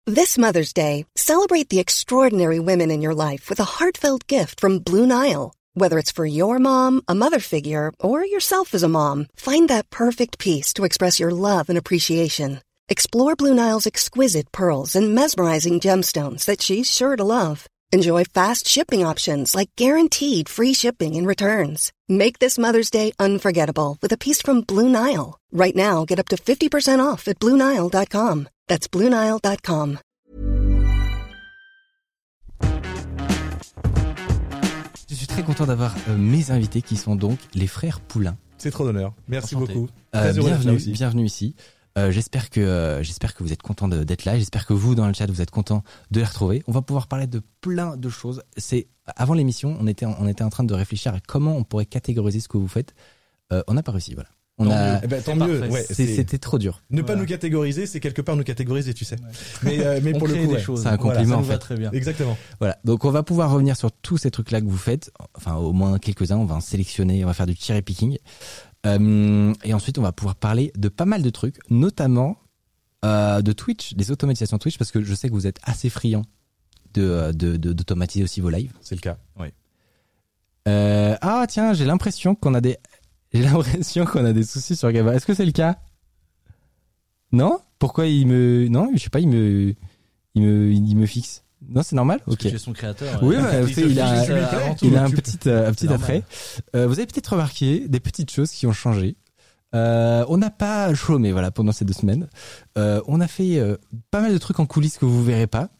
This Mother's Day, celebrate the extraordinary women in your life with a heartfelt gift from Blue Nile. Whether it's for your mom, a mother figure, or yourself as a mom, find that perfect piece to express your love and appreciation. Explore Blue Nile's exquisite pearls and mesmerizing gemstones that she's sure to love. Enjoy fast shipping options like guaranteed free shipping and returns. Make this Mother's Day unforgettable with a piece from Blue Nile. Right now, get up to 50% off at BlueNile.com. That's BlueNile.com. Je suis très content d'avoir mes invités qui sont donc les frères Poulain. C'est trop d'honneur. Merci Enchanté. beaucoup. Très heureux d'être là aussi. Bienvenue ici. J'espère que vous êtes contents d'être là. J'espère que vous, dans le chat, vous êtes contents de les retrouver. On va pouvoir parler de plein de choses. Avant l'émission, on était en train de réfléchir à comment on pourrait catégoriser ce que vous faites. On n'a pas réussi, voilà. Tant mieux. Ouais, c'était trop dur. Ne pas nous catégoriser, c'est quelque part nous catégoriser, tu sais. Ouais. Mais pour le coup, c'est un compliment. Ça nous va très bien. Exactement. Voilà. Donc on va pouvoir revenir sur tous ces trucs-là que vous faites. Enfin, au moins quelques-uns. On va en sélectionner. On va faire du cherry picking. Et ensuite, on va pouvoir parler de pas mal de trucs, notamment de Twitch, des automatisations Twitch, parce que je sais que vous êtes assez friands d'automatiser aussi vos lives. C'est le cas. Oui. Tiens, j'ai l'impression qu'on a des soucis sur Gaba. Est-ce que c'est le cas? Non? Pourquoi non, je sais pas, il me fixe. Non, c'est normal. Parce ok. Que tu es son créateur. Oui, il a un petit attrait. Vous avez peut-être remarqué des petites choses qui ont changé. On n'a pas chômé, voilà, pendant ces 2 semaines. On a fait pas mal de trucs en coulisses que vous verrez pas.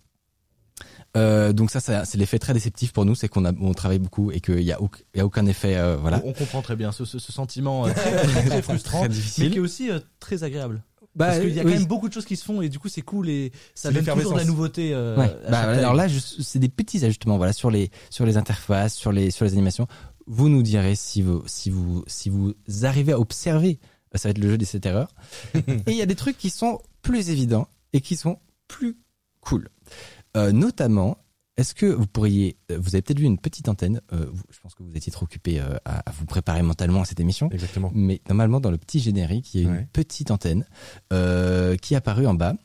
Donc ça c'est l'effet très déceptif pour nous, c'est on travaille beaucoup et qu'il y a aucun effet, voilà. On comprend très bien ce sentiment très frustrant, très difficile, mais qui est aussi très agréable. Parce qu'il y a quand même beaucoup de choses qui se font et du coup c'est cool et ça donne toujours de la nouveauté. Alors là, c'est des petits ajustements, voilà, sur les interfaces, sur les animations. Vous nous direz si vous arrivez à observer, ça va être le jeu des 7 erreurs. Et il y a des trucs qui sont plus évidents et qui sont plus cool. Notamment, est-ce que vous avez peut-être vu une petite antenne, je pense que vous étiez trop occupé à vous préparer mentalement à cette émission. Exactement. Mais normalement, dans le petit générique, il y a une petite antenne qui est apparue en bas.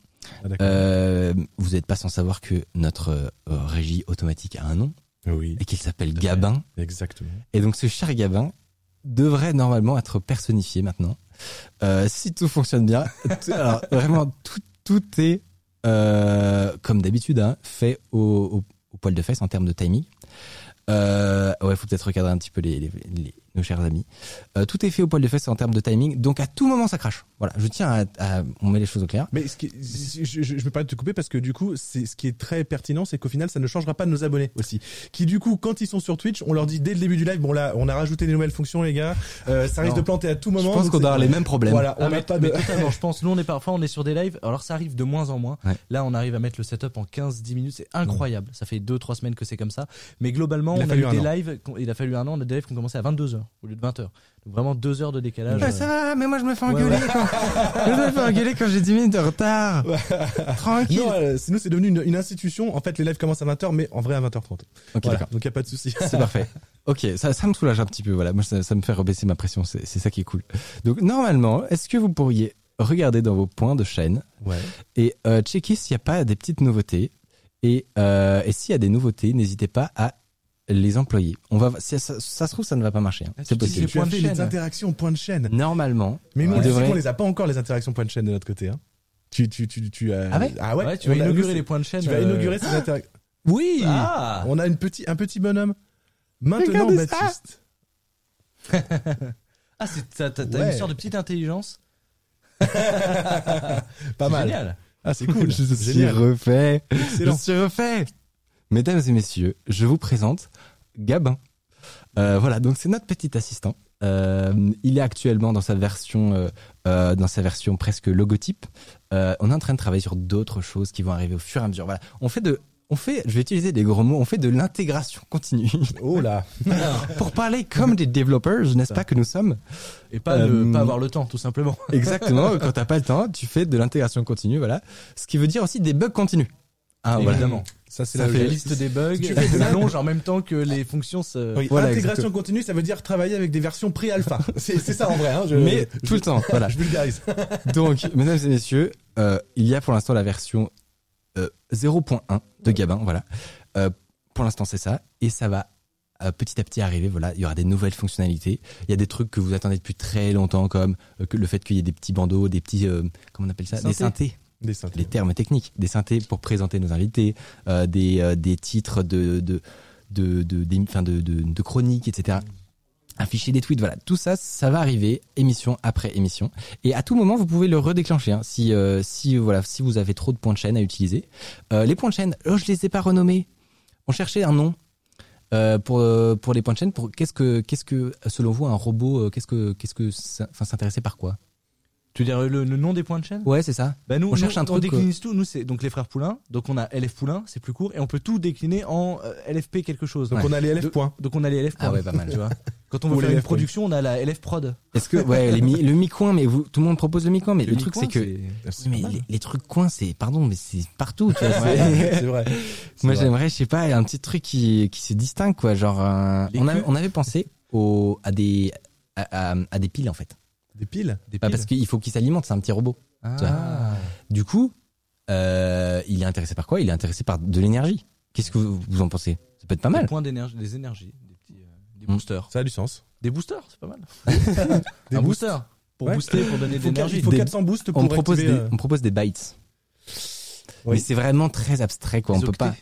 Vous n'êtes pas sans savoir que notre régie automatique a un nom. Oui. Et qu'il s'appelle Gabin. Exactement. Et donc ce cher Gabin devrait normalement être personnifié maintenant. Si tout fonctionne bien. Alors vraiment, tout est comme d'habitude, hein, fait au poil de fesse en termes de timing. Faut peut-être regarder un petit peu nos chers amis. Tout est fait au poil de fesse en termes de timing, donc à tout moment ça crache. Voilà, je tiens on met les choses au clair. Mais je me permets de te couper parce que du coup, ce qui est très pertinent, c'est qu'au final, ça ne changera pas de nos abonnés aussi. Qui du coup, quand ils sont sur Twitch, on leur dit dès le début du live, bon là, on a rajouté des nouvelles fonctions, les gars. Ça risque de planter à tout moment. Je pense qu'on aura les mêmes problèmes. Voilà, on n'a pas de. Mais totalement, je pense. Nous, on est sur des lives. Alors ça arrive de moins en moins. Ouais. Là, on arrive à mettre le setup en 15-10 minutes. C'est incroyable. Ça fait 2-3 semaines que c'est comme ça. Mais globalement, on a eu des lives. Il a fallu un an. On a des lives qui ont commencé à 22h au lieu de 20h. Donc vraiment 2 heures de décalage. Ouais, ça va, mais moi je me fais engueuler quand j'ai 10 minutes de retard. Tranquille. Non, sinon c'est devenu une institution. En fait, les lives commencent à 20h, mais en vrai à 20h30. Ok, voilà, d'accord. donc il n'y a pas de souci. C'est parfait. Ok, ça me soulage un petit peu. Voilà, moi ça me fait rebaisser ma pression. C'est ça qui est cool. Donc normalement, est-ce que vous pourriez regarder dans vos points de chaîne et checker s'il n'y a pas des petites nouveautés et s'il y a des nouveautés, n'hésitez pas à les employés. Ça se trouve, ça ne va pas marcher. Hein. C'est possible. Tu as fait les interactions point de chaîne. Normalement. Mais nous, on les a pas encore, les interactions point de chaîne de notre côté. Hein. Tu as... Ah ouais, tu vas inaugurer les points de chaîne. Tu vas inaugurer ces interactions. Oui. On a un petit bonhomme. Maintenant, Baptiste. T'as une sorte de petite intelligence. Pas mal. Génial. C'est cool. Je suis refait. Excellent. Je suis refait. Mesdames et messieurs, je vous présente Gabin. Voilà, donc c'est notre petit assistant. Il est actuellement dans sa version presque logotype. On est en train de travailler sur d'autres choses qui vont arriver au fur et à mesure. Voilà, je vais utiliser des gros mots, on fait de l'intégration continue. Oh là. Pour parler comme des développeurs, n'est-ce pas que nous sommes? Et pas avoir le temps, tout simplement. Exactement, quand t'as pas le temps, tu fais de l'intégration continue, voilà. Ce qui veut dire aussi des bugs continus. Évidemment. Voilà. Ça fait la liste des bugs. Tu fais de l'allonge en même temps que les fonctions se... Oui, voilà, intégration exactement. continue, ça veut dire travailler avec des versions pré-alpha. C'est ça en vrai. Hein, Mais tout le temps, voilà. Je vulgarise. Donc, mesdames et messieurs, il y a pour l'instant la version 0.1 de Gabin, voilà. Pour l'instant, c'est ça. Et ça va petit à petit arriver. Voilà, il y aura des nouvelles fonctionnalités. Il y a des trucs que vous attendez depuis très longtemps, comme que le fait qu'il y ait des petits bandeaux, des petits, comment on appelle ça, des synthés. Les termes techniques, des synthés pour présenter nos invités, des titres de chroniques, etc. Afficher des tweets, voilà, tout ça, ça va arriver émission après émission. Et à tout moment, vous pouvez le redéclencher. Hein, si vous avez trop de points de chaîne à utiliser. Les points de chaîne, je les ai pas renommés. On cherchait un nom pour les points de chaîne. Pour qu'est-ce que selon vous un robot, s'intéresser par quoi? Tu veux dire le nom des points de chaîne? Ouais, c'est ça. Bah nous, on cherche un truc. On décline tout. Nous, c'est donc les frères Poulain. Donc on a LF Poulain, c'est plus court, et on peut tout décliner en LFP quelque chose. Donc on a les LF points. Donc on a les LF points. Ah ouais, pas mal, tu vois. Quand on veut faire une production, on a la LF prod. Est-ce que le mi-coin, mais tout le monde propose le mi-coin, mais le truc c'est que les trucs coins, c'est mais c'est partout, tu vois. C'est vrai. Moi j'aimerais, je sais pas, un petit truc qui se distingue, quoi. Genre on avait pensé à des piles en fait. Des piles? Parce qu'il faut qu'il s'alimente, c'est un petit robot. Du coup, il est intéressé par quoi? Il est intéressé par de l'énergie. Qu'est-ce que vous en pensez? Ça peut être pas mal. Des points d'énergie, des énergies, des boosters. Ça a du sens. Des boosters, c'est pas mal. Un booster pour booster, pour donner de l'énergie. Il faut 400 boosts pour activer. On propose des bytes. Oui. Mais c'est vraiment très abstrait, quoi. On peut pas.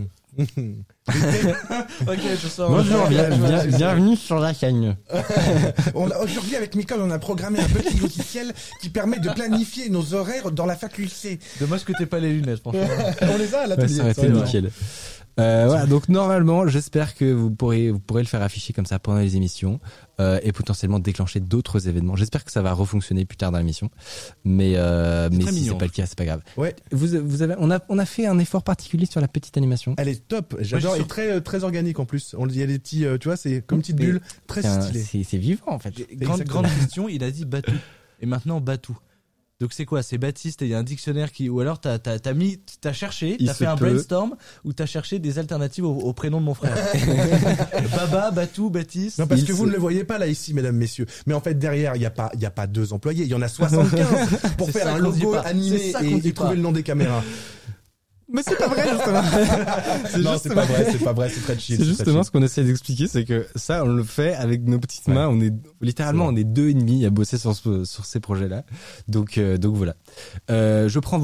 Ok, je sors. Bonjour, bienvenue sur la chaîne. Aujourd'hui, avec Micole, on a programmé un petit logiciel qui permet de planifier nos horaires dans la faculté. Dommage que t'aies pas les lunettes, franchement. On les a à l'atelier. Ça aurait été nickel. Voilà, donc normalement, j'espère que vous pourrez le faire afficher comme ça pendant les émissions et potentiellement déclencher d'autres événements. J'espère que ça va refonctionner plus tard dans l'émission, mais si c'est pas le cas, c'est pas grave. Ouais. On a fait un effort particulier sur la petite animation. Elle est top, j'adore, et très très organique en plus. Il y a des petits, tu vois, c'est comme une petite bulle, très stylé. C'est vivant en fait. Grande question, il a dit Batou et maintenant Batou. Donc c'est quoi? C'est Baptiste et il y a un dictionnaire ou alors t'as cherché, t'as fait un brainstorm où t'as cherché des alternatives au prénom de mon frère. Baba, Batou, Baptiste. Non, parce que vous ne le voyez pas là ici, mesdames, messieurs. Mais en fait derrière, il y a pas 2 employés, il y en a 75 pour faire un logo animé et trouver le nom des caméras. Mais c'est pas vrai, justement. C'est pas vrai, c'est très chill. C'est justement ce qu'on essaie d'expliquer, c'est que ça, on le fait avec nos petites mains. On est littéralement, on est 2,5 à bosser sur ces projets-là. Donc voilà. Je prends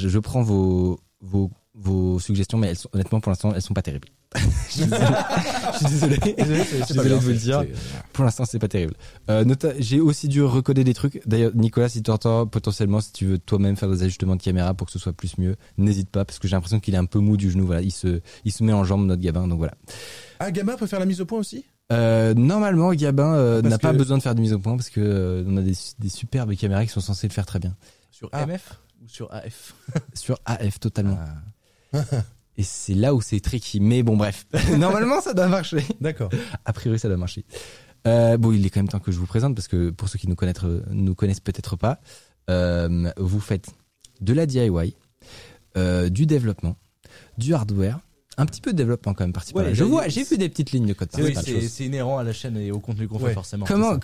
vos suggestions, mais honnêtement, pour l'instant, elles sont pas terribles. Je suis désolé de vous le dire. Pour l'instant, c'est pas terrible. J'ai aussi dû recoder des trucs. D'ailleurs, Nicolas, si tu entends, potentiellement, si tu veux toi-même faire des ajustements de caméra pour que ce soit plus mieux, n'hésite pas, parce que j'ai l'impression qu'il est un peu mou du genou. Voilà, il se met en jambe, notre Gabin. Donc voilà. Ah, Gabin peut faire la mise au point aussi? Normalement, Gabin n'a pas besoin de faire de mise au point parce que on a des superbes caméras qui sont censées le faire très bien. Sur MF ou sur AF? Sur AF, totalement. Et c'est là où c'est tricky. Mais bon, bref. Normalement, ça doit marcher. D'accord. A priori, ça doit marcher. Il est quand même temps que je vous présente parce que pour ceux qui nous connaissent peut-être pas, vous faites de la DIY, du développement, du hardware, un petit peu de développement quand même partie par là. J'ai vu des petites lignes de code. Oui, c'est inhérent à la chaîne et au contenu qu'on fait forcément. Moi,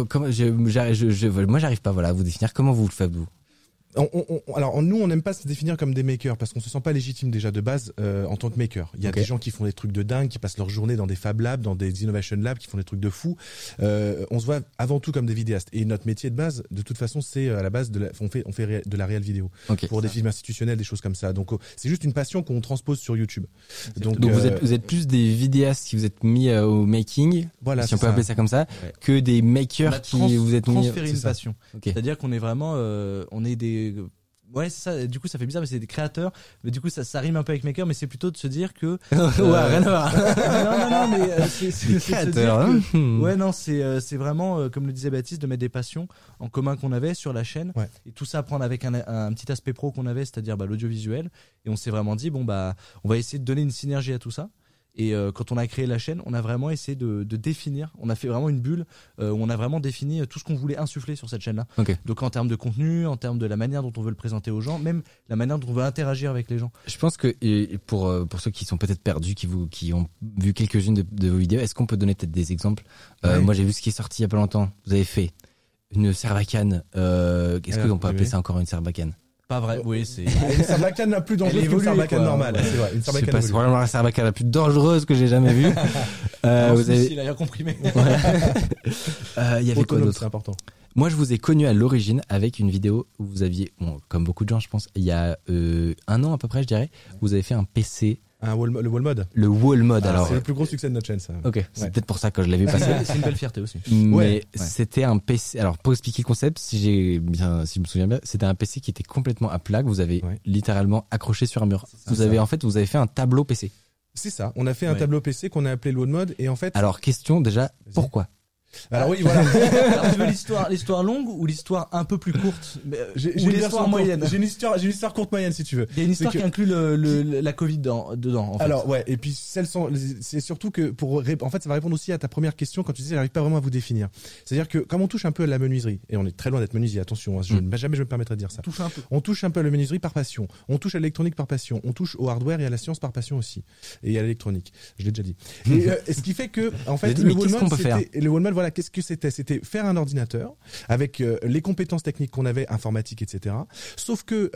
j'arrive pas, à vous définir comment vous le faites, vous. Alors nous on n'aime pas se définir comme des makers parce qu'on se sent pas légitime déjà de base en tant que maker. Il y a des gens qui font des trucs de dingue, qui passent leur journée dans des Fab Labs, dans des Innovation Labs, qui font des trucs de fou. On se voit avant tout comme des vidéastes et notre métier de base, de toute façon, c'est à la base on fait de la réelle vidéo pour des films institutionnels, des choses comme ça. Donc c'est juste une passion qu'on transpose sur YouTube. Donc vous êtes plus des vidéastes qui vous êtes mis au making, voilà, si on peut appeler ça comme ça, que des makers qui vous êtes mis transférer une passion. C'est-à-dire qu'on est vraiment on est des ouais, c'est ça. Du coup, ça fait bizarre, mais c'est des créateurs. Mais du coup, ça rime un peu avec maker, mais c'est plutôt de se dire que. Rien à voir. non, mais c'est créateur. Ouais, non, c'est vraiment, comme le disait Baptiste, de mettre des passions en commun qu'on avait sur la chaîne. Ouais. Et tout ça à prendre avec un petit aspect pro qu'on avait, c'est-à-dire l'audiovisuel. Et on s'est vraiment dit, on va essayer de donner une synergie à tout ça. Et quand on a créé la chaîne, on a vraiment essayé de définir, on a fait vraiment une bulle où on a vraiment défini tout ce qu'on voulait insuffler sur cette chaîne-là. Okay. Donc en termes de contenu, en termes de la manière dont on veut le présenter aux gens, même la manière dont on veut interagir avec les gens. Je pense que pour ceux qui sont peut-être perdus, qui ont vu quelques-unes de vos vidéos, est-ce qu'on peut donner peut-être des exemples? Moi j'ai vu ce qui est sorti il y a pas longtemps. Vous avez fait une Sarbacane. Est-ce qu'on peut appeler ça encore une Sarbacane? Pas vrai. Oui, c'est. Une Sarbacane la plus dangereuse qu'une Sarbacane normale. C'est vrai. Une Sarbacane. C'est probablement la Sarbacane la plus dangereuse que j'ai jamais vue. Vous avez. Il a rien comprimé. Il y avait quoi d'autre ? C'est important. Moi, je vous ai connu à l'origine avec une vidéo où vous aviez, comme beaucoup de gens, je pense, il y a 1 an à peu près, je dirais, vous avez fait un PC. Le wall mode. Le wall mode, alors. C'est le plus gros succès de notre chaîne, ça. Ok, c'est peut-être pour ça que je l'ai vu passer. C'est une belle fierté aussi. Mais c'était un PC. Alors, pour expliquer le concept, si je me souviens bien, c'était un PC qui était complètement à plat, que vous avez littéralement accroché sur un mur. Vous avez fait un tableau PC. C'est ça. On a fait un tableau PC qu'on a appelé le wall mode, et en fait. Alors, question déjà, pourquoi? Alors oui, voilà. Alors, tu veux l'histoire longue ou l'histoire un peu plus courte? J'ai une histoire moyenne. J'ai une histoire courte moyenne, si tu veux. Il y a une histoire qui inclut la Covid dedans, en fait. Alors, ouais. Et puis, c'est surtout que en fait, ça va répondre aussi à ta première question quand tu disais, j'arrive pas vraiment à vous définir. C'est-à-dire que, comme on touche un peu à la menuiserie, et on est très loin d'être menuisier, attention, hein, jamais je me permettrai de dire ça. On touche un peu à la menuiserie par passion. On touche à l'électronique par passion. On touche au hardware et à la science par passion aussi. Et à l'électronique. Je l'ai déjà dit. Et ce qui fait que, en fait, le wall mode, voilà, qu'est-ce que c'était? C'était faire un ordinateur avec les compétences techniques qu'on avait, informatique, etc. Sauf que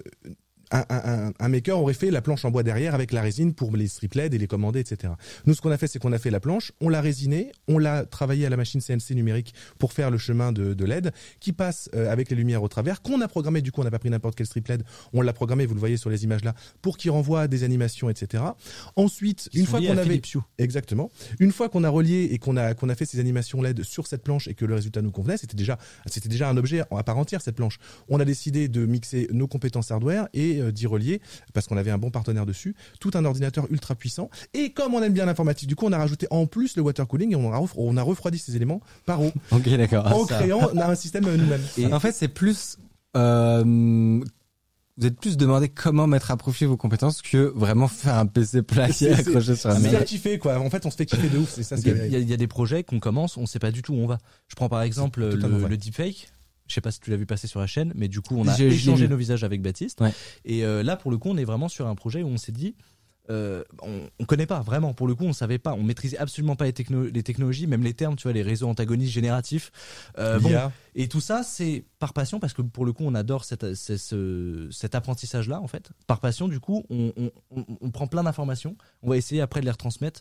un maker aurait fait la planche en bois derrière avec la résine pour les strip LED et les commander, etc. Nous, ce qu'on a fait, c'est qu'on a fait la planche, on l'a résinée, on l'a travaillé à la machine CNC numérique pour faire le chemin de LED qui passe avec les lumières au travers, qu'on a programmé. Du coup, on n'a pas pris n'importe quel strip LED, on l'a programmé, vous le voyez sur les images là, pour qu'il renvoie à des animations, etc. Ensuite, une fois qu'on avait exactement, une fois qu'on a relié et qu'on a fait ces animations LED sur cette planche et que le résultat nous convenait, c'était déjà un objet à part entière, cette planche. On a décidé de mixer nos compétences hardware et d'y relier, parce qu'on avait un bon partenaire dessus, tout un ordinateur ultra puissant. Et comme on aime bien l'informatique, du coup, on a rajouté en plus le water cooling et on a refroidi ces éléments par eau. Ok, d'accord. En créant un système nous-mêmes. Et en fait, c'est plus, vous êtes plus demandé comment mettre à profit vos compétences que vraiment faire un PC plat accroché sur un mur. C'est kiffer, quoi. En fait, on se fait kiffer de ouf. C'est ça. Il y a des projets qu'on commence, on sait pas du tout où on va. Je prends par exemple le deepfake. Je sais pas si tu l'as vu passer sur la chaîne, mais du coup, on a échangé nos visages avec Baptiste. Ouais. Et là, pour le coup, on est vraiment sur un projet où on s'est dit, on connaît pas vraiment. Pour le coup, on savait pas, on maîtrisait absolument pas les technologies, même les termes, tu vois, les réseaux antagonistes génératifs. Et tout ça, c'est par passion, parce que pour le coup, on adore cet apprentissage-là, en fait. Par passion, du coup, on prend plein d'informations. On va essayer après de les retransmettre.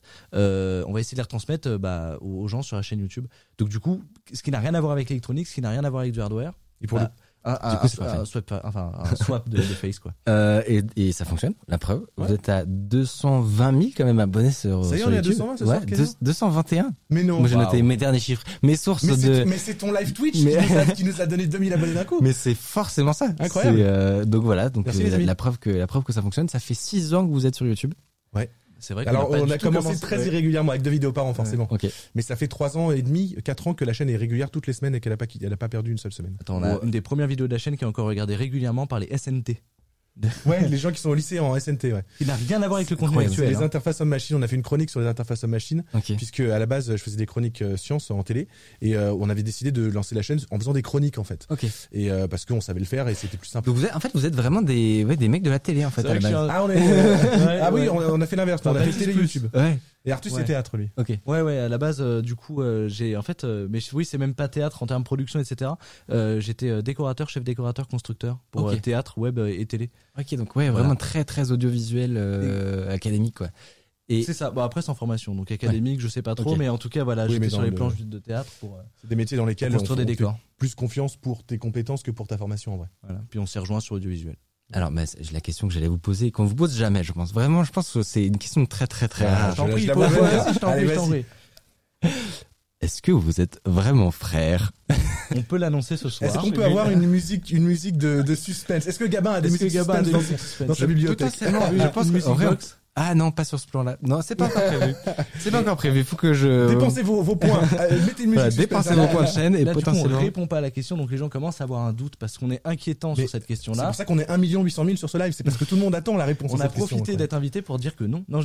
Aux gens sur la chaîne YouTube. Donc du coup, ce qui n'a rien à voir avec l'électronique, ce qui n'a rien à voir avec du hardware. Et pour un swap de face, quoi. Et ça fonctionne, la preuve. Ouais. Vous êtes à 220 000 quand même abonnés sur ça y est, sur on est à YouTube. 220 ce soir, 221. Mais non. Moi j'ai noté mes derniers chiffres. Mes sources mais c'est ton live Twitch qui nous a donné 2000 abonnés d'un coup. Mais c'est forcément ça. Incroyable. Donc voilà, merci, la preuve que ça fonctionne. Ça fait 6 ans que vous êtes sur YouTube. Ouais. C'est vrai. Alors on a commencé très irrégulièrement avec 2 vidéos par an, forcément. Okay. Mais ça fait 3 ans et demi, 4 ans que la chaîne est régulière toutes les semaines et qu'elle a pas perdu une seule semaine. Attends, on a une des premières vidéos de la chaîne qui est encore regardée régulièrement par les SNT. Ouais, les gens qui sont au lycée en SNT, ouais. Il n'a rien à voir avec le contenu actuel. Les interfaces homme-machine, on a fait une chronique sur les interfaces homme-machine, puisque à la base, je faisais des chroniques sciences en télé, et on avait décidé de lancer la chaîne en faisant des chroniques, en fait. Et parce qu'on savait le faire et c'était plus simple. Donc vous êtes vraiment des mecs de la télé, en fait, à la base. On a fait l'inverse, on a fait télé YouTube. Ouais. Et Arthur, c'est théâtre, lui. Ouais, à la base, du coup, j'ai, en fait, mais oui, c'est même pas théâtre en termes de production, etc. J'étais décorateur, chef décorateur, constructeur pour théâtre, web et télé. Ok, donc vraiment très, très audiovisuel, académique, quoi. Et c'est ça. Bon, après, sans formation, donc académique, je sais pas trop, mais en tout cas, voilà, j'étais sur les planches de théâtre pour. C'est des métiers dans lesquels on construire des décors. Plus confiance pour tes compétences que pour ta formation, en vrai. Voilà. Puis on s'est rejoint sur audiovisuel. Alors, la question que j'allais vous poser, qu'on vous pose jamais, je pense. Vraiment, je pense que c'est une question très, très, très rare. Je t'en prie, je t'en prie. Est-ce que vous êtes vraiment frères? On peut l'annoncer ce soir. Est-ce qu'on peut avoir une musique de suspense? Est-ce que Gabin a des musiques dans sa bibliothèque? Je pense que ah non, pas sur ce plan-là. Non, c'est pas encore prévu. C'est pas encore prévu. Il faut que je dépensez vos points. Mettez une musique. Dépensez vos points de chaîne et là, potentiellement. On répond pas à la question, donc les gens commencent à avoir un doute parce qu'on est inquiétant sur cette question-là. C'est pour ça qu'on est 1 800 000 sur ce live. C'est parce que tout le monde attend la réponse. On a profité d'être invité pour dire que non. Non,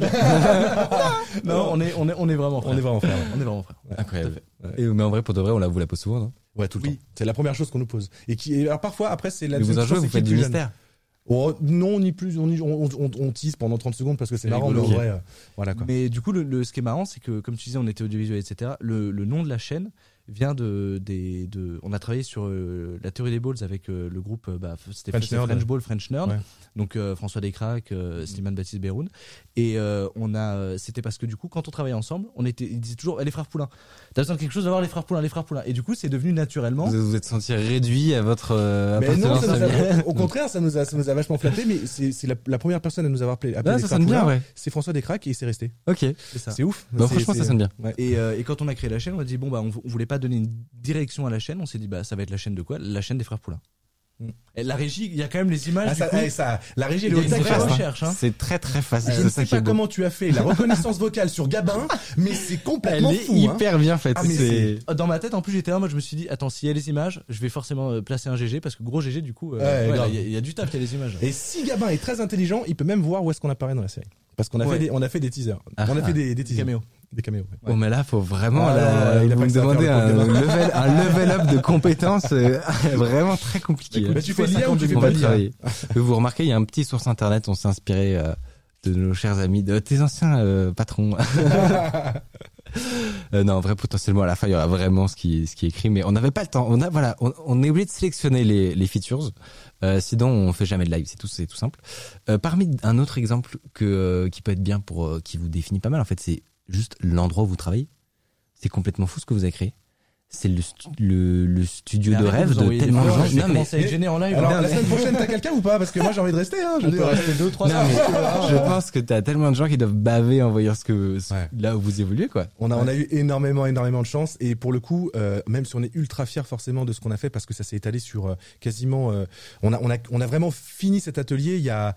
on est vraiment frères. On est vraiment frères. Incroyable. Mais en vrai, pour de vrai, on vous la pose souvent, non? Ouais, tout le temps. C'est la première chose qu'on nous pose. Alors parfois, après, c'est la. Mais vous en jouez, vous faites du mystère. Oh, non, ni plus, on tease pendant 30 secondes parce que c'est marrant, mais en vrai, voilà quoi. Mais du coup, ce qui est marrant, c'est que, comme tu disais, on était audiovisuel, etc. Le nom de la chaîne, vient on a travaillé sur la théorie des balls avec le groupe c'était French Ball, French Nerd, ouais. Donc François Descraques, Slimane Baptiste Beroun, et c'était parce que du coup quand on travaillait ensemble, ils disaient toujours les frères Poulain, t'as besoin de quelque chose d'avoir les frères Poulain, et du coup c'est devenu naturellement. Vous vous êtes senti réduit à votre mais non, au contraire ça nous a vachement flatté, mais c'est la première personne à nous avoir appelé ça sonne bien, ouais. C'est François Descraques et c'est resté. Ok, c'est ouf. Franchement ça sonne bien. Ouais. Et quand on a créé la chaîne, on a dit on voulait pas donner une direction à la chaîne, on s'est dit ça va être la chaîne de quoi? La chaîne des frères Poulain. Et la régie, il y a quand même les images. La régie, elle est très recherche. C'est très très facile. Je ne sais pas comment tu as fait la reconnaissance vocale sur Gabin, mais c'est complètement fou. Elle est hyper bien faite. Dans ma tête, en plus, j'étais là, moi, je me suis dit, attends, s'il y a les images, je vais forcément placer un GG parce que gros GG, du coup, il y a du taf, il y a les images. Et si Gabin est très intelligent, il peut même voir où est-ce qu'on apparaît dans la série. Parce qu'on a fait des teasers. On a fait des teasers. Des caméos. Ouais. Bon, mais là, faut vraiment il a pas demander un level up de compétences vraiment très compliqué. Mais tu fais l'IA ou tu fais pas l'IA? Vous remarquez, il y a un petit source internet, on s'est inspiré de nos chers amis, de tes anciens patrons. Non, en vrai, potentiellement, à la fin, il y aura vraiment ce qui est écrit, mais on n'avait pas le temps. On est obligé de sélectionner les features. Sinon, on fait jamais de live. C'est tout simple. Parmi un autre exemple qui peut être bien qui vous définit pas mal, en fait, c'est juste l'endroit où vous travaillez. C'est complètement fou ce que vous avez créé. C'est le studio de rêve de tellement de gens. Je vais commencer à être gêné en live. Alors, la semaine prochaine, t'as quelqu'un ou pas? Parce que moi, j'ai envie de rester, hein. Je peux rester 2-3 heures. Je pense que t'as tellement de gens qui doivent baver en voyant là où vous évoluez, quoi. On a eu énormément de chance. Et pour le coup, même si on est ultra fiers forcément de ce qu'on a fait, parce que ça s'est étalé sur quasiment, on a vraiment fini cet atelier il y a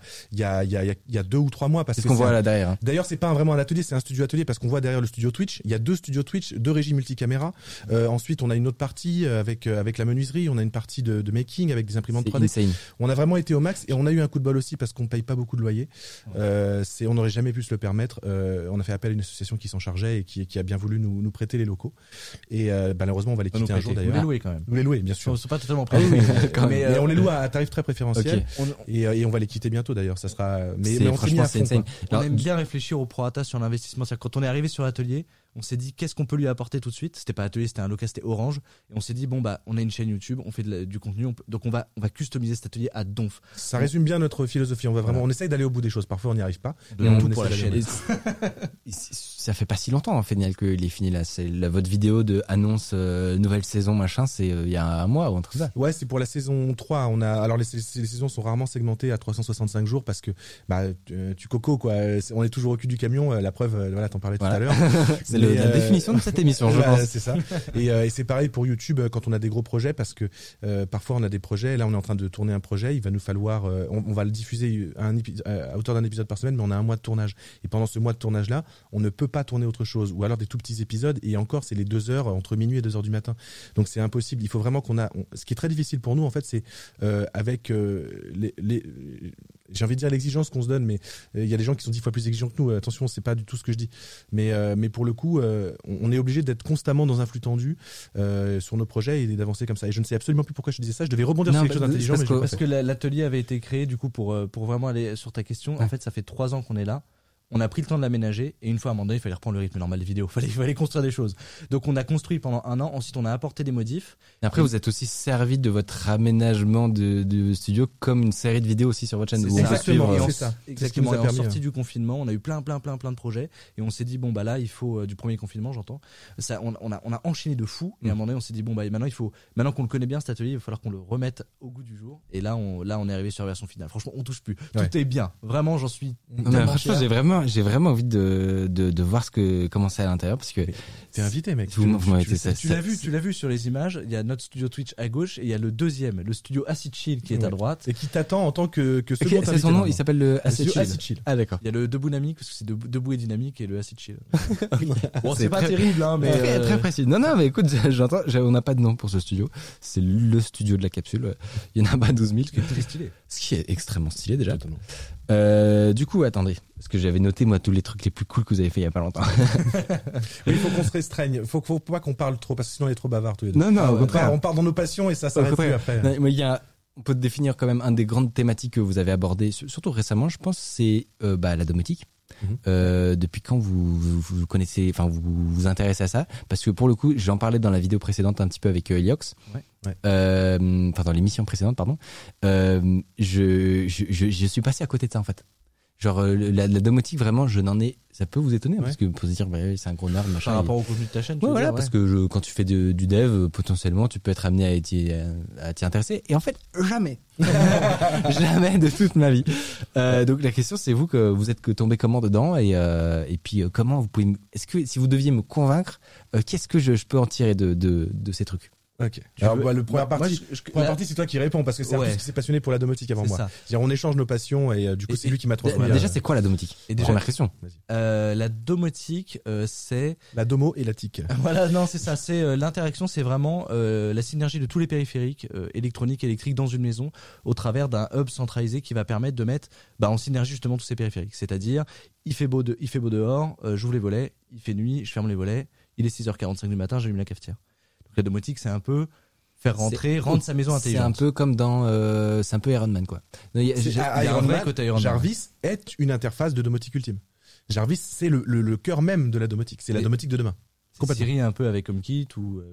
2 ou 3 mois. C'est ce qu'on voit là derrière. Hein. D'ailleurs, c'est pas vraiment un atelier, c'est un studio atelier parce qu'on voit derrière le studio Twitch. Il y a 2 studios Twitch, 2 régies multicaméra. Ensuite, on a une autre partie avec la menuiserie, on a une partie de making avec des imprimantes 3D. Insane. On a vraiment été au max et on a eu un coup de bol aussi parce qu'on paye pas beaucoup de loyer. On n'aurait jamais pu se le permettre. On a fait appel à une association qui s'en chargeait et qui a bien voulu nous prêter les locaux. Et malheureusement, on va les quitter un jour d'ailleurs. Nous les louer quand même. Nous les louer, bien sûr. C'est pas totalement prêt. Mais on les loue à un tarif très préférentiel. Okay. Et on va les quitter bientôt d'ailleurs. Ça sera. Mais franchement, c'est insane. On aime bien réfléchir au prorata sur l'investissement. C'est-à-dire quand on est arrivé sur l'atelier, on s'est dit qu'est-ce qu'on peut lui apporter tout de suite. C'était pas atelier, c'était un local, c'était Orange. Et on s'est dit on a une chaîne YouTube, on fait du contenu, donc on va customiser cet atelier à donf. Ça résume bien notre philosophie. On essaye d'aller au bout des choses. Parfois on n'y arrive pas. Mais on pour la chaîne. Ça fait pas si longtemps, en fait, Niel, qu'il est fini là. C'est votre vidéo de annonce nouvelle saison machin. C'est il y a un mois ou un truc ça. Ouais, c'est pour la saison 3. Alors les saisons sont rarement segmentées à 365 jours parce que tu coco quoi. On est toujours au cul du camion. La preuve, voilà, t'en parlais tout à l'heure. C'est la définition de cette émission, je pense. C'est ça. Et c'est pareil pour YouTube quand on a des gros projets parce que parfois on a des projets. Là, on est en train de tourner un projet. Il va nous falloir, on va le diffuser à hauteur d'un épisode par semaine, mais on a un mois de tournage. Et pendant ce mois de tournage là, on ne peut pas tourner autre chose, ou alors des tout petits épisodes. Et encore, c'est les 2 heures entre minuit et 2 heures du matin. Donc c'est impossible. Il faut vraiment ce qui est très difficile pour nous en fait, c'est avec j'ai envie de dire l'exigence qu'on se donne, mais il y a des gens qui sont 10 fois plus exigeants que nous. Attention, c'est pas du tout ce que je dis. Mais pour le coup, on est obligé d'être constamment dans un flux tendu sur nos projets et d'avancer comme ça. Et je ne sais absolument plus pourquoi je disais ça. Je devais rebondir sur quelque chose d'intelligent. Parce que l'atelier avait été créé du coup pour vraiment aller sur ta question. Ouais. En fait, ça fait 3 ans qu'on est là. On a pris le temps de l'aménager et une fois à un moment donné, il fallait reprendre le rythme normal des vidéos. Il fallait construire des choses. Donc on a construit pendant 1 an. Ensuite, on a apporté des modifs. Et après, vous êtes aussi servi de votre aménagement de studio comme une série de vidéos aussi sur votre chaîne. Exactement. C'est ça. Exactement. Et en sortie du confinement, on a eu plein de projets et on s'est dit là, il faut du premier confinement, j'entends. Ça, on a enchaîné de fou. Et à un moment donné, on s'est dit maintenant qu'on le connaît bien cet atelier, il va falloir qu'on le remette au goût du jour. Et là, on est arrivé sur la version finale. Franchement, on touche plus. Ouais. Tout est bien. Vraiment, j'en suis. J'ai vraiment envie de voir comment c'est à l'intérieur parce que t'es invité, mec. Tu l'as vu sur les images. Il y a notre studio Twitch à gauche et il y a le deuxième, le studio Acid Chill qui est à droite et qui t'attend en tant que second invité. C'est son nom, il s'appelle le Acid Chill. Ah d'accord. Il y a le Debout Dynamique parce que c'est Debout et Dynamique et le Acid Chill. Bon, c'est pas terrible hein, mais très précis. Non mais écoute, j'entends, on n'a pas de nom pour ce studio. C'est le studio de la capsule. Il y en a pas 12 000. Ce qui est très stylé. Ce qui est extrêmement stylé déjà. Du coup, attendez, parce que j'avais noté moi tous les trucs les plus cool que vous avez fait il y a pas longtemps. Oui, il faut qu'on se restreigne. Faut pas qu'on parle trop parce que sinon on est trop bavard tous les deux. Non, au contraire. On part dans nos passions et ça s'arrête plus après. Non, mais on peut définir quand même un des grandes thématiques que vous avez abordées, surtout récemment, je pense, c'est la domotique. Depuis quand vous connaissez, enfin vous vous intéressez à ça? Parce que pour le coup, j'en parlais dans la vidéo précédente un petit peu avec Eliox. Enfin dans l'émission précédente, pardon. Je suis passé à côté de ça en fait. Genre la domotique vraiment, ça peut vous étonner parce que pour se dire c'est un gros nerd machin. Par rapport au contenu de ta chaîne. Voilà, parce que quand tu fais du dev, potentiellement tu peux être amené à t'y intéresser. Et en fait jamais, jamais de toute ma vie. Donc la question c'est vous que vous êtes tombé comment dedans et puis comment vous pouvez. Est-ce que si vous deviez me convaincre, qu'est-ce que je peux en tirer de ces trucs? Ok. Alors, le première partie, c'est toi qui réponds parce que c'est Arthus qui s'est passionné pour la domotique avant moi. C'est-à-dire, on échange nos passions et du coup, c'est lui qui m'a transmis. Déjà, c'est quoi la domotique? Première question. La domotique, c'est la domo et la tic. Voilà, non, c'est ça. C'est l'interaction, c'est vraiment la synergie de tous les périphériques électroniques, électriques dans une maison au travers d'un hub centralisé qui va permettre de mettre en synergie justement tous ces périphériques. C'est-à-dire, il fait beau dehors, j'ouvre les volets, il fait nuit, je ferme les volets, il est 6h45 du matin, j'allume la cafetière. La domotique, c'est un peu rendre sa maison intelligente. C'est un peu comme c'est un peu Iron Man, quoi. Il y a un vrai côté Iron Man. Jarvis est une interface de domotique ultime. Jarvis, c'est le cœur même de la domotique. C'est la domotique de demain. Siri un peu avec HomeKit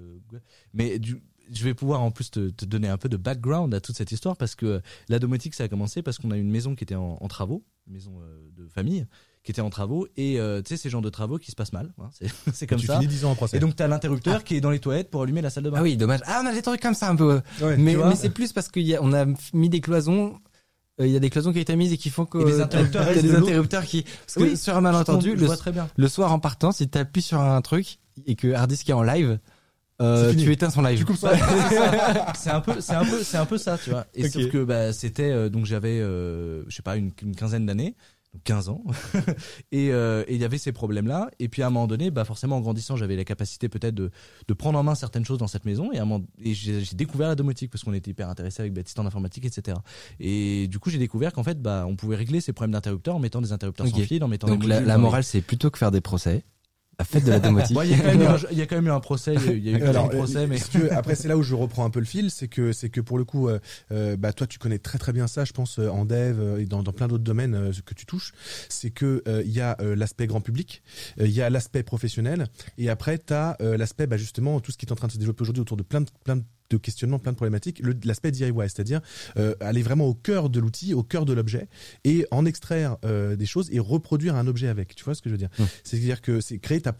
mais je vais pouvoir en plus te donner un peu de background à toute cette histoire parce que la domotique, ça a commencé parce qu'on a une maison qui était en travaux, une maison de famille qui était en travaux et tu sais ces genres de travaux qui se passent mal, hein, c'est comme ça. Tu finis 10 ans en procès. Et donc t'as l'interrupteur qui est dans les toilettes pour allumer la salle de bain. Ah oui, dommage. On a des trucs comme ça un peu. Ouais, mais c'est plus parce qu'on a mis des cloisons. Il y a des cloisons qui ont été mises et qui font que des interrupteurs, il y a des interrupteurs qui parce que sur un malentendu le soir en partant, si tu appuies sur un truc et que Harddisk est en live, tu éteins son live. Tu coupes ça. c'est un peu ça, tu vois. Et sauf que c'était donc j'avais je sais pas une quinzaine d'années. 15 ans et il y avait ces problèmes là et puis à un moment donné forcément en grandissant j'avais la capacité peut-être de prendre en main certaines choses dans cette maison et j'ai découvert la domotique parce qu'on était hyper intéressé avec Baptiste en informatique etc et du coup j'ai découvert qu'en fait on pouvait régler ces problèmes d'interrupteurs en mettant des interrupteurs sans fil en mettant donc la morale c'est plutôt que faire des procès faites de la domotique. Il y a quand même eu un procès, il y a eu un procès, mais si tu veux, après c'est là où je reprends un peu le fil, c'est que pour le coup, toi tu connais très très bien ça, je pense en dev et dans plein d'autres domaines que tu touches, c'est que il y a l'aspect grand public, il y a l'aspect professionnel, et après t'as l'aspect justement tout ce qui est en train de se développer aujourd'hui autour de plein de questionnements, plein de problématiques, l'aspect DIY, c'est-à-dire aller vraiment au cœur de l'outil, au cœur de l'objet, et en extraire des choses et reproduire un objet avec. Tu vois ce que je veux dire ? C'est-à-dire que c'est créer ton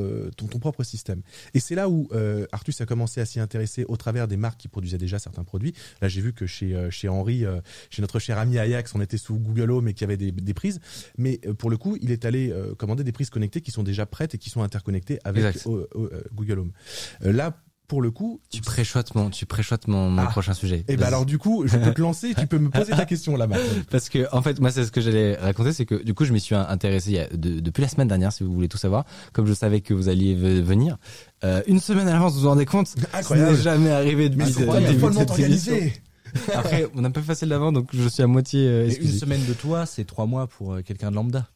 propre système. Et c'est là où Arthus a commencé à s'y intéresser au travers des marques qui produisaient déjà certains produits. Là, j'ai vu que chez Henri, chez notre cher ami Ajax, on était sous Google Home et qu'il y avait des prises. Mais pour le coup, il est allé commander des prises connectées qui sont déjà prêtes et qui sont interconnectées avec Google Home. Là, pour le coup, tu préchotes mon prochain sujet. Et alors du coup, je peux te lancer, tu peux me poser ta question là maintenant. Parce que en fait, moi c'est ce que j'allais raconter, c'est que du coup je m'y suis intéressé depuis la semaine dernière, si vous voulez tout savoir, comme je savais que vous alliez venir. Une semaine à l'avance, vous vous rendez compte ? Incroyable. Ce n'est jamais arrivé depuis cette émission. Après, on est un peu facile d'avant, donc je suis à moitié excusé. Une semaine de toi, c'est 3 mois pour quelqu'un de lambda.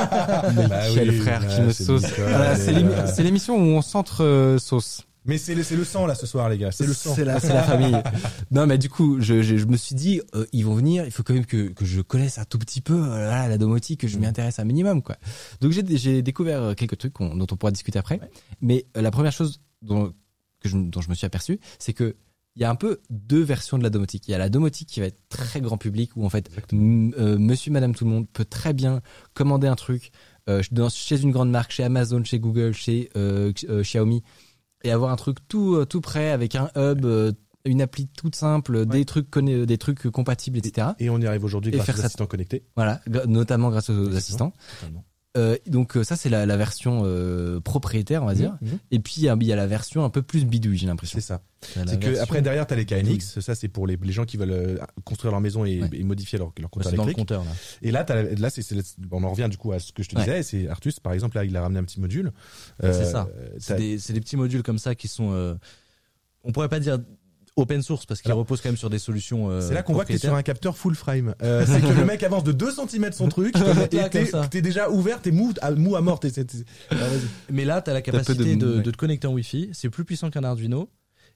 Quel frère qui me sauce. Voilà, c'est l'émission où on centre sauce. Mais c'est le sang là ce soir les gars, c'est le sang. C'est la famille. Non mais du coup, je me suis dit ils vont venir, il faut quand même que je connaisse un tout petit peu la domotique, que je m'y intéresse un minimum quoi. Donc j'ai découvert quelques trucs dont on pourra discuter après. Ouais. Mais la première chose dont je me suis aperçu, c'est que il y a un peu deux versions de la domotique. Il y a la domotique qui va être très grand public où en fait monsieur madame tout le monde peut très bien commander un truc chez une grande marque, chez Amazon, chez Google, chez Xiaomi, et avoir un truc tout prêt avec un hub, une appli toute simple, des trucs compatibles, etc. Et on y arrive aujourd'hui grâce aux assistants connectés. Voilà, notamment grâce aux assistants. Totalement. Donc ça c'est la version propriétaire on va dire. Et puis il y a la version un peu plus bidouille, j'ai l'impression. C'est ça. C'est que après derrière t'as les KNX, ça c'est pour les gens qui veulent construire leur maison et modifier leur compteur électrique. Dans le compteur, là. Et là on en revient du coup à ce que je te disais, c'est Arthus par exemple là il a ramené un petit module. C'est ça. C'est des petits modules comme ça qui sont on pourrait pas dire open source parce qu'il repose quand même sur des solutions c'est là qu'on voit que t'es sur un capteur full frame. C'est que le mec avance de 2 cm son truc et t'es déjà ouvert, t'es mou à mort. Mais là t'as la capacité de te connecter en Wi-Fi, c'est plus puissant qu'un Arduino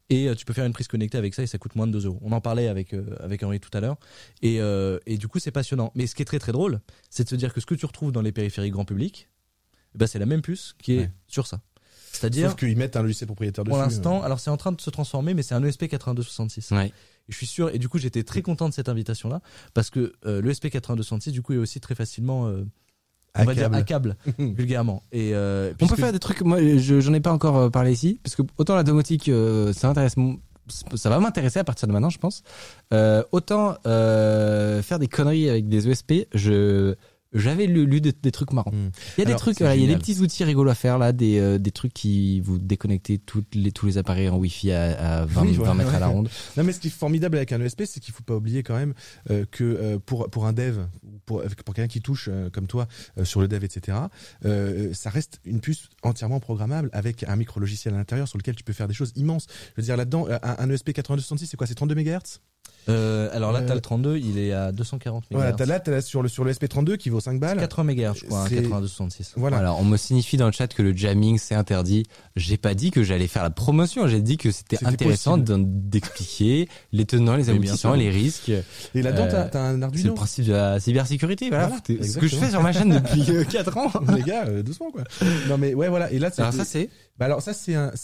Et tu peux faire une prise connectée avec ça et ça coûte moins de 2 €. On en parlait avec Henri tout à l'heure. Et du coup, c'est passionnant. Mais ce qui est très très drôle, c'est de se dire que ce que tu retrouves dans les périphériques grand public, c'est la même puce qui est sur ça. C'est-à-dire, sauf qu'ils mettent un logiciel propriétaire dessus. Pour l'instant, alors c'est en train de se transformer, mais c'est un ESP8266. Ouais. Et je suis sûr, et du coup j'étais très content de cette invitation-là, parce que le ESP8266 du coup est aussi très facilement, on va dire à câble, vulgairement. Et on peut faire des trucs. Moi, j'en ai pas encore parlé ici, parce que autant la domotique, ça va m'intéresser à partir de maintenant, je pense. Autant faire des conneries avec des ESP, j'avais lu des trucs marrants. Il y a des trucs, il y a des petits outils rigolos à faire là, des trucs qui vous déconnectez tous les appareils en Wi-Fi à 20 mètres à la ronde. Non, mais ce qui est formidable avec un ESP, c'est qu'il faut pas oublier quand même que pour un dev, pour quelqu'un qui touche comme toi sur le dev, etc. Ça reste une puce entièrement programmable avec un micro logiciel à l'intérieur sur lequel tu peux faire des choses immenses. Je veux dire là-dedans, un ESP 8266, c'est quoi? C'est 32 MHz? Alors là, t'as le 32, il est à 240 MHz. Voilà, t'as sur le SP32 qui vaut 5 balles. 80 MHz, je crois, 8266. Voilà. Alors, on me signifie dans le chat que le jamming c'est interdit. J'ai pas dit que j'allais faire la promotion, j'ai dit que c'était intéressant d'expliquer les tenants, les aboutissants, les risques. Et là-dedans, t'as un Arduino. C'est le principe de la cybersécurité, voilà. Ce que je fais sur ma chaîne depuis 4 ans. Les gars, doucement, quoi. Non, mais ouais, voilà. Et là, alors ça, c'est? Alors ça, c'est un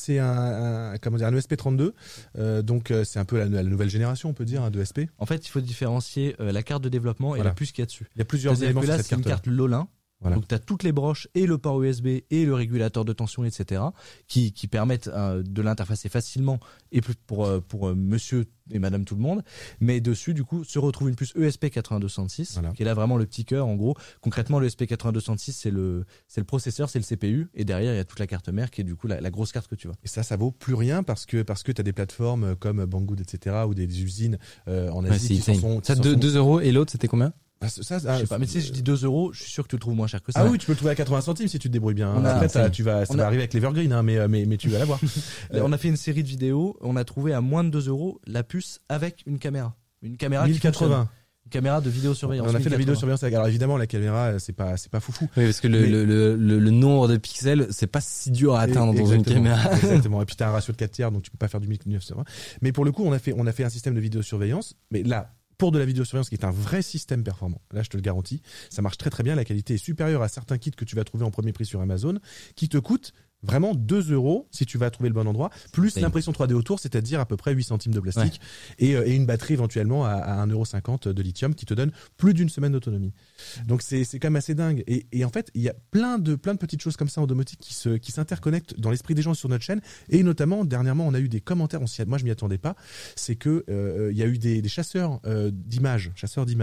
ESP32. Donc, c'est un peu la nouvelle génération, on peut dire, de SP. En fait, il faut différencier la carte de développement et la puce qu'il y a dessus. Il y a plusieurs éléments sur cette carte. C'est une carte Lolin. Voilà. Donc tu as toutes les broches et le port USB et le régulateur de tension, etc. qui permettent de l'interfacer facilement et pour monsieur et madame tout le monde. Mais dessus, du coup, se retrouve une puce ESP8266 qui est là vraiment le petit cœur. En gros, concrètement, le ESP8266 c'est le processeur, c'est le CPU, et derrière il y a toute la carte mère qui est du coup la grosse carte que tu vois. Et ça vaut plus rien parce que tu as des plateformes comme Banggood, etc. ou des usines en Asie qui sont... Ça 2 € et l'autre c'était combien? je sais pas, mais tu sais, je dis 2 €, je suis sûr que tu le trouves moins cher que ça. Ah oui, tu peux le trouver à 80 centimes si tu te débrouilles bien. Après, ça va arriver avec l'Evergreen, hein, mais tu vas l'avoir. On a fait une série de vidéos, on a trouvé à moins de 2 € la puce avec une caméra. Une caméra 1080. Une caméra de vidéosurveillance. On a fait de la vidéosurveillance. Alors évidemment, la caméra, c'est pas foufou. Oui, parce que le nombre de pixels, c'est pas si dur à atteindre dans une caméra. Exactement. Et puis t'as un ratio de 4/3, donc tu peux pas faire du 1920. Mais pour le coup, on a fait un système de vidéosurveillance. Mais là, pour de la vidéosurveillance qui est un vrai système performant. Là, je te le garantis. Ça marche très très bien. La qualité est supérieure à certains kits que tu vas trouver en premier prix sur Amazon, qui te coûtent vraiment 2 € si tu vas trouver le bon endroit, plus l'impression 3D autour, c'est-à-dire à peu près 8 centimes de plastique, et une batterie éventuellement à 1,50 € de lithium qui te donne plus d'une semaine d'autonomie. Donc c'est quand même assez dingue. Et en fait, il y a plein de petites choses comme ça en domotique qui s'interconnectent dans l'esprit des gens sur notre chaîne. Et notamment, dernièrement, on a eu des commentaires, moi je m'y attendais pas, c'est que il y a eu des chasseurs d'images,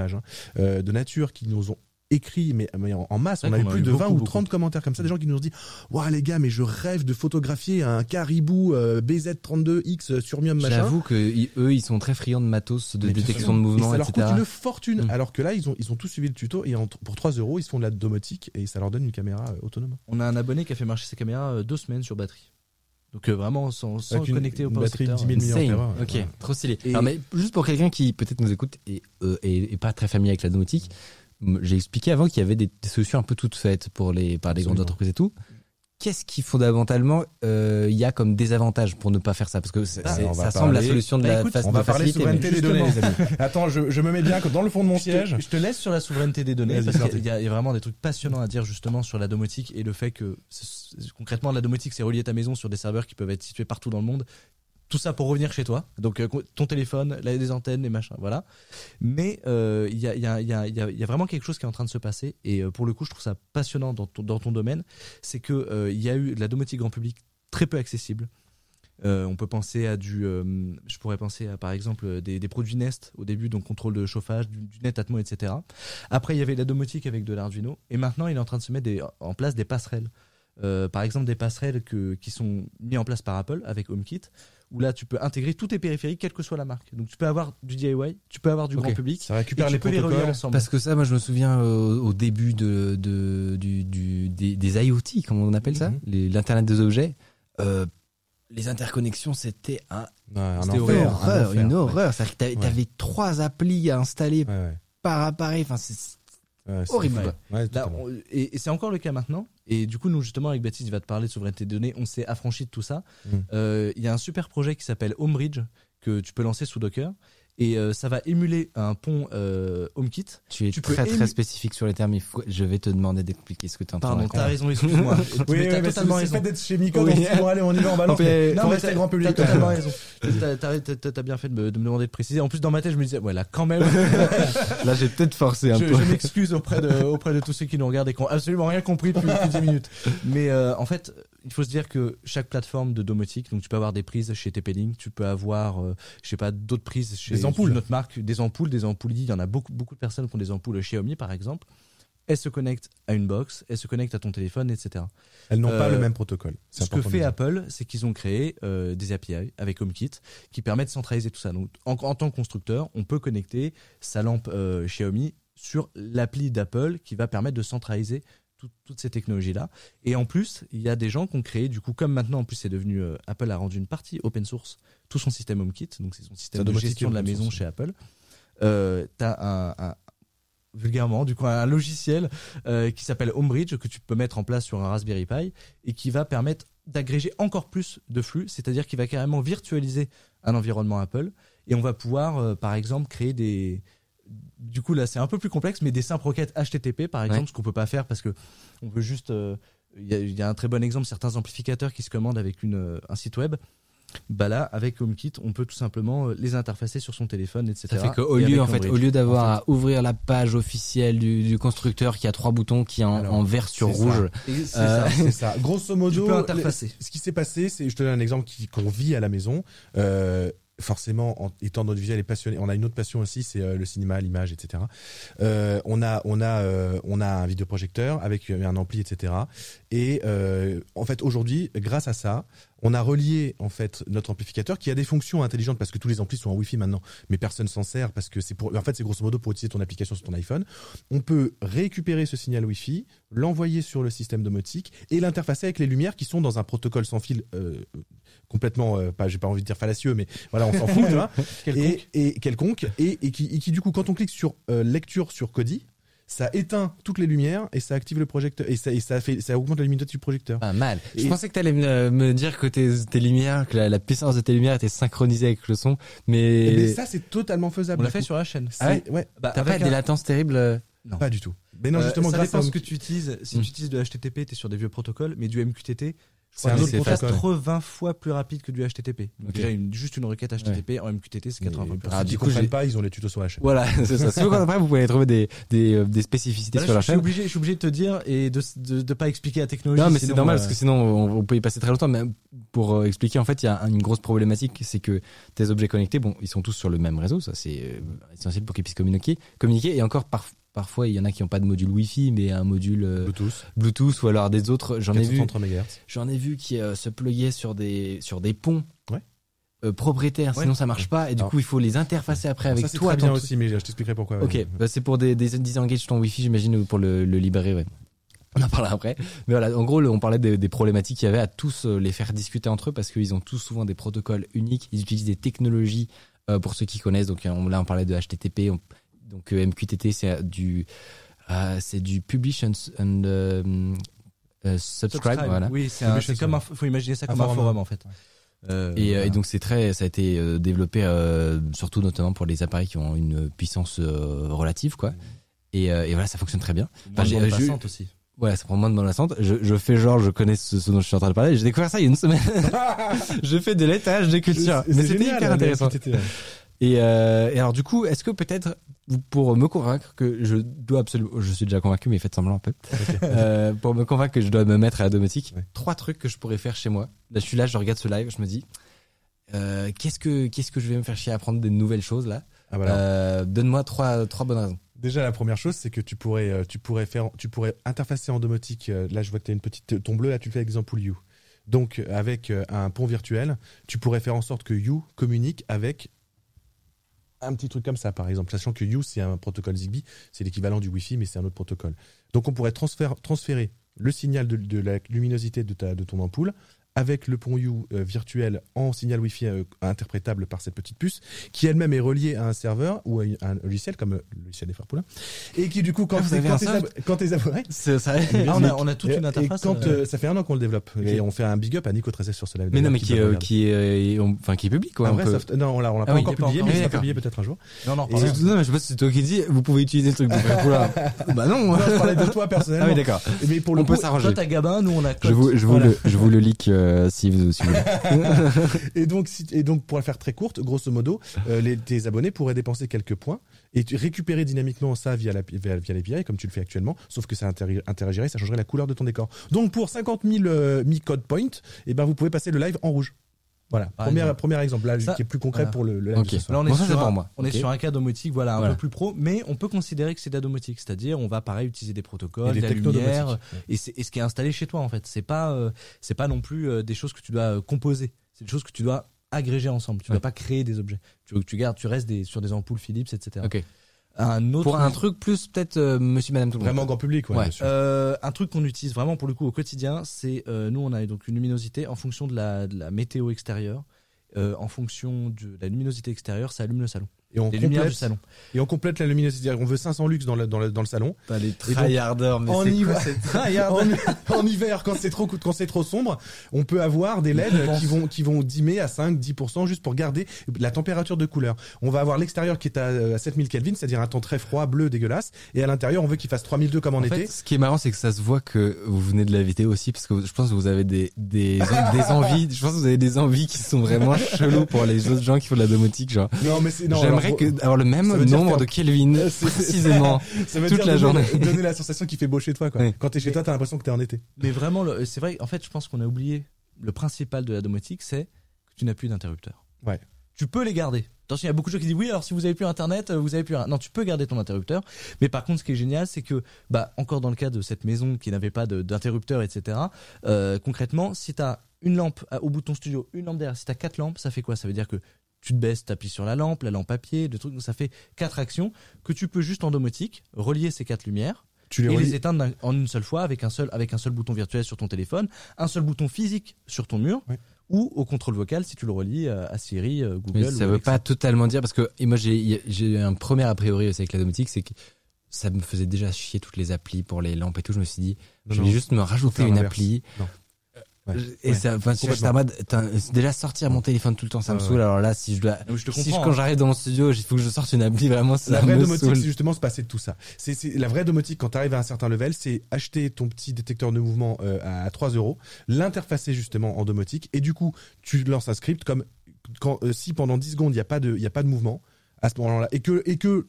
de nature qui nous ont écrit, mais en masse, on a eu plus de 20 ou 30 commentaires comme ça, des gens qui nous ont dit waouh les gars, mais je rêve de photographier un caribou BZ32X Surmium machin. J'avoue que eux ils sont très friands de matos, de détection de mouvement, et ça etc. leur coûte une fortune, alors que là ils ont tous suivi le tuto et pour 3 € ils se font de la domotique et ça leur donne une caméra autonome. On a un abonné qui a fait marcher sa caméra 2 semaines sur batterie. Donc vraiment sans connecter au power secteur. Batterie 10 000 mAh. Ok, trop stylé. Alors, mais juste pour quelqu'un qui peut-être nous écoute et pas très familier avec la domotique, j'ai expliqué avant qu'il y avait des solutions un peu toutes faites par des grandes entreprises et tout. Qu'est-ce qui fondamentalement il y a comme désavantage pour ne pas faire ça? Parce que ça semble la solution de la facilité. On va parler souveraineté des données, les amis. Attends, je me mets bien dans le fond de mon siège. Je te laisse sur la souveraineté des données, parce qu'il y a vraiment des trucs passionnants à dire justement sur la domotique et le fait que concrètement la domotique c'est relier ta maison sur des serveurs qui peuvent être situés partout dans le monde. Tout ça pour revenir chez toi, donc ton téléphone, les antennes, les machins, voilà. Mais il y a vraiment quelque chose qui est en train de se passer, et pour le coup, je trouve ça passionnant dans ton domaine, c'est que il y a eu de la domotique grand public très peu accessible. On peut penser à je pourrais penser à par exemple des produits Nest au début, donc contrôle de chauffage, du Netatmo, etc. Après, il y avait la domotique avec de l'Arduino, et maintenant, il est en train de se mettre en place des passerelles. Par exemple, des passerelles qui sont mises en place par Apple avec HomeKit, où là tu peux intégrer tous tes périphériques quelle que soit la marque. Donc tu peux avoir du DIY, tu peux avoir du grand public, ça récupère les relier ensemble. Parce que ça, moi je me souviens au début des IoT, comment on appelle ça, l'internet des objets, les interconnexions c'était une horreur. C'est-à-dire que t'avais 3 applis à installer par appareil. Enfin horrible. Ouais, Là, et c'est encore le cas maintenant. Et du coup, nous, justement, avec Baptiste, il va te parler de souveraineté de données. On s'est affranchi de tout ça. Il y a un super projet qui s'appelle Homebridge que tu peux lancer sous Docker. Et ça va émuler un pont HomeKit. Tu es très spécifique sur les termes. Je vais te demander d'expliquer ce que tu es en train de raconter. Pardon, t'as raison, excuse-moi. Oui, t'as totalement raison. C'est fait d'être chez Miko. Bon, allez, on y va, on balance. Non, mais t'as grand public. T'as totalement raison. T'as bien fait de me demander de préciser. En plus, dans ma tête, je me disais, ouais, là, quand même. Là, j'ai peut-être forcé un peu. Je m'excuse auprès de tous ceux qui nous regardent et qui ont absolument rien compris depuis 10 minutes. Mais en fait, il faut se dire que chaque plateforme de domotique, donc tu peux avoir des prises chez TP-Link, tu peux avoir, je sais pas, d'autres prises chez notre marque, des ampoules, il y en a beaucoup de personnes qui ont des ampoules Xiaomi par exemple. Elles se connectent à une box, elles se connectent à ton téléphone, etc. Elles n'ont pas le même protocole. Ce que fait Apple, c'est qu'ils ont créé des API avec HomeKit qui permettent de centraliser tout ça. Donc, en tant que constructeur, on peut connecter sa lampe Xiaomi sur l'appli d'Apple qui va permettre de centraliser toutes ces technologies-là. Et en plus, il y a des gens qui ont créé, du coup, comme maintenant, en plus, c'est devenu, Apple a rendu une partie open source, tout son système HomeKit, donc c'est son système de gestion de la maison chez Apple. T'as vulgairement, du coup, un logiciel qui s'appelle Homebridge que tu peux mettre en place sur un Raspberry Pi et qui va permettre d'agréger encore plus de flux, c'est-à-dire qu'il va carrément virtualiser un environnement Apple et on va pouvoir, par exemple, créer des... Du coup, là, c'est un peu plus complexe, mais des simples requêtes HTTP, par exemple, ce qu'on peut pas faire parce que on veut juste... Il y a un très bon exemple, certains amplificateurs qui se commandent avec un site web. Bah là, avec HomeKit, on peut tout simplement les interfacer sur son téléphone, etc. Ça fait qu'au lieu d'avoir à ouvrir la page officielle du constructeur qui a 3 boutons qui est en vert sur rouge. C'est ça. Grosso modo, tu peux interfacer. Ce qui s'est passé, c'est, je te donne un exemple qu'on vit à la maison. Forcément, étant notre visuel et passionné, on a une autre passion aussi, c'est le cinéma, l'image, etc. On a un vidéoprojecteur avec un ampli, etc. Et en fait, aujourd'hui, grâce à ça, on a relié en fait notre amplificateur qui a des fonctions intelligentes parce que tous les amplis sont en Wi-Fi maintenant, mais personne s'en sert parce que c'est grosso modo pour utiliser ton application sur ton iPhone. On peut récupérer ce signal Wi-Fi, l'envoyer sur le système domotique et l'interfacer avec les lumières qui sont dans un protocole sans fil complètement j'ai pas envie de dire fallacieux, mais voilà, on s'en fout, tu vois. Quelconque et qui du coup quand on clique sur lecture sur Kodi, ça éteint toutes les lumières et ça active le projecteur et ça augmente la luminosité du projecteur. Pas mal. Je pensais que t'allais me dire que tes lumières, que la puissance de tes lumières était synchronisée avec le son, mais ça c'est totalement faisable. On l'a fait sur la chaîne. Ouais. T'as pas des latences terribles? Non, pas du tout. Mais non, justement, ça grâce dépend à ce que tu utilises. Si tu utilises de HTTP, t'es sur des vieux protocoles, mais du MQTT, c'est un autre protocole. 80 fois plus rapide que du HTTP. Donc déjà, juste une requête HTTP en MQTT, c'est 80 fois plus rapide. Du coup, comprennent pas, ils ont les tutos sur la chaîne. Voilà, c'est ça. Si vous après, vous pouvez trouver des spécificités sur la chaîne. Je suis obligé de te dire et de pas expliquer la technologie. Non, mais c'est normal parce que sinon, on peut y passer très longtemps. Mais pour expliquer, en fait, il y a une grosse problématique, c'est que tes objets connectés, ils sont tous sur le même réseau. Ça, c'est essentiel pour qu'ils puissent communiquer. Et encore parfois, il y en a qui n'ont pas de module Wi-Fi, mais un module Bluetooth ou alors des autres. J'en ai vu qui se pluguaient sur des ponts propriétaires, sinon ça marche pas. Et du coup, il faut les interfacer après avec ça, c'est toi. Très bien aussi, mais je t'expliquerai pourquoi. Ok, c'est pour disengage ton Wi-Fi, j'imagine, ou pour le libérer. Ouais. On en parlera après. Mais voilà, en gros, on parlait des problématiques qu'il y avait à tous les faire discuter entre eux parce qu'ils ont tous souvent des protocoles uniques. Ils utilisent des technologies pour ceux qui connaissent. Donc là, on parlait de HTTP. Donc MQTT, c'est du publish and subscribe. Voilà. Oui, c'est comme faut imaginer ça comme un forum en fait. Et donc ça a été développé surtout notamment pour les appareils qui ont une puissance relative, quoi. Et voilà, ça fonctionne très bien. Moins de bande passante aussi. Voilà, ça prend moins de bande passante. Je fais genre, je connais ce dont je suis en train de parler. J'ai découvert ça il y a une semaine. Je fais de l'étage des cultures. Mais c'était hyper intéressant. Et alors du coup, est-ce que peut-être pour me convaincre que je dois absolument, je suis déjà convaincu, mais faites semblant un peu, pour me convaincre que je dois me mettre à la domotique, 3 trucs que je pourrais faire chez moi. Là, je suis là, je regarde ce live, je me dis, qu'est-ce que je vais me faire chier à apprendre des nouvelles choses là. Donne-moi 3 bonnes raisons. Déjà, la première chose, c'est que tu pourrais interfacer en domotique. Là, je vois que tu as une petite ton bleu. Là, tu le fais avec exemple You. Donc, avec un pont virtuel, tu pourrais faire en sorte que You communique avec un petit truc comme ça, par exemple, sachant que You, c'est un protocole Zigbee, c'est l'équivalent du Wi-Fi, mais c'est un autre protocole. Donc, on pourrait transférer le signal de la luminosité de ton ampoule avec le pont You virtuel en signal Wi-Fi interprétable par cette petite puce, qui elle-même est reliée à un serveur ou à un logiciel comme le logiciel des frères Poulain, et qui du coup quand tes abonnés, on a toute une interface. Ça fait 1 an qu'on le développe et on fait un big up à Nico 13 sur ce live. Mais non, mais qui est public quoi. Non, on l'a pas encore publié, mais il sera publié peut-être un jour. Non, mais je sais pas si c'est toi qui dis. Vous pouvez utiliser le truc des frères Poulain. Bah non. Je parlais de toi personnellement. Ah oui, d'accord. Mais pour le on coup, peut s'arranger. Toi t'as Gabin, nous on a Cote. Je vous le leak si vous voulez. et donc pour la faire très courte, grosso modo, tes abonnés pourraient dépenser quelques points et récupérer dynamiquement ça via l'API comme tu le fais actuellement, sauf que ça interagirait, ça changerait la couleur de ton décor. Donc pour 50 000 Mi Code Point, et ben vous pouvez passer le live en rouge. Voilà, premier exemple là, qui est plus concret pour le live. Okay. Là on est sur un cas domotique, un peu plus pro, mais on peut considérer que c'est de la domotique, c'est-à-dire on va pareil utiliser des protocoles, de la lumière, et ce qui est installé chez toi en fait. C'est pas non plus des choses que tu dois composer, c'est des choses que tu dois agréger ensemble. Tu dois pas créer des objets. Tu restes sur des ampoules Philips, etc. Ok. Pour un truc plus peut-être monsieur madame tout le monde. Vraiment grand public, ouais. Un truc qu'on utilise vraiment pour le coup au quotidien, c'est nous on a donc une luminosité en fonction de la météo extérieure, en fonction de la luminosité extérieure, ça allume le salon. Et on lumières du salon. Et on complète la luminosité. On veut 500 lux dans le salon. Pas les tryharders, mais c'est quoi ces tryharders? En hiver, quand c'est trop sombre, on peut avoir des LED qui vont dimmer à 5-10% juste pour garder la température de couleur. On va avoir l'extérieur qui est à 7000 Kelvin, c'est-à-dire un temps très froid, bleu, dégueulasse. Et à l'intérieur, on veut qu'il fasse 3002 comme en été. Fait, ce qui est marrant, c'est que ça se voit que vous venez de la vidéo aussi, parce que je pense que vous avez des envies. Je pense que vous avez des envies qui sont vraiment cheloues pour les autres gens qui font de la domotique, genre. Non, mais j'aimerais avoir le même nombre de Kelvin précisément toute la journée. Donner la sensation qu'il fait beau chez toi, quoi. Oui. Quand t'es chez toi, t'as l'impression que t'es en été. Mais vraiment, c'est vrai. En fait, je pense qu'on a oublié le principal de la domotique, c'est que tu n'as plus d'interrupteur. Ouais. Tu peux les garder. Attention, il y a beaucoup de gens qui disent oui, alors si vous avez plus internet, vous avez plus rien. Non, tu peux garder ton interrupteur. Mais par contre, ce qui est génial, c'est que, encore dans le cas de cette maison qui n'avait pas d'interrupteur, etc., concrètement, si t'as une lampe au bout de ton studio, une lampe derrière, si t'as 4 lampes, ça fait quoi? Ça veut dire que tu te baisses, t'appuies sur la lampe à pied, de trucs, donc ça fait 4 actions que tu peux juste en domotique relier ces 4 lumières les éteindre en une seule fois avec un seul bouton virtuel sur ton téléphone, un seul bouton physique sur ton mur. Ouais. Ou au contrôle vocal si tu le relis à Siri, Google. Mais ça veut pas totalement dire parce que moi j'ai un premier a priori aussi avec la domotique, c'est que ça me faisait déjà chier toutes les applis pour les lampes et tout. Je me suis dit, je vais juste me rajouter une appli. Non. Ouais. Et ça, c'est en mode, déjà sortir mon téléphone tout le temps, ça me saoule. Alors là, quand j'arrive dans mon studio, il faut que je sorte une appli, vraiment, ça la vraie me domotique, saoule. c'est justement se passer de tout ça. C'est la vraie domotique quand t'arrives à un certain level, c'est acheter ton petit détecteur de mouvement à 3€, l'interfacer justement en domotique, et du coup, tu lances un script comme si pendant 10 secondes il y a pas de mouvement à ce moment-là, et que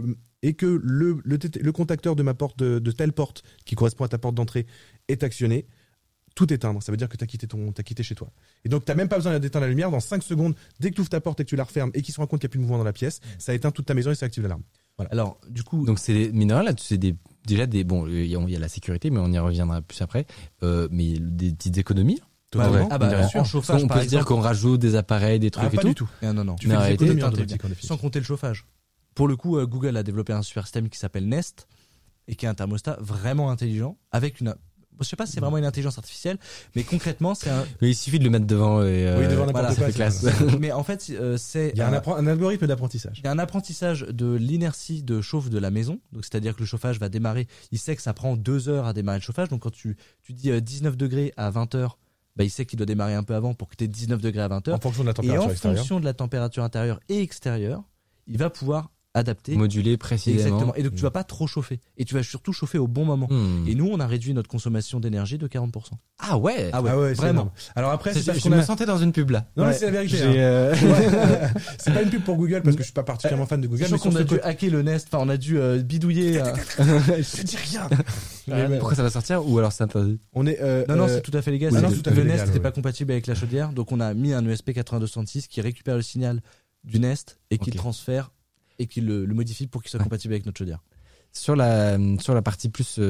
le contacteur de ma porte de telle porte qui correspond à ta porte d'entrée est actionné. Tout éteindre, ça veut dire que t'as quitté chez toi. Et donc t'as même pas besoin d'éteindre la lumière. Dans 5 secondes, dès que tu ouvres ta porte et que tu la refermes et qu'ils se rendent compte qu'il n'y a plus de mouvement dans la pièce, ça éteint toute ta maison et ça active l'alarme. Voilà. Alors du coup, donc c'est mineurs là, c'est déjà des bon, il y a la sécurité, mais on y reviendra plus après. Mais des petites économies. Totalement. En chauffage, on peut se dire qu'on rajoute des appareils, des trucs et pas tout. Du tout. Non. Tu fais des économies en domotique, sans compter le chauffage. Pour le coup, Google a développé un super système qui s'appelle Nest et qui est un thermostat vraiment intelligent avec une je sais pas si c'est vraiment une intelligence artificielle, mais concrètement, c'est un. Mais il suffit de le mettre devant et devant voilà, ça fait classe. Mais en fait, c'est. Il y a un algorithme d'apprentissage. Il y a un apprentissage de l'inertie de chauffe de la maison. Donc, c'est-à-dire que le chauffage va démarrer. Il sait que ça prend 2 heures à démarrer le chauffage. Donc, quand tu dis 19 degrés à 20 heures, il sait qu'il doit démarrer un peu avant pour que tu aies 19 degrés à 20 heures. En fonction de la température extérieure. Et en fonction de la température intérieure et extérieure, il va pouvoir adapté, moduler précisément. Exactement. Et donc tu vas pas trop chauffer et tu vas surtout chauffer au bon moment. Et nous on a réduit notre consommation d'énergie de 40%. Ah ouais, vraiment. Alors après c'est parce je me sentais dans une pub là. Non, c'est la vérité. C'est pas une pub pour Google parce que je suis pas particulièrement fan de Google. Mais qu'on a dû hacker le Nest, on a dû bidouiller. Je dis rien. Pourquoi ça va sortir ou alors c'est interdit? Non, c'est tout à fait légal. Le Nest n'était pas compatible avec la chaudière, donc on a mis un ESP8266 qui récupère le signal du Nest et qui le transfère et qui le modifie pour qu'il soit compatible avec notre chaudière. Sur la partie plus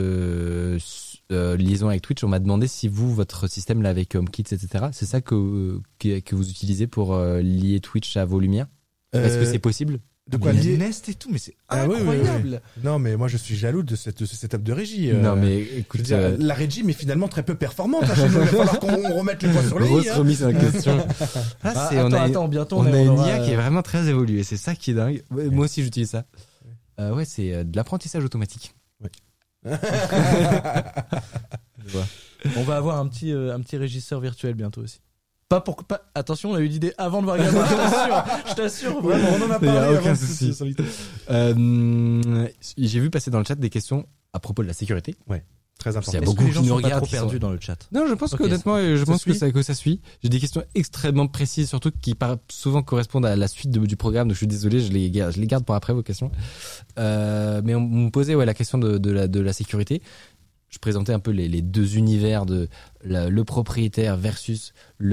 liaison avec Twitch, on m'a demandé si votre système là avec HomeKit, etc. C'est ça que vous utilisez pour lier Twitch à vos lumières. Est-ce que c'est possible? De quoi lier Nest et tout, mais c'est incroyable. Oui. Non, mais moi je suis jaloux de ce setup de régie. Non, mais écoute, la régie, mais finalement très peu performante. Hein, chez nous. Il va falloir qu'on remette les points sur les i. Grosse remise en question. Bientôt on a une IA qui est vraiment très évoluée. C'est ça qui est dingue. Moi aussi, j'utilise ça. C'est de l'apprentissage automatique. Ouais. On va avoir un petit régisseur virtuel bientôt aussi. Attention, on a eu l'idée avant de voir Gabriel. Je t'assure, vraiment, on en a parlé. Il y a aucun avant souci. J'ai vu passer dans le chat des questions à propos de la sécurité. Ouais. Très important. Il y a beaucoup qui nous regardent trop perdus dans le chat. Non, je pense qu'honnêtement, que ça suit. J'ai des questions extrêmement précises, surtout qui souvent correspondent à la suite du programme. Donc je suis désolé, je les garde pour après vos questions. Mais on me posait la question de la sécurité. Je présentais un peu les deux univers de le propriétaire versus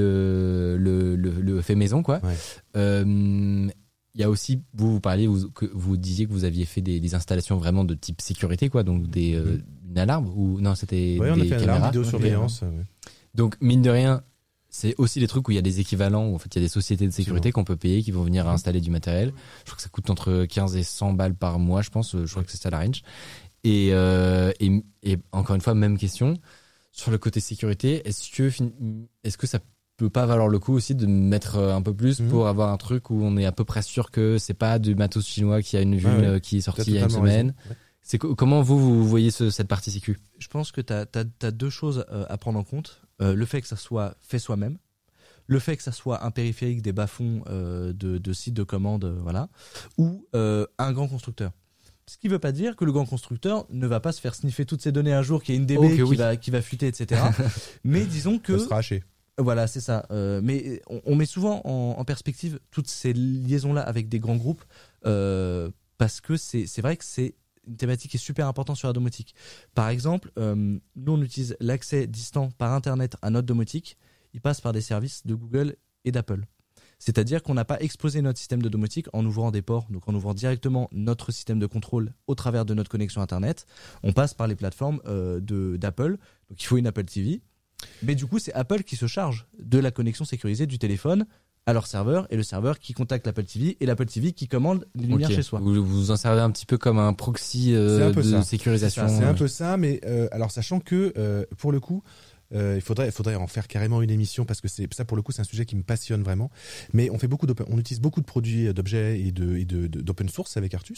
le fait maison, quoi. Ouais. Il y a aussi, vous parliez, vous disiez que vous aviez fait des installations vraiment de type sécurité, quoi, donc une alarme ou non, c'était on des a fait caméras. Alarme, vidéosurveillance. Ouais. Donc mine de rien, c'est aussi des trucs où il y a des équivalents, où en fait il y a des sociétés de sécurité qu'on peut payer, qui vont venir installer du matériel. Je crois que ça coûte entre 15 et 100 balles par mois, je pense. Je crois que c'est ça la range. Et encore une fois, même question sur le côté sécurité. Est-ce que ça peut pas valoir le coup aussi de mettre un peu plus pour avoir un truc où on est à peu près sûr que c'est pas du matos chinois qui a une vulne qui est sortie il y a une semaine. C'est comment vous voyez cette partie sécu? Je pense que t'as deux choses à prendre en compte. Le fait que ça soit fait soi-même, le fait que ça soit un périphérique des bas-fonds de sites de commande, ou un grand constructeur. Ce qui veut pas dire que le grand constructeur ne va pas se faire sniffer toutes ces données un jour, qu'il y a une DB qui va fuiter, etc. Mais disons que... Ça sera haché. Voilà, c'est ça. Mais on met souvent en perspective toutes ces liaisons-là avec des grands groupes parce que c'est vrai que c'est une thématique qui est super importante sur la domotique. Par exemple, nous on utilise l'accès distant par Internet à notre domotique. Il passe par des services de Google et d'Apple. C'est-à-dire qu'on n'a pas explosé notre système de domotique en ouvrant des ports, donc en ouvrant directement notre système de contrôle au travers de notre connexion Internet. On passe par les plateformes d'Apple, donc il faut une Apple TV. Mais du coup, c'est Apple qui se charge de la connexion sécurisée du téléphone à leur serveur, et le serveur qui contacte l'Apple TV, et l'Apple TV qui commande les lumières chez soi. Vous vous en servez un petit peu comme un proxy de sécurisation. C'est un peu ça, mais alors sachant que pour le coup, il faudrait en faire carrément une émission parce que c'est ça pour le coup c'est un sujet qui me passionne vraiment. Mais on utilise beaucoup de produits d'objets et d'open source avec Artus.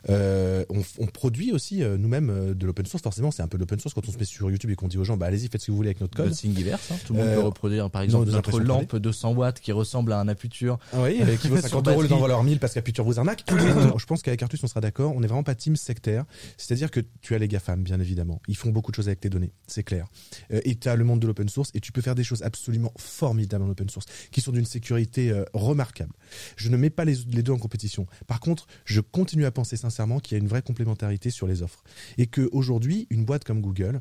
On produit aussi nous-mêmes de l'open source. Forcément, c'est un peu de l'open source quand on se met sur YouTube et qu'on dit aux gens allez-y, faites ce que vous voulez avec notre code. Le Thingiverse, tout le monde peut reproduire par exemple notre lampe 200 watts qui ressemble à un Aputure. Qui vaut 50 € dans valeur 1000 parce qu'Aputure vous arnaque. Je pense qu'avec Artus on sera d'accord. On n'est vraiment pas team sectaire. C'est-à-dire que tu as les GAFAM bien évidemment. Ils font beaucoup de choses avec tes données, c'est clair. Et tu as le monde de l'open source et tu peux faire des choses absolument formidables en open source qui sont d'une sécurité remarquable. Je ne mets pas les deux en compétition. Par contre, je continue à penser sincèrement qu'il y a une vraie complémentarité sur les offres et que aujourd'hui, une boîte comme Google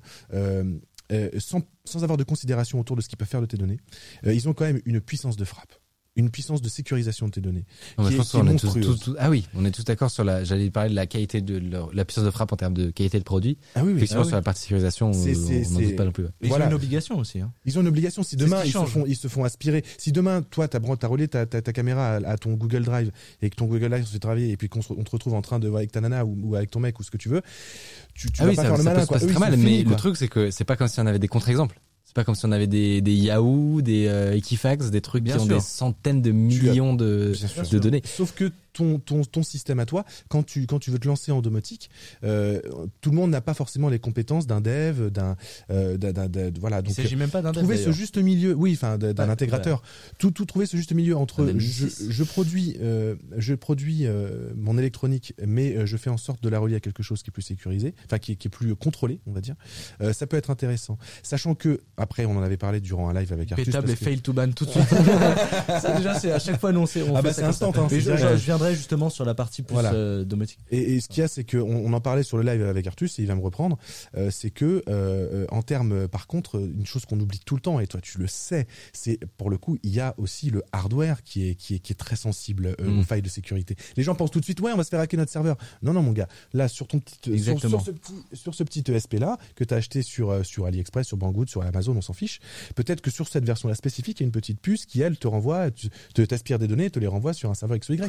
sans avoir de considération autour de ce qu'ils peuvent faire de tes données, ils ont quand même une puissance de frappe. Une puissance de sécurisation de tes données. Je pense qu'on est on est tous d'accord sur j'allais parler de la qualité la puissance de frappe en termes de qualité de produit. Effectivement, sur la partie sécurisation, on n'en doute pas non plus. Ils ont une obligation aussi. Ils ont une obligation. Si demain, ils se font aspirer, si demain, toi, t'as relié ta caméra à ton Google Drive et que ton Google Drive se fait travailler et puis qu'on te retrouve en train de, avec ta nana ou avec ton mec ou ce que tu veux, tu vas pas faire le malin, quoi. Ça peut se passer très mal, mais le truc, c'est que c'est pas comme si on avait des contre-exemples. C'est pas comme si on avait des Yahoo, des Equifax, des trucs qui ont des centaines de millions de données. Sauf que ton système à toi, quand tu veux te lancer en domotique, tout le monde n'a pas forcément les compétences d'un dev, voilà. Donc, il s'agit même pas d'un dev. Trouver ce juste milieu, d'un intégrateur. Tout trouver ce juste milieu entre je produis mon électronique, mais je fais en sorte de la relier à quelque chose qui est plus sécurisé, enfin qui est plus contrôlé, on va dire. Ça peut être intéressant, sachant que après on en avait parlé durant un live avec Artus. Pétable et fail to ban tout de suite. Ça déjà c'est à chaque fois nous on fait c'est instant. Mais je viendrai justement sur la partie plus domotique. Et ce qu'il y a, c'est qu'on en parlait sur le live avec Artus et il va me reprendre. C'est que en termes, par contre, une chose qu'on oublie tout le temps et toi tu le sais, c'est pour le coup il y a aussi le hardware qui est très sensible aux failles de sécurité. Les gens pensent tout de suite on va se faire hacker notre serveur. Non mon gars, là sur ton petit sur ce petit ESP là que tu as acheté sur AliExpress, sur Banggood, sur Amazon, on s'en fiche. Peut-être que sur cette version là spécifique, il y a une petite puce qui elle te renvoie, t'aspire des données, te les renvoie sur un serveur XY.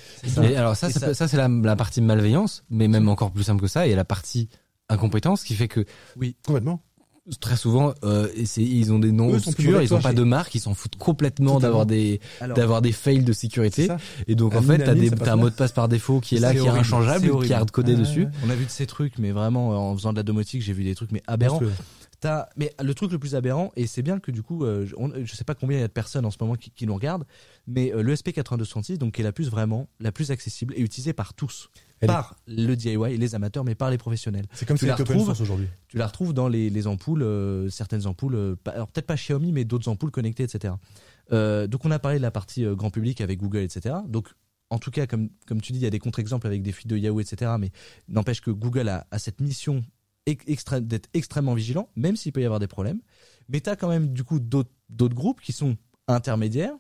Et alors ça c'est la partie malveillance, mais même encore plus simple que ça, il y a la partie incompétence qui fait que oui, complètement. Très souvent, ils ont des noms obscurs, ils ont pas de marque, ils s'en foutent complètement d'avoir des fails de sécurité. Et donc en fait, t'as un mot de passe par défaut qui est là, qui est inchangeable, qui est hardcodé dessus. On a vu de ces trucs, mais vraiment en faisant de la domotique, j'ai vu des trucs mais aberrants. Mais le truc le plus aberrant, et c'est bien que du coup, je sais pas combien il y a de personnes en ce moment qui nous regardent, mais le SP8266, donc qui est la puce vraiment la plus accessible et utilisée par tous. Par le DIY, les amateurs, mais par les professionnels. C'est comme si c'était open source aujourd'hui. Tu la retrouves dans les ampoules, certaines ampoules, alors peut-être pas Xiaomi, mais d'autres ampoules connectées, etc. Donc on a parlé de la partie grand public avec Google, etc. Donc en tout cas, comme tu dis, il y a des contre-exemples avec des fuites de Yahoo, etc. Mais n'empêche que Google a cette mission d'être extrêmement vigilant, même s'il peut y avoir des problèmes. Mais tu as quand même du coup d'autres groupes qui sont intermédiaires,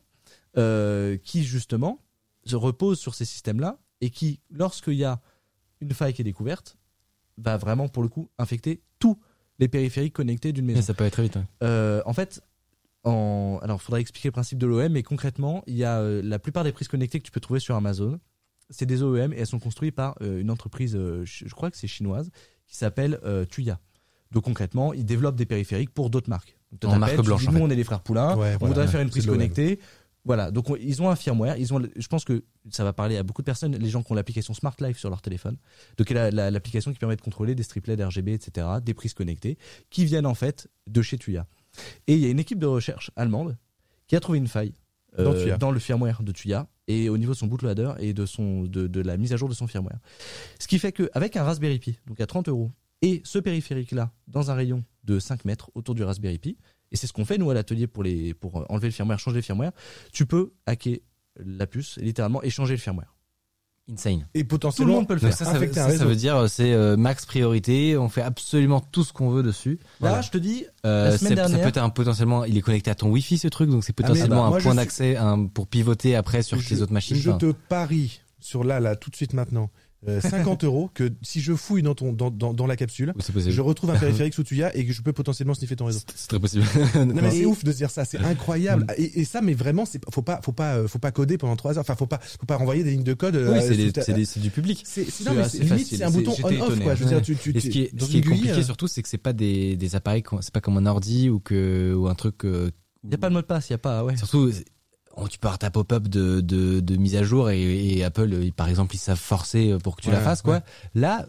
qui justement se reposent sur ces systèmes-là, et qui, lorsqu'il y a une faille qui est découverte, va vraiment, pour le coup, infecter tous les périphériques connectés d'une maison. Et ça peut aller très vite. En fait, alors, il faudrait expliquer le principe de l'OEM, mais concrètement, il y a la plupart des prises connectées que tu peux trouver sur Amazon. C'est des OEM et elles sont construites par une entreprise, je crois que c'est chinoise, qui s'appelle Tuya. Donc concrètement, ils développent des périphériques pour d'autres marques. En marque blanche. Nous, on est les frères Poulain, on voudrait faire une prise connectée. Voilà, donc ils ont un firmware, je pense que ça va parler à beaucoup de personnes, les gens qui ont l'application Smart Life sur leur téléphone, donc l'application qui permet de contrôler des striplets RGB, etc., des prises connectées, qui viennent en fait de chez Tuya. Et il y a une équipe de recherche allemande qui a trouvé une faille dans le firmware de Tuya, et au niveau de son bootloader et de la mise à jour de son firmware. Ce qui fait qu'avec un Raspberry Pi, donc à 30 €, et ce périphérique-là, dans un rayon de 5 mètres autour du Raspberry Pi, et c'est ce qu'on fait nous à l'atelier pour enlever le firmware, changer le firmware, tu peux hacker la puce et littéralement échanger le firmware. Insane. Et potentiellement, tout le monde peut le faire. Ça veut dire c'est max priorité, on fait absolument tout ce qu'on veut dessus. Là, je te dis, la semaine dernière, ça peut être potentiellement, il est connecté à ton Wi-Fi ce truc, donc c'est potentiellement un point d'accès pour pivoter après sur tes autres machines. Je te parie sur là tout de suite maintenant. 50 € que si je fouille dans la capsule, je retrouve un périphérique sous Tuya et que je peux potentiellement sniffer ton réseau. C'est très possible. Non mais c'est ouf de se dire ça, c'est incroyable. Et ça, mais vraiment, faut pas coder pendant 3 heures. Enfin, faut pas renvoyer des lignes de code. Oui, c'est du public. Limite, c'est un bouton on/off, quoi. Je veux dire, et ce qui est compliqué surtout, c'est que c'est pas des appareils, c'est pas comme un ordi ou un truc. Il y a pas de mot de passe, il y a pas. Ouais. Surtout. Tu peux avoir ta pop-up de mise à jour et Apple, par exemple, ils savent forcer pour que tu la fasses, quoi. Ouais. Là,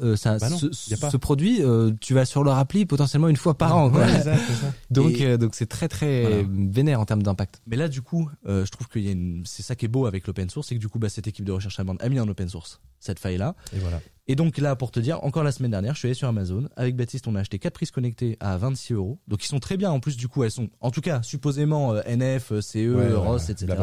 ce produit, tu vas sur leur appli potentiellement une fois par an, quoi. C'est ça. Donc c'est très très vénère en termes d'impact. Mais là, du coup, je trouve qu'il y a c'est ça qui est beau avec l'open source, c'est que du coup, cette équipe de recherche allemande a mis en open source cette faille-là. Et voilà. Et donc là, pour te dire, encore la semaine dernière, je suis allé sur Amazon. Avec Baptiste, on a acheté 4 prises connectées à 26 €. Donc ils sont très bien. En plus, du coup, elles sont, en tout cas, supposément NF, CE, ROS, etc.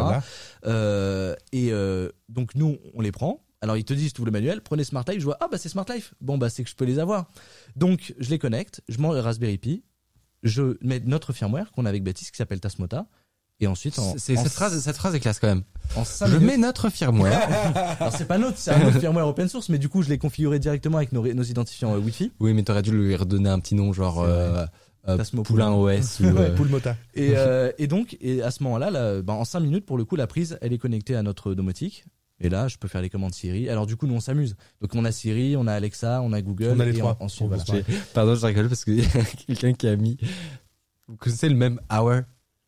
Donc nous, on les prend. Alors ils te disent, tu ouvres le manuel, prenez Smart Life. Je vois, c'est Smart Life. Bon, c'est que je peux les avoir. Donc je les connecte, je mets le Raspberry Pi, je mets notre firmware qu'on a avec Baptiste qui s'appelle Tasmota. Et ensuite, cette phrase est classe quand même. Je mets notre firmware. Alors c'est pas notre, c'est un autre firmware open source, mais du coup je l'ai configuré directement avec nos identifiants Wi-Fi. Oui, mais t'aurais dû lui redonner un petit nom genre Poulain OS ou Poulmota. Et donc à ce moment-là, en 5 minutes pour le coup la prise elle est connectée à notre domotique. Et là, je peux faire les commandes Siri. Alors du coup, nous on s'amuse. Donc on a Siri, on a Alexa, on a Google. On a les trois. Ensuite, voilà. Pardon, je rigole parce que y a quelqu'un qui a mis. Vous connaissez le même hour?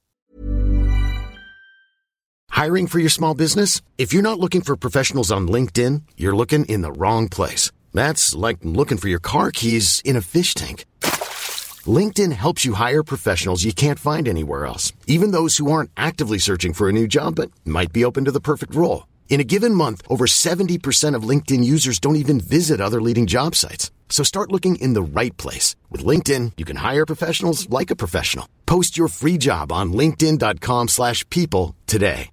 Hiring for your small business? If you're not looking for professionals on LinkedIn, you're looking in the wrong place. That's like looking for your car keys in a fish tank. LinkedIn helps you hire professionals you can't find anywhere else, even those who aren't actively searching for a new job but might be open to the perfect role. In a given month, over 70% of LinkedIn users don't even visit other leading job sites. So start looking in the right place. With LinkedIn, you can hire professionals like a professional. Post your free job on linkedin.com/people today.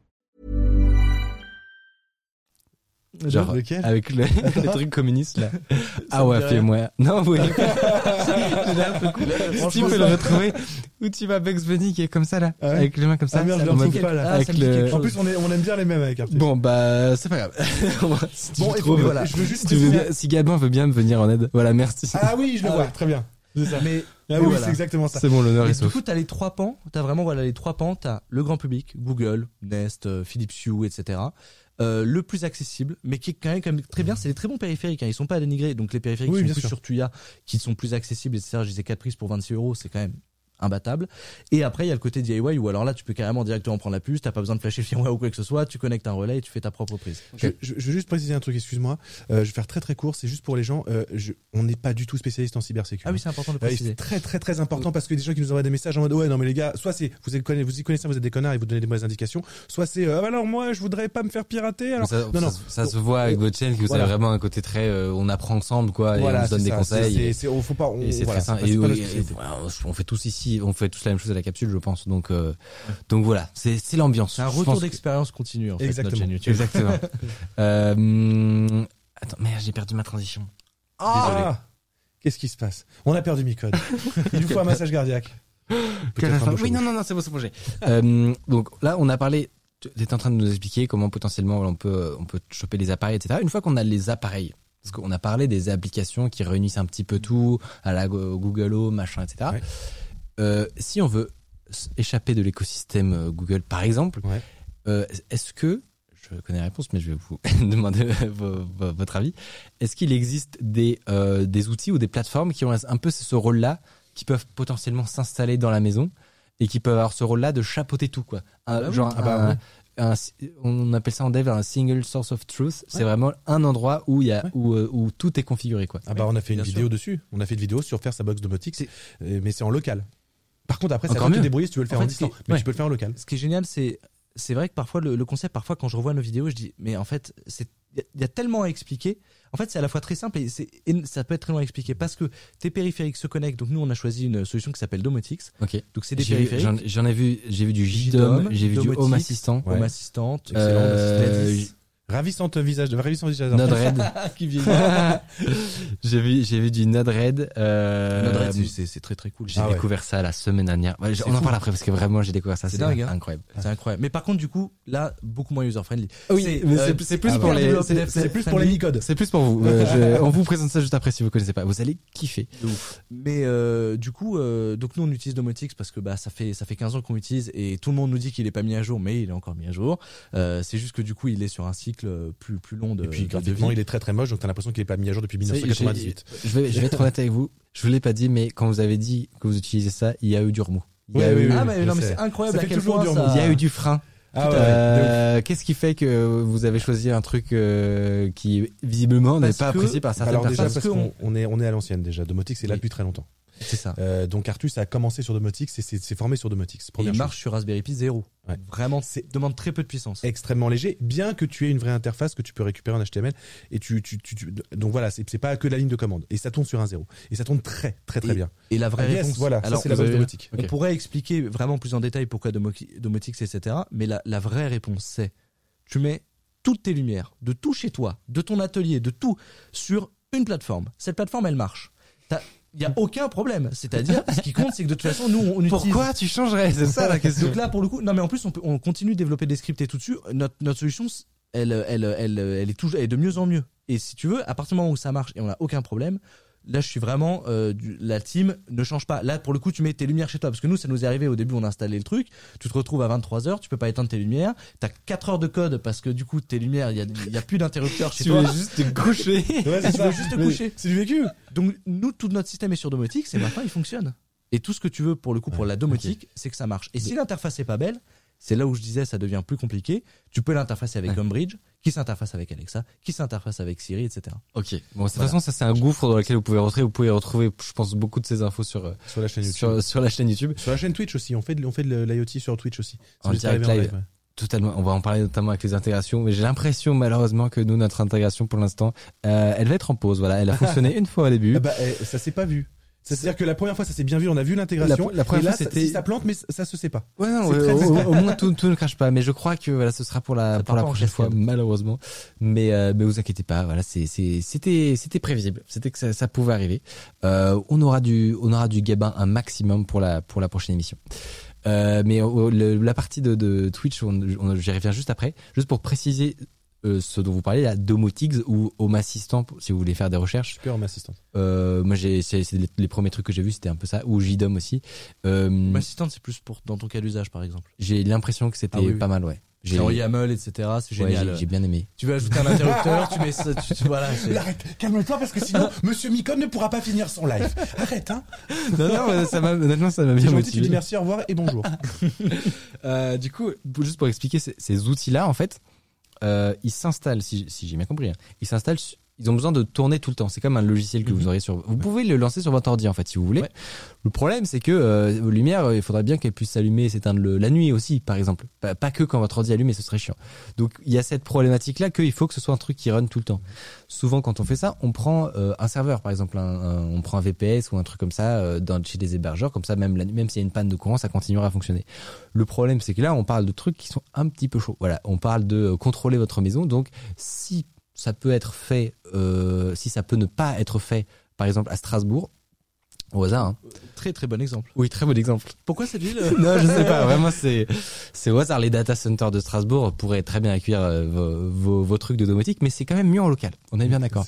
Genre, avec le truc communiste, là. Fais-moi. Non, oui. J'ai un peu cool. Tu peux le retrouver. Où tu vas Bugs Bunny qui est comme ça, là. Ah ouais. Avec les mains comme ça. Ah merde, je le retrouve pas, là. En plus, on aime bien les mêmes avec Arthur. Bon, c'est pas grave. Bon, et puis voilà. Je veux juste si Gabin veut bien me venir en aide. Voilà, merci. Ah oui, je le vois. Très bien. C'est ça. Mais oui, voilà. c'est exactement ça. C'est bon, l'honneur est Et sauf. du coup, t'as les 3 pans. T'as vraiment les 3 pans. T'as le grand public, Google, Nest, Philips Hue, etc. Le plus accessible, mais qui est quand même très bien. C'est des très bons périphériques. Hein. Ils sont pas à dénigrer. Donc les périphériques sont plus sur Tuya, qui sont plus accessibles, etc. Je disais 4 prises pour 26 €. C'est quand même imbattable. Et après, il y a le côté DIY où alors là, tu peux carrément directement prendre la puce, t'as pas besoin de flasher le firmware ou quoi que ce soit, tu connectes un relais et tu fais ta propre prise. Je veux juste préciser un truc, excuse-moi. Je vais faire très très court, c'est juste pour les gens. On n'est pas du tout spécialiste en cybersécurité. Ah oui, c'est important de le préciser. C'est très très très important parce que des gens qui nous envoient des messages en mode ouais non mais les gars, soit c'est vous y connaissez, vous êtes des connards et vous donnez des mauvaises indications, soit c'est alors moi je voudrais pas me faire pirater. Alors ça se voit avec votre chaîne que vous avez vraiment un côté très on apprend ensemble quoi et on se donne des conseils. Faut pas. Et c'est très simple. On fait tous ici, on fait tous la même chose à la capsule, je pense. Donc voilà, c'est l'ambiance. C'est un retour d'expérience continu en fait. Exactement. Notre chaîne YouTube. Exactement. Attends, merde, j'ai perdu ma transition. Désolé. Qu'est-ce qui se passe? On a perdu Micode. Il nous faut un massage cardiaque. Oui, non, c'est bon, j'ai. Donc là, on a parlé. Tu étais en train de nous expliquer comment potentiellement on peut choper les appareils, etc. Une fois qu'on a les appareils, parce qu'on a parlé des applications qui réunissent un petit peu tout, à la Google Home, machin, etc. Ouais. Si on veut échapper de l'écosystème Google, par exemple, est-ce que, je connais la réponse, mais je vais vous demander votre avis, est-ce qu'il existe des outils ou des plateformes qui ont un peu ce rôle-là, qui peuvent potentiellement s'installer dans la maison et qui peuvent avoir ce rôle-là de chapeauter tout, quoi. On appelle ça en dev un single source of truth. C'est vraiment un endroit où il y a où tout est configuré, quoi. On a fait une vidéo dessus. On a fait une vidéo sur faire sa box domotique, mais c'est en local. Par contre, après, ça va te débrouiller si tu veux le faire en distance, mais tu peux le faire en local. Ce qui est génial, c'est vrai que parfois le concept, parfois quand je revois nos vidéos, je dis mais en fait il y a tellement à expliquer. En fait, c'est à la fois très simple et ça peut être très long à expliquer parce que tes périphériques se connectent. Donc nous, on a choisi une solution qui s'appelle Domotix. Ok. Donc c'est des périphériques. J'ai vu du JDOM, j'ai vu du Home Assistant. Home Assistant, excellent. Ravissant visage. Node-RED. Qui vieillit. J'ai vu du Node-RED. Node-RED, c'est très très cool. J'ai découvert ça la semaine dernière. On en parle après parce que vraiment j'ai découvert ça. C'est dingue, incroyable. C'est incroyable. Mais par contre, du coup, là, beaucoup moins user-friendly. Oui, c'est plus pour les, c'est plus pour les Micode. C'est plus pour vous. On vous présente ça juste après si vous connaissez pas. Vous allez kiffer. Mais du coup, donc nous on utilise Domotix parce que ça fait 15 ans qu'on l'utilise et tout le monde nous dit qu'il est pas mis à jour, mais il est encore mis à jour. C'est juste que du coup, il est sur un cycle plus long de. Et puis graphiquement, il est très très moche, donc t'as l'impression qu'il est pas mis à jour depuis 1998. Je vais être honnête avec vous. Je vous l'ai pas dit, mais quand vous avez dit que vous utilisez ça, il y a eu du remous. Mais c'est incroyable à quel point il y a eu du frein. Qu'est-ce qui fait que vous avez choisi un truc qui visiblement n'est pas apprécié par certaines personnes? Déjà parce qu'on est à l'ancienne déjà. Domotix est là depuis très longtemps. C'est ça. Donc Artus a commencé sur Domotix et s'est formé sur Domotix. Il marche sur Raspberry Pi 0. Ouais. Vraiment, demande très peu de puissance. Extrêmement léger, bien que tu aies une vraie interface que tu peux récupérer en HTML. Et donc voilà, c'est pas que la ligne de commande. Et ça tourne sur un 0. Et ça tourne très très très bien. Et la vraie réponse, voilà, alors, ça c'est la base Domotique. On pourrait expliquer vraiment plus en détail pourquoi Domotix, etc. Mais la vraie réponse, c'est tu mets toutes tes lumières, de tout chez toi, de ton atelier, de tout, sur une plateforme. Cette plateforme, elle marche. Il y a aucun problème. C'est-à-dire, ce qui compte, c'est que de toute façon, nous, on utilise. Pourquoi tu changerais? C'est ça la question. Donc là, pour le coup, non, mais en plus, on continue de développer des scripts et tout dessus. Notre solution, elle est de mieux en mieux. Et si tu veux, à partir du moment où ça marche et on n'a aucun problème, là, je suis vraiment, la team ne change pas. Là, pour le coup, tu mets tes lumières chez toi. Parce que nous, ça nous est arrivé au début, on a installé le truc. Tu te retrouves à 23h, tu peux pas éteindre tes lumières. T'as 4 heures de code parce que du coup, tes lumières, il y a plus d'interrupteur chez toi. Tu veux juste te coucher. Ouais, tu veux juste te coucher. C'est du vécu. Donc, nous, tout notre système est sur Domotix et maintenant, il fonctionne. Et tout ce que tu veux, pour le coup, pour la domotique, c'est que ça marche. Et si l'interface est pas belle, c'est là où je disais ça devient plus compliqué. Tu peux l'interfacer avec Homebridge, qui s'interface avec Alexa, qui s'interface avec Siri, etc. Ok. Bon, de toute façon, ça c'est un gouffre dans lequel vous pouvez retrouver, je pense, beaucoup de ces infos sur la chaîne YouTube. Sur la chaîne YouTube. Sur la chaîne Twitch aussi. On fait de l'IoT sur Twitch aussi. En direct live. Totalement. On va en parler notamment avec les intégrations, mais j'ai l'impression malheureusement que nous, notre intégration pour l'instant, elle va être en pause. Voilà, elle a fonctionné une fois au début. Ça s'est pas vu. C'est-à-dire que la première fois ça s'est bien vu, on a vu l'intégration. La première et là, fois c'était si ça plante, mais ça se sait pas. Ouais, non, au moins tout ne crache pas. Mais je crois que voilà, ce sera pour la prochaine fois, malheureusement. Mais vous inquiétez pas, voilà, c'était prévisible. C'était que ça pouvait arriver. On aura du gamin un maximum pour la prochaine émission. Mais la partie de Twitch, j'y reviens juste après, juste pour préciser ce dont vous parlez, la Domotics ou Home Assistant, si vous voulez faire des recherches. Super Home Assistant. Moi, c'est les premiers trucs que j'ai vus, c'était un peu ça, ou JDOM aussi. Home Assistant, c'est plus pour dans ton cas d'usage, par exemple. J'ai l'impression que c'était pas mal, ouais. C'est en YAML, etc. C'est génial. J'ai bien aimé. Tu veux ajouter un interrupteur, tu mets ça, voilà. Arrête, calme-toi parce que sinon, Monsieur Micon ne pourra pas finir son live. Arrête, hein. Non, honnêtement, ça m'a bien motivé. Tu dis merci, au revoir et bonjour. Du coup, juste pour expliquer ces outils-là, en fait, ils s'installent, si j'ai bien compris, hein, ils ont besoin de tourner tout le temps. C'est comme un logiciel que vous aurez vous pouvez le lancer sur votre ordi, en fait, si vous voulez. Ouais. Le problème, c'est que vos lumières, il faudrait bien qu'elles puissent s'allumer et s'éteindre la nuit aussi, par exemple. Pas que quand votre ordi allume, et ce serait chiant. Donc, il y a cette problématique-là qu'il faut que ce soit un truc qui run tout le temps. Souvent, quand on fait ça, on prend un serveur, par exemple, on prend un VPS ou un truc comme ça chez des hébergeurs, comme ça, même s'il y a une panne de courant, ça continuera à fonctionner. Le problème, c'est que là, on parle de trucs qui sont un petit peu chauds. Voilà, on parle de contrôler votre maison. Donc, si ça peut être fait, si ça peut ne pas être fait, par exemple à Strasbourg, au hasard. Hein. Très très bon exemple. Oui, très bon exemple. Pourquoi cette ville Non, je sais pas. Vraiment, c'est au hasard. Les data centers de Strasbourg pourraient très bien accueillir vos trucs de domotique, mais c'est quand même mieux en local. On est bien d'accord.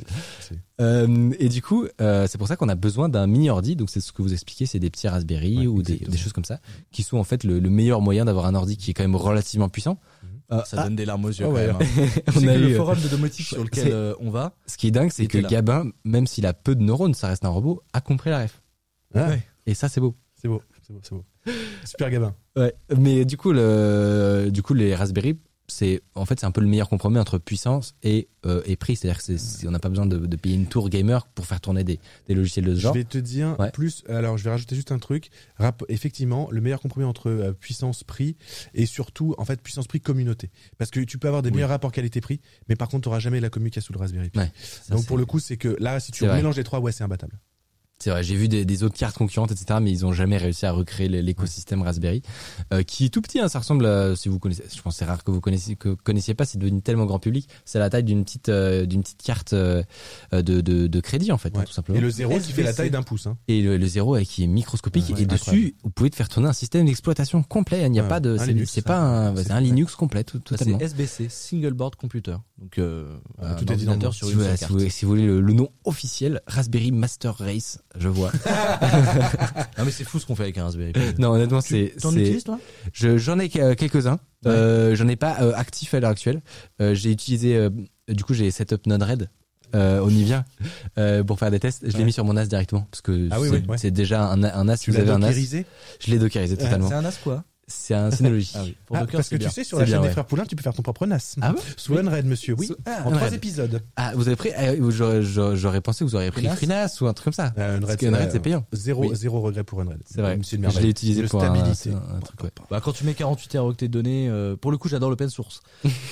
Et du coup, c'est pour ça qu'on a besoin d'un mini ordi. Donc c'est ce que vous expliquez, c'est des petits Raspberry ou des choses comme ça, qui sont en fait le meilleur moyen d'avoir un ordi qui est quand même relativement puissant. Ça donne des larmes aux yeux quand même. On a le forum de domotique sur lequel on va. Ce qui est dingue, c'est que Gabin, même s'il a peu de neurones, ça reste un robot, a compris la ref. Ouais. Et ça, c'est beau. C'est beau. Super Gabin. Ouais. Mais du coup, les Raspberry, c'est un peu le meilleur compromis entre puissance et prix. C'est-à-dire que on n'a pas besoin de payer une tour gamer pour faire tourner des logiciels de ce genre. Je vais te dire plus. Alors, je vais rajouter juste un truc. Effectivement, le meilleur compromis entre puissance-prix et surtout, en fait, puissance-prix communauté. Parce que tu peux avoir des meilleurs rapports qualité-prix, mais par contre, tu n'auras jamais la communication sous le Raspberry Pi. Ouais, donc, pour le coup, c'est que là, si tu mélanges les trois, c'est imbattable. C'est vrai, j'ai vu des autres cartes concurrentes, etc., mais ils ont jamais réussi à recréer l'écosystème Raspberry, qui est tout petit, hein, ça ressemble à, si vous connaissez, je pense que c'est rare que vous connaissiez pas, c'est devenu tellement grand public, c'est la taille d'une petite carte, de crédit, en fait, hein, tout simplement. Et le 0 qui fait la taille d'un pouce, hein. Et le 0 qui est microscopique, et dessus, vous pouvez te faire tourner un système d'exploitation complet, il n'y a pas de, c'est un Linux complet, totalement. C'est SBC, Single Board Computer. Donc, tout est dit dans sur une carte. Si vous voulez le nom officiel, Raspberry Master Race, je vois. Non mais c'est fou ce qu'on fait avec un Raspberry Pi. Non, honnêtement, T'en utilises toi ? J'en ai quelques-uns. J'en ai pas actif à l'heure actuelle. J'ai utilisé, du coup, j'ai setup Node-RED. On y vient pour faire des tests. Je l'ai mis sur mon NAS directement parce que c'est déjà un NAS. Tu l'as dockerisé ? Je l'ai dockerisé totalement. C'est un NAS quoi ? C'est un Synology. Ah oui. Pour Docker, parce que tu sais, sur la chaîne des frères Poulain, tu peux faire ton propre NAS. Ah bon ? Sous Unread, monsieur. Oui. En 3 épisodes. Ah, vous avez pris, j'aurais pensé que vous auriez pris FreeNAS ou un truc comme ça. Parce que Unread, c'est payant. Zéro regret pour Unread. C'est vrai. Je l'ai utilisé pour un truc, Bah, quand tu mets 48 teraoctets de données, pour le coup, j'adore l'open source.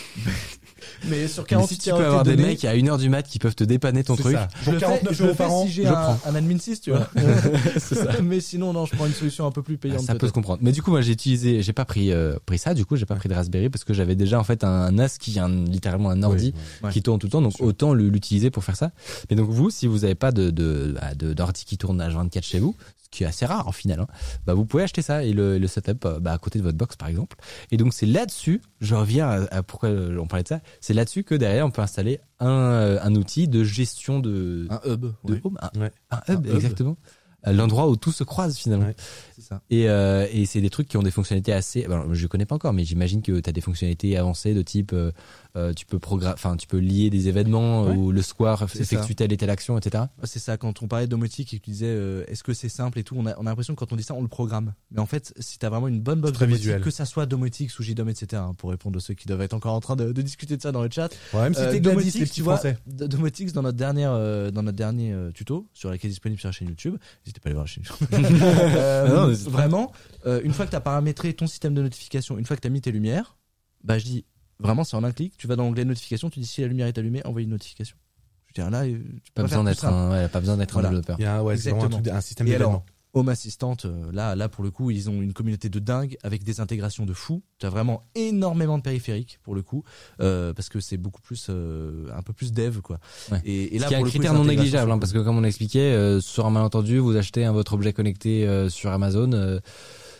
Mais sur 48 si tu peux avoir des mecs à 1h du mat qui peuvent te dépanner ton truc. Pour 49 euros par an, si j'ai un admin 6, tu vois. C'est ça. Mais sinon, non, je prends une solution un peu plus payante. Ça peut se comprendre. Mais du coup, moi, j'ai pas pris ça, du coup, j'ai pas pris de Raspberry parce que j'avais déjà, en fait, un NAS qui est littéralement un ordi qui tourne tout le temps. Donc, autant l'utiliser pour faire ça. Mais donc, vous, si vous avez pas d'ordi qui tourne H24 chez vous, ce qui est assez rare, en final, hein, bah, vous pouvez acheter ça et le setup, à côté de votre box, par exemple. Et donc, c'est là-dessus, je reviens à pourquoi on parlait de ça. C'est là-dessus que derrière, on peut installer un outil de gestion un hub. Un hub, exactement. L'endroit où tout se croise finalement. Ouais, c'est ça. Et c'est des trucs qui ont des fonctionnalités assez. Alors, je connais pas encore, mais j'imagine que tu as des fonctionnalités avancées de type tu peux lier des événements où le square effectue telle et telle action, etc. C'est ça. Quand on parlait de domotique et que tu disais est-ce que c'est simple et tout, on a l'impression que quand on dit ça, on le programme. Mais en fait, si t'as vraiment une bonne box domotique, que ça soit domotique, sous JDOM, etc. Pour répondre à ceux qui doivent être encore en train de discuter de ça dans le chat. Ouais, même si t'es Gladys, les petits français. Domotics dans notre dernier tuto sur laquelle est disponible sur la chaîne YouTube. N'hésitez pas à aller voir la chaîne YouTube. Vraiment, une fois que t'as paramétré ton système de notification, une fois que t'as mis tes lumières, bah je dis vraiment c'est en un clic, tu vas dans l'onglet notification, tu dis si la lumière est allumée, envoie une notification. Je veux dire là, tu pas besoin d'être un développeur. Il y a c'est vraiment un système d'événements. Home Assistant, là pour le coup, ils ont une communauté de dingue avec des intégrations de fou. Tu as vraiment énormément de périphériques pour le coup, parce que c'est beaucoup plus, un peu plus dev quoi. Ouais. Et là, ce qui est un critère non négligeable, parce que comme on expliquait, sur un malentendu, vous achetez votre objet connecté sur Amazon.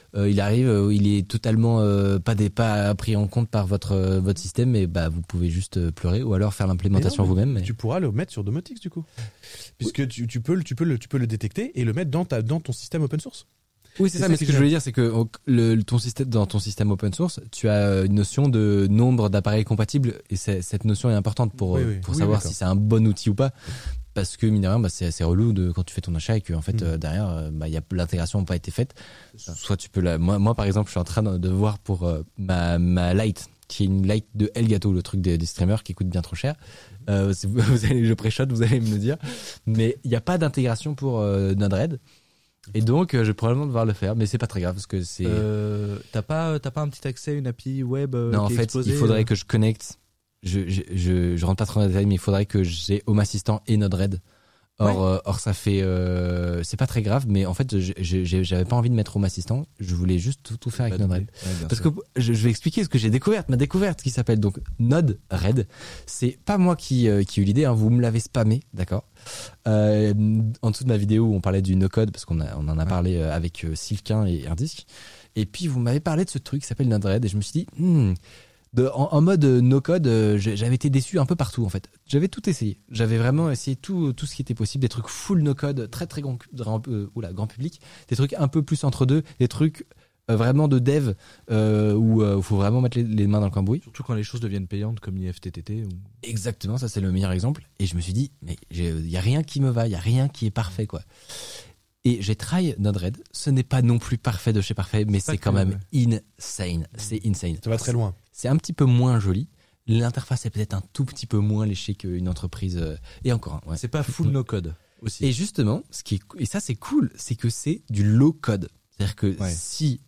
il arrive, il est totalement pas pris en compte par votre système, et bah vous pouvez juste pleurer ou alors faire l'implémentation vous-même. Mais... Tu pourras le mettre sur Domotix du coup, puisque tu peux le détecter et le mettre dans ton système open source. Oui, c'est ça, mais ce que je voulais dire, c'est que dans ton système open source, tu as une notion de nombre d'appareils compatibles, et cette notion est importante pour savoir si c'est un bon outil ou pas. Parce que, mine de rien, c'est assez relou quand tu fais ton achat et que, en fait, derrière, l'intégration n'a pas été faite. Soit tu peux moi, par exemple, je suis en train de voir pour ma Lite, qui est une Lite de Elgato, le truc des streamers qui coûte bien trop cher. Je pré-shot, vous allez me le dire. Mais il n'y a pas d'intégration pour Node-RED. Et donc, je vais probablement devoir le faire, mais c'est pas très grave parce que c'est. T'as pas un petit accès à une API web non, en fait, exposée, il faudrait que je connecte. Je rentre pas trop dans les détails, mais il faudrait que j'ai Home Assistant et Node-RED. Or, ça fait. C'est pas très grave, mais en fait, j'avais pas envie de mettre Home Assistant. Je voulais juste tout faire avec Node-RED. Parce que je vais expliquer ce que j'ai découvert. Ma découverte qui s'appelle donc Node-RED. C'est pas moi qui ai eu l'idée. Hein, vous me l'avez spammé, d'accord. En dessous de ma vidéo où on parlait du no-code, parce qu'on en a parlé avec Sylvain et Indisk. Et puis vous m'avez parlé de ce truc qui s'appelle Node-RED, et je me suis dit. En mode no-code, j'avais été déçu un peu partout en fait. J'avais tout essayé. J'avais vraiment essayé tout ce qui était possible. Des trucs full no-code, très très grand public. Des trucs un peu plus entre deux. Des trucs vraiment de dev où il faut vraiment mettre les mains dans le cambouis. Surtout quand les choses deviennent payantes comme l'IFTTT. Ou... Exactement, ça c'est le meilleur exemple. Et je me suis dit, mais il y a rien qui me va, il y a rien qui est parfait quoi. Et j'ai try Node-RED. Ce n'est pas non plus parfait de chez parfait, mais c'est quand même insane. C'est insane. Ça va très loin. C'est un petit peu moins joli. L'interface est peut-être un tout petit peu moins léchée qu'une entreprise. Et encore, ouais. C'est pas full no-code aussi. Et justement, et ça c'est cool, c'est que c'est du low-code. C'est-à-dire que si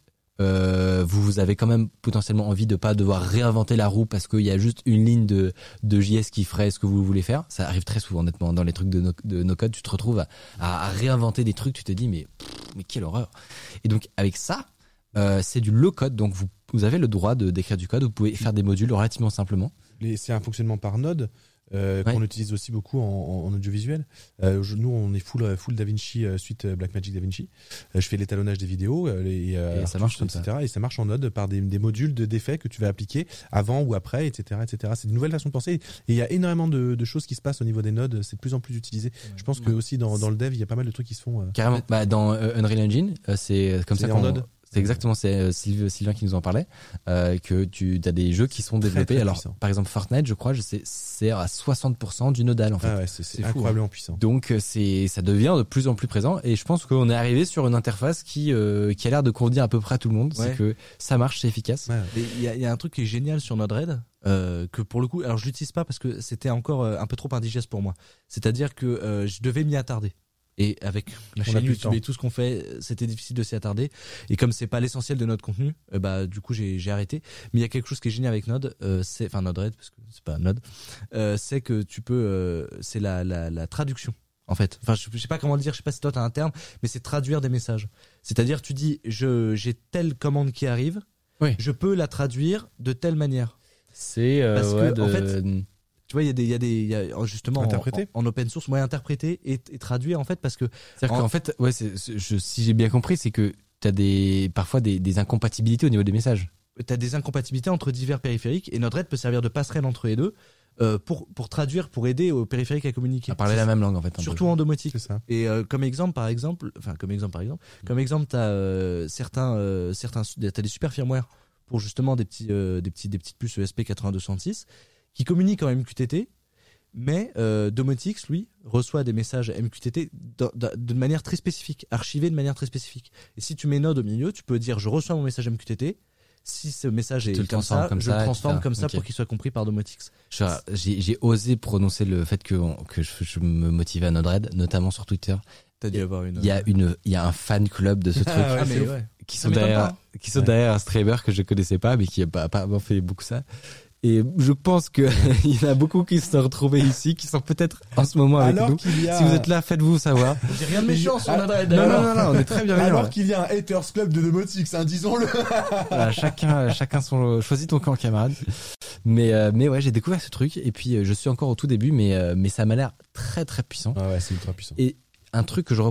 vous avez quand même potentiellement envie de pas devoir réinventer la roue parce qu'il y a juste une ligne de JS qui ferait ce que vous voulez faire, ça arrive très souvent honnêtement dans les trucs de no-code, tu te retrouves à réinventer des trucs, tu te dis mais quelle horreur. Et donc avec ça, c'est du low-code, donc vous avez le droit d'écrire du code, vous pouvez faire des modules relativement simplement. C'est un fonctionnement par node qu'on utilise aussi beaucoup en audiovisuel. Nous, on est full DaVinci, suite Blackmagic DaVinci. Je fais l'étalonnage des vidéos et ça marche comme etc. ça. Et ça marche en node par des modules d'effets que tu vas appliquer avant ou après, etc. C'est une nouvelle façon de penser. Et il y a énormément de choses qui se passent au niveau des nodes. C'est de plus en plus utilisé. Je pense que aussi dans le dev, il y a pas mal de trucs qui se font. Carrément. Dans Unreal Engine, c'est comme ça en node. C'est exactement, c'est Sylvain qui nous en parlait, que tu as des jeux qui sont développés. Très alors, puissant. Par exemple, Fortnite, je crois, c'est à 60% du nodal, en fait. Ah ouais, c'est incroyablement puissant. Donc, ça devient de plus en plus présent, et je pense qu'on est arrivé sur une interface qui a l'air de convenir à peu près à tout le monde. C'est que ça marche, c'est efficace. Ouais. Il y a un truc qui est génial sur Node-RED, que pour le coup, alors je l'utilise pas parce que c'était encore un peu trop indigeste pour moi. C'est-à-dire que je devais m'y attarder. Et avec la chaîne YouTube et tout ce qu'on fait, c'était difficile de s'y attarder. Et comme c'est pas l'essentiel de notre contenu, du coup j'ai arrêté. Mais il y a quelque chose qui est génial avec Node, Node-RED parce que c'est pas Node, c'est que tu peux, c'est la traduction. En fait, enfin, je sais pas comment le dire, je sais pas si toi t'as un terme, mais c'est traduire des messages. C'est-à-dire, tu dis, j'ai telle commande qui arrive, je peux la traduire de telle manière. C'est parce que en fait. Tu vois, il y a justement en open source, interpréter et traduire en fait parce que. C'est-à-dire qu'en fait, si j'ai bien compris, c'est que t'as parfois des incompatibilités au niveau des messages. T'as des incompatibilités entre divers périphériques et Node-RED peut servir de passerelle entre les deux pour traduire, pour aider aux périphériques à communiquer. À parler la même langue en fait. Surtout en domotique. C'est ça. Et comme exemple par exemple, t'as t'as des super firmware pour justement des petites puces ESP8266. Qui communique en MQTT, mais Domotix, lui, reçoit des messages MQTT de manière très spécifique, archivés de manière très spécifique. Et si tu mets Node au milieu, tu peux dire je reçois mon message MQTT, si ce message est comme ça, je le transforme comme ça pour qu'il soit compris par Domotix. J'ai osé prononcer le fait que je me motivais à Node-RED, notamment sur Twitter. T'as dû avoir il y a un fan club de ce truc qui sont derrière un streamer que je connaissais pas, mais qui a pas fait beaucoup ça. Et je pense que il y en a beaucoup qui se sont retrouvés ici, qui sont peut-être en ce moment avec nous. Si vous êtes là, faites-vous savoir. J'ai rien de méchant sur Node-RED. Non, on est très bien. Alors qu'il y a un haters club de Domotix, disons-le. Voilà, chacun choisit ton camp, camarade. Mais ouais, j'ai découvert ce truc et puis je suis encore au tout début, mais ça m'a l'air très très puissant. Ah ouais, c'est ultra puissant. Et un truc que je reproche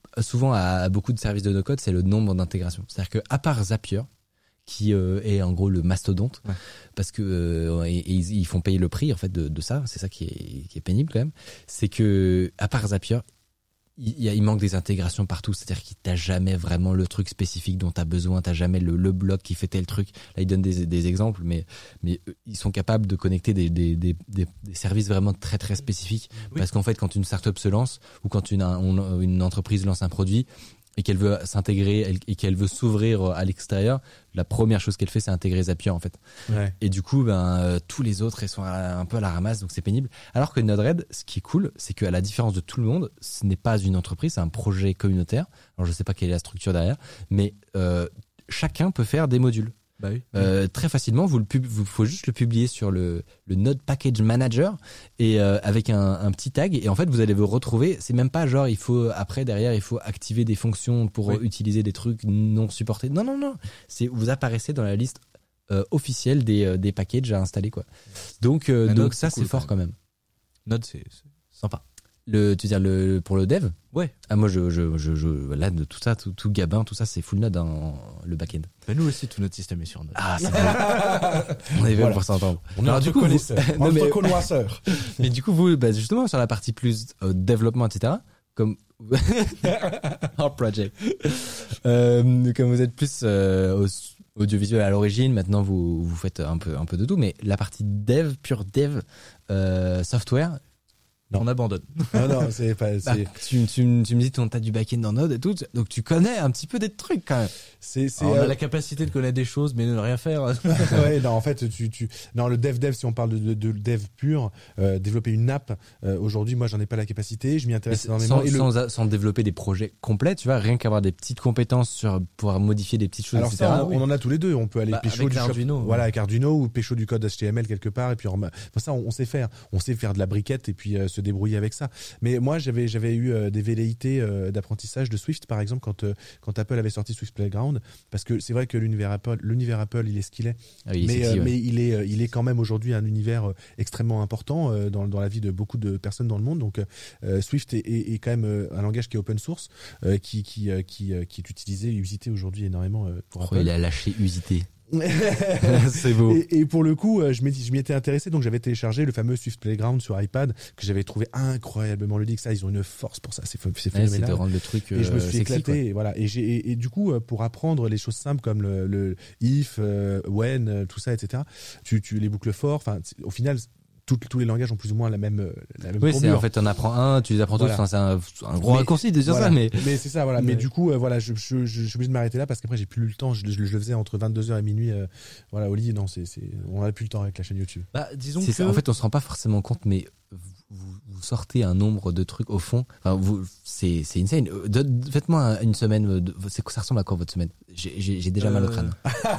souvent à beaucoup de services de no-code, c'est le nombre d'intégrations. C'est-à-dire que à part Zapier, qui est en gros le mastodonte, parce que et ils font payer le prix en fait de ça. C'est ça qui est pénible quand même. C'est que à part Zapier, il manque des intégrations partout. C'est-à-dire qu'il t'a jamais vraiment le truc spécifique dont t'as besoin. T'as jamais le bloc qui fait tel truc. Là, ils donnent des exemples, mais ils sont capables de connecter des services vraiment très très spécifiques. Parce qu'en fait, quand une startup se lance ou quand une entreprise lance un produit, et qu'elle veut s'intégrer et qu'elle veut s'ouvrir à l'extérieur, la première chose qu'elle fait, c'est intégrer Zapier en fait. Ouais. Et du coup, tous les autres, ils sont un peu à la ramasse, donc c'est pénible. Alors que Node-RED, ce qui est cool, c'est qu'à la différence de tout le monde, ce n'est pas une entreprise, c'est un projet communautaire. Alors je sais pas quelle est la structure derrière, mais chacun peut faire des modules. Bah oui. Très facilement, vous faut juste le publier sur le Node Package Manager et avec un petit tag, et en fait vous allez vous retrouver. C'est même pas genre il faut activer des fonctions pour utiliser des trucs non supportés. Non, c'est vous apparaissez dans la liste officielle des packages à installer quoi. Donc Node, ça c'est fort quand même. Node c'est sympa. Tu veux dire pour le dev? Ouais. Ah moi je là de tout ça, tout Gabin, tout ça c'est full Node le back-end. Bah nous aussi tout notre système est sur Node. Ah c'est bon. On est bon pour s'entendre. On est entre connaisseurs, entre connoisseurs. Mais du coup vous justement sur la partie plus développement etc. Comme hors project. Comme vous êtes plus audiovisuel à l'origine, maintenant vous faites un peu de tout, mais la partie dev, pure dev software. Non. On abandonne. Non, c'est pas. Tu me dis t'as du back-end dans Node et tout, donc tu connais un petit peu des trucs quand même. On a la capacité de connaître des choses, mais de ne rien faire. Ouais, non, en fait, non, le dev, si on parle de dev pur, développer une app, aujourd'hui, moi, j'en ai pas la capacité, je m'y intéresse énormément. Sans développer des projets complets, tu vois, rien qu'avoir des petites compétences sur pouvoir modifier des petites choses, alors etc. Ça, on en a tous les deux. On peut aller pécho avec Arduino. Voilà, avec Arduino ou pécho du code HTML quelque part, et puis ça, on sait faire. On sait faire de la briquette et puis se débrouiller avec ça. Mais moi, j'avais eu des velléités d'apprentissage de Swift, par exemple, quand Apple avait sorti Swift Playground, parce que c'est vrai que l'univers Apple, il est ce qu'il est. Ah oui, mais il est quand même aujourd'hui un univers extrêmement important dans la vie de beaucoup de personnes dans le monde. Donc Swift est quand même un langage qui est open source, qui est utilisé et usité aujourd'hui énormément pour Apple. Il a lâché usité. C'est beau. Et pour le coup, je m'y étais intéressé, donc j'avais téléchargé le fameux Swift Playground sur iPad que j'avais trouvé incroyablement ludique. Ça, ils ont une force pour ça, c'est phénoménal. C'est de rendre le truc et je me suis sexy, éclaté. Quoi. Et voilà. Et du coup, pour apprendre les choses simples comme le if, when, tout ça, etc. Tu les boucles fort. Enfin, au final. Tous les langages ont plus ou moins la même oui, courbure. En fait, t'en apprends un, tu les apprends tous. Enfin, c'est un gros raccourci de dire voilà. ça, mais c'est ça, voilà. Mais du coup, voilà, je suis obligé de m'arrêter là parce qu'après j'ai plus eu le temps. Je le faisais entre 22h et minuit, voilà, au lit. Non, on a plus le temps avec la chaîne YouTube. Bah, disons que ça. En fait, on se rend pas forcément compte, mais vous sortez un nombre de trucs au fond. Enfin, c'est insane. Faites-moi une semaine. Ça ressemble à quoi votre semaine? J'ai déjà mal au crâne.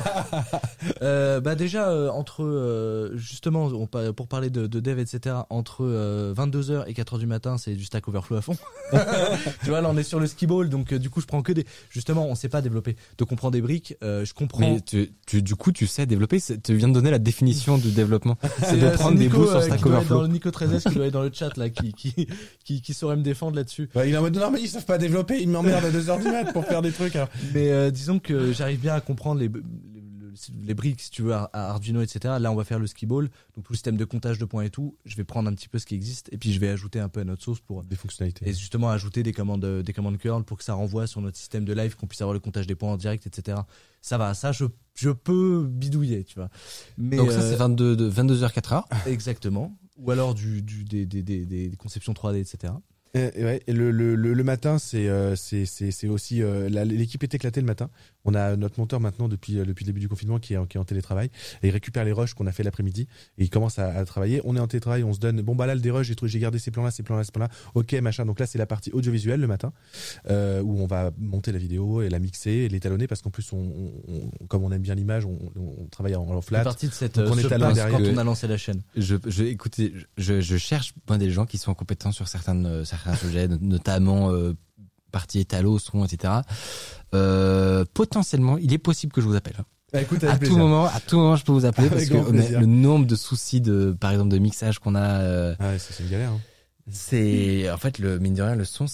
Bah déjà entre justement pour parler de dev etc. Entre 22h et 4h du matin, c'est du Stack Overflow à fond. Tu vois, là on est sur le skiball, donc du coup je prends que justement on sait pas développer. Donc on prend des briques. Je comprends. Mais du coup tu sais développer. Tu viens de donner la définition du développement. C'est de prendre des bouts sur Stack Overflow. Nico 13S qui doit être dans le chat là, qui saurait me défendre là-dessus. Ouais, il est en mode non mais ils savent pas développer, ils m'emmerdent à 2h du mat pour faire des trucs. Alors. Mais disons que j'arrive bien à comprendre les briques, si tu veux, à Arduino, etc. Là, on va faire le skiball, donc tout le système de comptage de points et tout. Je vais prendre un petit peu ce qui existe et puis je vais ajouter un peu à notre sauce pour des fonctionnalités. Et justement ajouter des commandes curl pour que ça renvoie sur notre système de live, qu'on puisse avoir le comptage des points en direct, etc. Ça va, ça je peux bidouiller, tu vois. Mais donc ça c'est 22h 4h. Exactement. Ou alors des conceptions 3D, etc. Ouais, et le matin, c'est aussi l'équipe est éclatée le matin. On a notre monteur maintenant depuis le début du confinement qui est en télétravail et il récupère les rushs qu'on a fait l'après-midi et il commence à travailler. On est en télétravail, on se donne bon bah là le des rushs, j'ai gardé ces plans-là, ok machin. Donc là c'est la partie audiovisuelle le matin où on va monter la vidéo et la mixer et l'étalonner parce qu'en plus comme on aime bien l'image, on travaille en flat. C'est partie de cette quand on a lancé la chaîne. Écoutez, je cherche des gens qui sont compétents sur certains sujets, notamment partie étalo, son, etc. Potentiellement, il est possible que je vous appelle. Bah, écoute, à tout moment, je peux vous appeler parce que le nombre de soucis par exemple de mixage qu'on a. Ah ouais, c'est une galère. Hein. En fait, mine de rien, le son,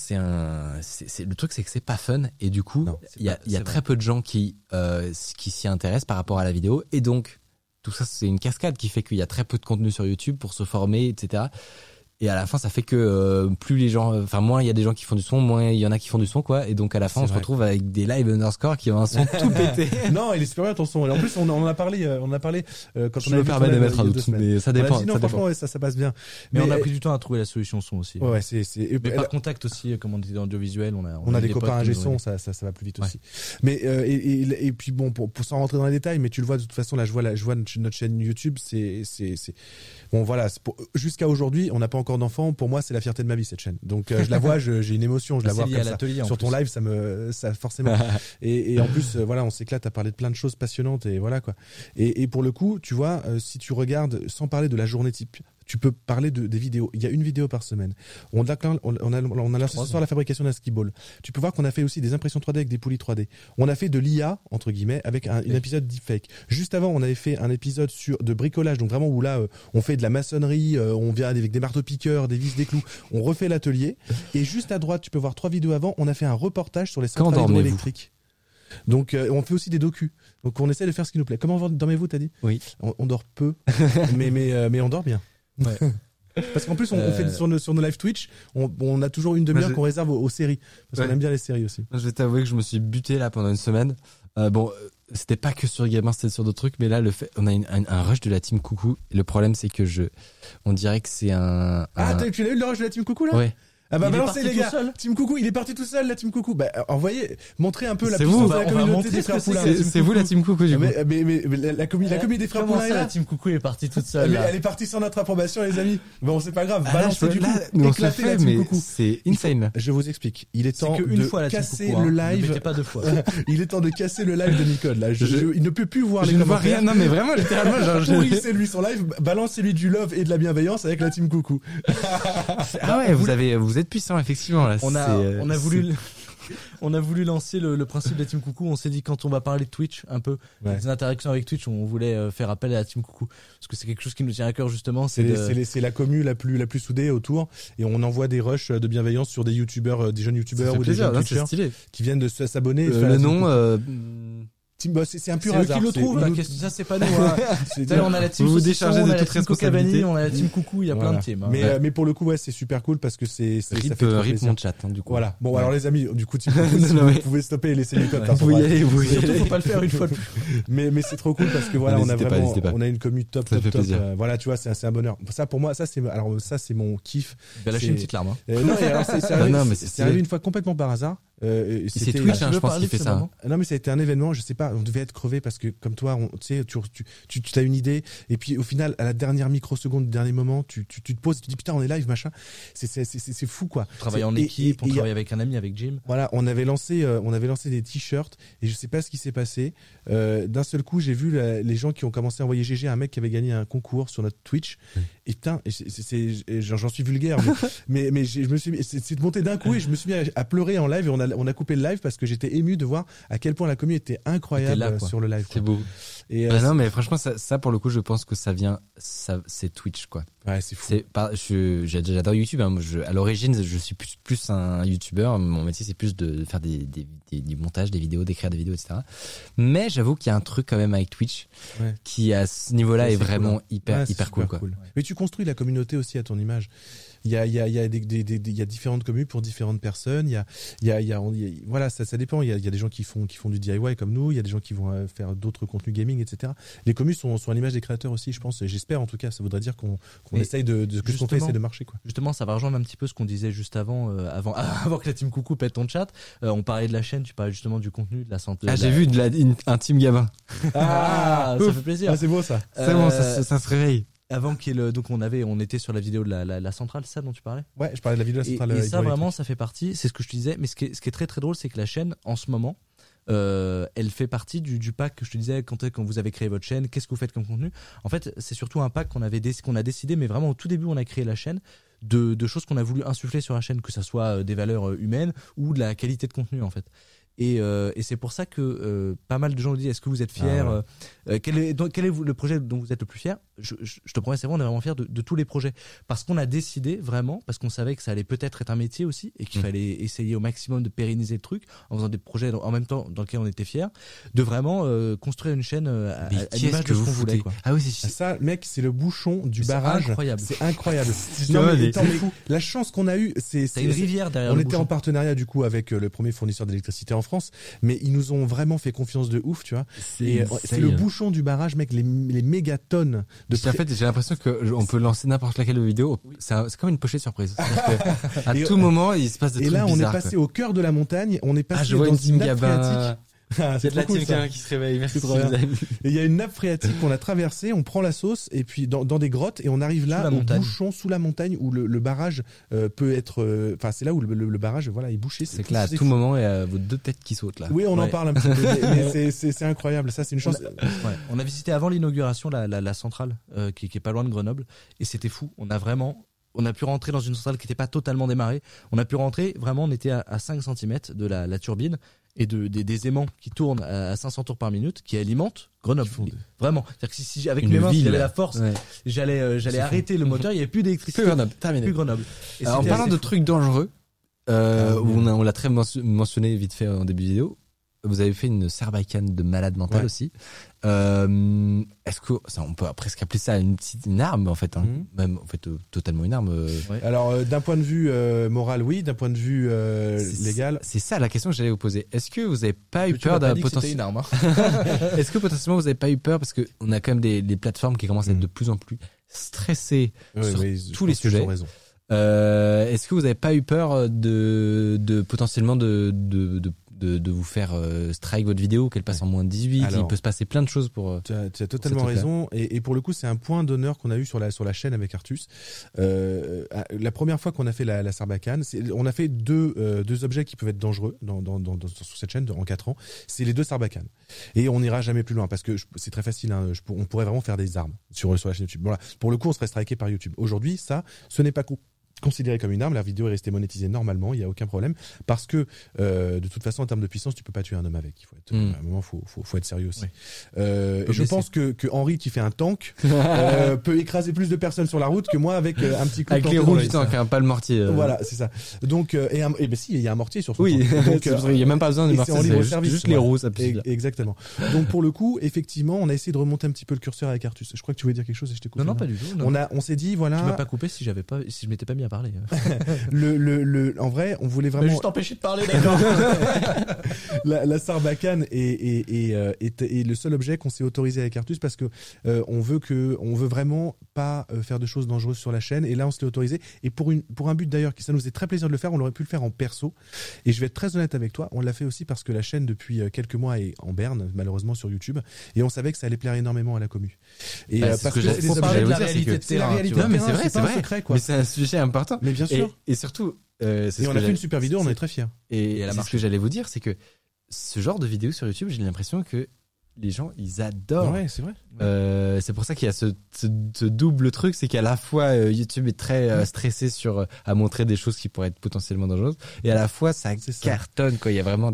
le truc, c'est que c'est pas fun. Et du coup, il y a très peu de gens qui s'y intéressent par rapport à la vidéo. Et donc, tout ça, c'est une cascade qui fait qu'il y a très peu de contenu sur YouTube pour se former, etc. Et à la fin, ça fait que plus les gens, moins il y a des gens qui font du son, moins il y en a qui font du son, quoi. Et donc à la fin, on se retrouve avec des live underscore qui ont un son tout pété. Non, il est super bien ton son. Et en plus, on en a parlé quand je me permets de mettre un doute, mais ça dépend. Non, franchement, ouais, ça passe bien. Mais on a pris du temps à trouver la solution son aussi. Ouais, mais par contact aussi, comme on dit dans l'audiovisuel, on a des copains ingé son, ça va plus vite aussi. Mais et puis bon, pour s'en rentrer dans les détails, mais tu le vois de toute façon, là, je vois notre chaîne YouTube, c'est bon, voilà, jusqu'à aujourd'hui, on n'a pas encore d'enfants. Pour moi, c'est la fierté de ma vie, cette chaîne. Donc je la vois, j'ai une émotion, je la vois comme ça. Sur ton live, ça forcément. et en plus, voilà, on s'éclate à parler de plein de choses passionnantes et voilà quoi. Et pour le coup, tu vois, si tu regardes, sans parler de la journée type, tu peux parler des vidéos. Il y a une vidéo par semaine. On a lancé ce soir la fabrication d'un ski ball. Tu peux voir qu'on a fait aussi des impressions 3D avec des poulies 3D. On a fait de l'IA, entre guillemets, avec un épisode deepfake. Juste avant, on avait fait un épisode de bricolage, donc vraiment où là, on fait de la maçonnerie, on vient avec des marteaux-piqueurs, des vis, des clous. On refait l'atelier. Et juste à droite, tu peux voir 3 vidéos avant, on a fait un reportage sur les centrales hydroélectriques. Donc on fait aussi des docus. Donc on essaie de faire ce qui nous plaît. Comment dormez-vous, t'as dit ? Oui. On dort peu, mais on dort bien. Ouais. Parce qu'en plus on fait sur nos live Twitch, on a toujours une demi-heure qu'on réserve aux séries parce qu'on aime bien les séries aussi. Je vais t'avouer que je me suis buté là pendant une semaine. C'était pas que sur Gamer, c'était sur d'autres trucs, mais là on a un rush de la team Coucou. Et le problème c'est que on dirait que c'est un... tu l'as eu le rush de la team Coucou là ? Ouais. Ah bah balancez les gars, Team Coucou, il est parti tout seul la Team Coucou. Bah montrez un peu la puissance de la communauté des frères Poulain. C'est vous la Team Coucou du coup. Mais la communauté des frères Poulain est là. La Team Coucou est partie toute seule. Mais elle est partie sans notre approbation les amis. Bon c'est pas grave, balancez du coup, éclatez la Team Coucou. C'est insane. Je vous explique, il est temps de casser le live. Ne pas 2 fois. Il est temps de casser le live de Nicole là. Il ne peut plus voir les commentaires. Je ne vois rien, non mais vraiment littéralement pourrissez lui son live, balancez-lui du love et de la bienveillance avec la Team Coucou. Ah ouais, vous êtes puissant effectivement. Là, on a voulu lancer le principe de la Team Coucou. On s'est dit quand on va parler de Twitch un peu, des interactions avec Twitch, on voulait faire appel à la Team Coucou parce que c'est quelque chose qui nous tient à cœur justement. C'est la commu la plus soudée autour et on envoie des rushs de bienveillance sur des youtubeurs, des jeunes youtubeurs ou des jeunes Twitchers qui viennent de s'abonner. Le nom. C'est un pur hasard. Qui le trouve là, ça c'est pas nous. On a la team vous déchargez de toute responsabilité. On a la team Coucou, il y a plein de teams. Mais pour le coup c'est super cool parce que ça fait rip mon chat du coup. Voilà. Bon alors les amis, du coup si vous pouvez stopper et laisser Nicole vous y allez. Surtout faut pas le faire une fois de plus. Mais c'est trop cool parce que voilà, on a une commu top. Voilà, tu vois, c'est un bonheur. Ça pour moi, ça c'est mon kiff. Tu vas lâcher une petite larme. Non, alors c'est arrivé une fois complètement par hasard. C'est Twitch, je pense qu'il fait ça. Non, mais ça a été un événement, je sais pas, on devait être crevé parce que comme toi, tu sais, tu as une idée et puis au final, à la dernière microseconde, dernier moment, tu te poses, tu te dis putain, on est live, machin. C'est fou quoi. On travaille en équipe, on travaille avec un ami, avec Jim. Voilà, on avait lancé des t-shirts et je sais pas ce qui s'est passé. D'un seul coup, j'ai vu les gens qui ont commencé à envoyer GG à un mec qui avait gagné un concours sur notre Twitch. Et putain, j'en suis vulgaire, mais je me suis, c'est monté d'un coup et je me suis mis à pleurer en live et on a coupé le live parce que j'étais ému de voir à quel point la commu était incroyable sur le live. C'est beau. Et non, mais franchement, ça pour le coup, je pense que c'est Twitch quoi. Ouais, c'est fou. J'adore YouTube. Hein. À l'origine, je suis plus un YouTuber. Mon métier, c'est plus de faire du montage, des vidéos, d'écrire des vidéos, etc. Mais j'avoue qu'il y a un truc quand même avec Twitch qui, à ce niveau-là, est vraiment hyper cool, quoi. Mais tu construis la communauté aussi à ton image. Il y a différentes communes pour différentes personnes. Voilà, ça dépend. Il y a des gens qui font du DIY comme nous. Il y a des gens qui vont faire d'autres contenus gaming, etc. Les communes sont à l'image des créateurs aussi, je pense. J'espère en tout cas. Ça voudrait dire qu'on essaye de ce qu'on fait, essayer de marcher, quoi. Justement, ça va rejoindre un petit peu ce qu'on disait juste avant que la Team Coucou pète ton chat. On parlait de la chaîne. Tu parlais justement du contenu, de la santé. J'ai vu un Team Gabin. Ça fait plaisir. C'est beau ça. C'est bon, ça se réveille. Avant donc on était sur la vidéo de la centrale, c'est ça dont tu parlais ? Ouais, je parlais de la vidéo de la centrale. Et ça vraiment, ça fait partie, c'est ce que je te disais, mais ce qui est très très drôle, c'est que la chaîne, en ce moment, elle fait partie du pack que je te disais quand vous avez créé votre chaîne, qu'est-ce que vous faites comme contenu ? En fait, c'est surtout un pack qu'on a décidé, mais vraiment au tout début, on a créé la chaîne, de choses qu'on a voulu insuffler sur la chaîne, que ça soit des valeurs humaines ou de la qualité de contenu en fait. Et c'est pour ça que pas mal de gens nous disent est-ce que vous êtes fiers ? Quel est le projet dont vous êtes le plus fier ? je te promets, c'est vrai, on est vraiment fiers de tous les projets parce qu'on a décidé vraiment, parce qu'on savait que ça allait peut-être être un métier aussi et qu'il fallait essayer au maximum de pérenniser le truc en faisant des projets en même temps dans lesquels on était fiers, de vraiment construire une chaîne à l'image de ce qu'on voulait, quoi. Ah oui, c'est ça, mec, c'est le bouchon du barrage. Incroyable. C'est incroyable. Non, mais la chance qu'on a eue, c'est une rivière derrière. On était en partenariat du coup avec le premier fournisseur d'électricité en France, mais ils nous ont vraiment fait confiance de ouf, tu vois. C'est le bouchon du barrage, mec, les mégatonnes de. En fait, j'ai l'impression que on peut lancer n'importe laquelle vidéo. C'est comme une pochette surprise. À tout moment, il se passe des trucs bizarres. Et là, on est passé au cœur de la montagne. On est passé dans une nappe phréatique. C'est de la team qui se réveille. Merci trop bien. Et il y a une nappe phréatique qu'on a traversée, on prend la sauce et puis dans des grottes et on arrive là au bouchon sous la montagne où le barrage peut être. Enfin, c'est là où le barrage, voilà, est bouché. C'est que là, à tout moment, il y a vos deux têtes qui sautent là. Oui, on en parle un petit peu, mais c'est incroyable. Ça, c'est une chance. On a visité avant l'inauguration la centrale qui est pas loin de Grenoble et c'était fou. On a pu rentrer dans une centrale qui n'était pas totalement démarrée. On a pu rentrer, vraiment, on était à 5 cm de la turbine et des aimants qui tournent à 500 tours par minute, qui alimentent Grenoble. Vraiment. C'est-à-dire que si avec mes mains, si j'avais la force, j'allais arrêter le moteur, il n'y avait plus d'électricité. Plus Grenoble. Et en parlant de trucs dangereux, où on l'a très mentionné vite fait en début de vidéo, vous avez fait une Sarbacane de malade mental aussi. Est-ce que on peut presque appeler ça une arme en fait, hein. Même en fait totalement une arme. Alors d'un point de vue moral, oui. D'un point de vue légal, c'est ça la question que j'allais vous poser. Est-ce que vous avez pas eu peur d'un potentiel Est-ce que potentiellement vous avez pas eu peur parce que on a quand même des plateformes qui commencent à être de plus en plus stressées sur tous les sujets. Est-ce que vous avez pas eu peur de potentiellement de vous faire strike votre vidéo, qu'elle passe en moins de 18. Alors, il peut se passer plein de choses pour. Tu as totalement raison. Et pour le coup, c'est un point d'honneur qu'on a eu sur la chaîne avec Artus. La première fois qu'on a fait la Sarbacane, on a fait deux objets qui peuvent être dangereux sur cette chaîne en 4 ans. C'est les 2 Sarbacanes. Et on n'ira jamais plus loin parce que c'est très facile. Hein, on pourrait vraiment faire des armes sur la chaîne YouTube. Voilà. Pour le coup, on serait striké par YouTube. Aujourd'hui, ce n'est pas considéré comme une arme, la vidéo est restée monétisée normalement, il y a aucun problème parce que de toute façon en termes de puissance tu peux pas tuer un homme avec, il faut être à un moment faut être sérieux aussi. Et je pense que Henri qui fait un tank peut écraser plus de personnes sur la route que moi avec un petit coup avec les roues du tank, pas le mortier. Voilà, c'est ça. Donc ben si, il y a un mortier sur son tank. Donc il y a même pas besoin de mortier, c'est juste les roues, ça peut. Exactement. Donc pour le coup, effectivement, on a essé de remonter un petit peu le curseur avec Artus. Je crois que tu voulais dire quelque chose et je t'ai coupé. Non, pas du tout. On s'est dit voilà. Tu m'as pas coupé si je m'étais pas mis à parler. En vrai, on voulait vraiment. Mais juste empêcher de parler, d'accord. la Sarbacane est le seul objet qu'on s'est autorisé avec Artus parce que on veut vraiment pas faire de choses dangereuses sur la chaîne. Et là, on se l'est autorisé. Et pour un but d'ailleurs, ça nous faisait très plaisir de le faire. On aurait pu le faire en perso. Et je vais être très honnête avec toi, on l'a fait aussi parce que la chaîne depuis quelques mois est en berne, malheureusement sur YouTube. Et on savait que ça allait plaire énormément à la commu. Et parce que la réalité de terrain. Non, mais c'est vrai, c'est un secret, quoi. Mais c'est un sujet important. Mais bien sûr. Et surtout, et on a fait une super vidéo, on est très fiers. Et ce que j'allais vous dire, c'est que ce genre de vidéo sur YouTube, j'ai l'impression que les gens, ils adorent. Ouais, c'est vrai. C'est pour ça qu'il y a ce double truc, c'est qu'à la fois YouTube est très stressé à montrer des choses qui pourraient être potentiellement dangereuses, et à la fois ça cartonne quoi. Il y a vraiment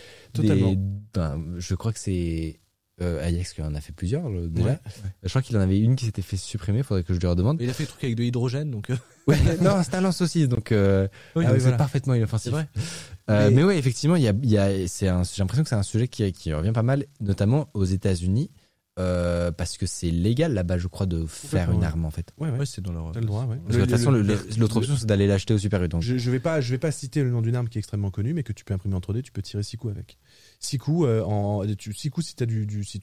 je crois que c'est Ajax qui en a fait plusieurs déjà. Je crois qu'il en avait une qui s'était fait supprimer, faudrait que je lui redemande. Il a fait des trucs avec de l'hydrogène donc. Ouais, non, c'est un lance aussi donc c'est parfaitement inoffensif. Mais ouais, effectivement, j'ai l'impression que c'est un sujet qui revient pas mal, notamment aux États-Unis. Parce que c'est légal là-bas, je crois, de faire une arme en fait. Ouais, c'est dans leur. T'as le droit, ouais. Parce que de toute façon, l'autre option, c'est d'aller l'acheter au Super U. Donc. Je vais pas citer le nom d'une arme qui est extrêmement connue, mais que tu peux imprimer en 3D, tu peux tirer 6 coups avec. 6 coups si t'as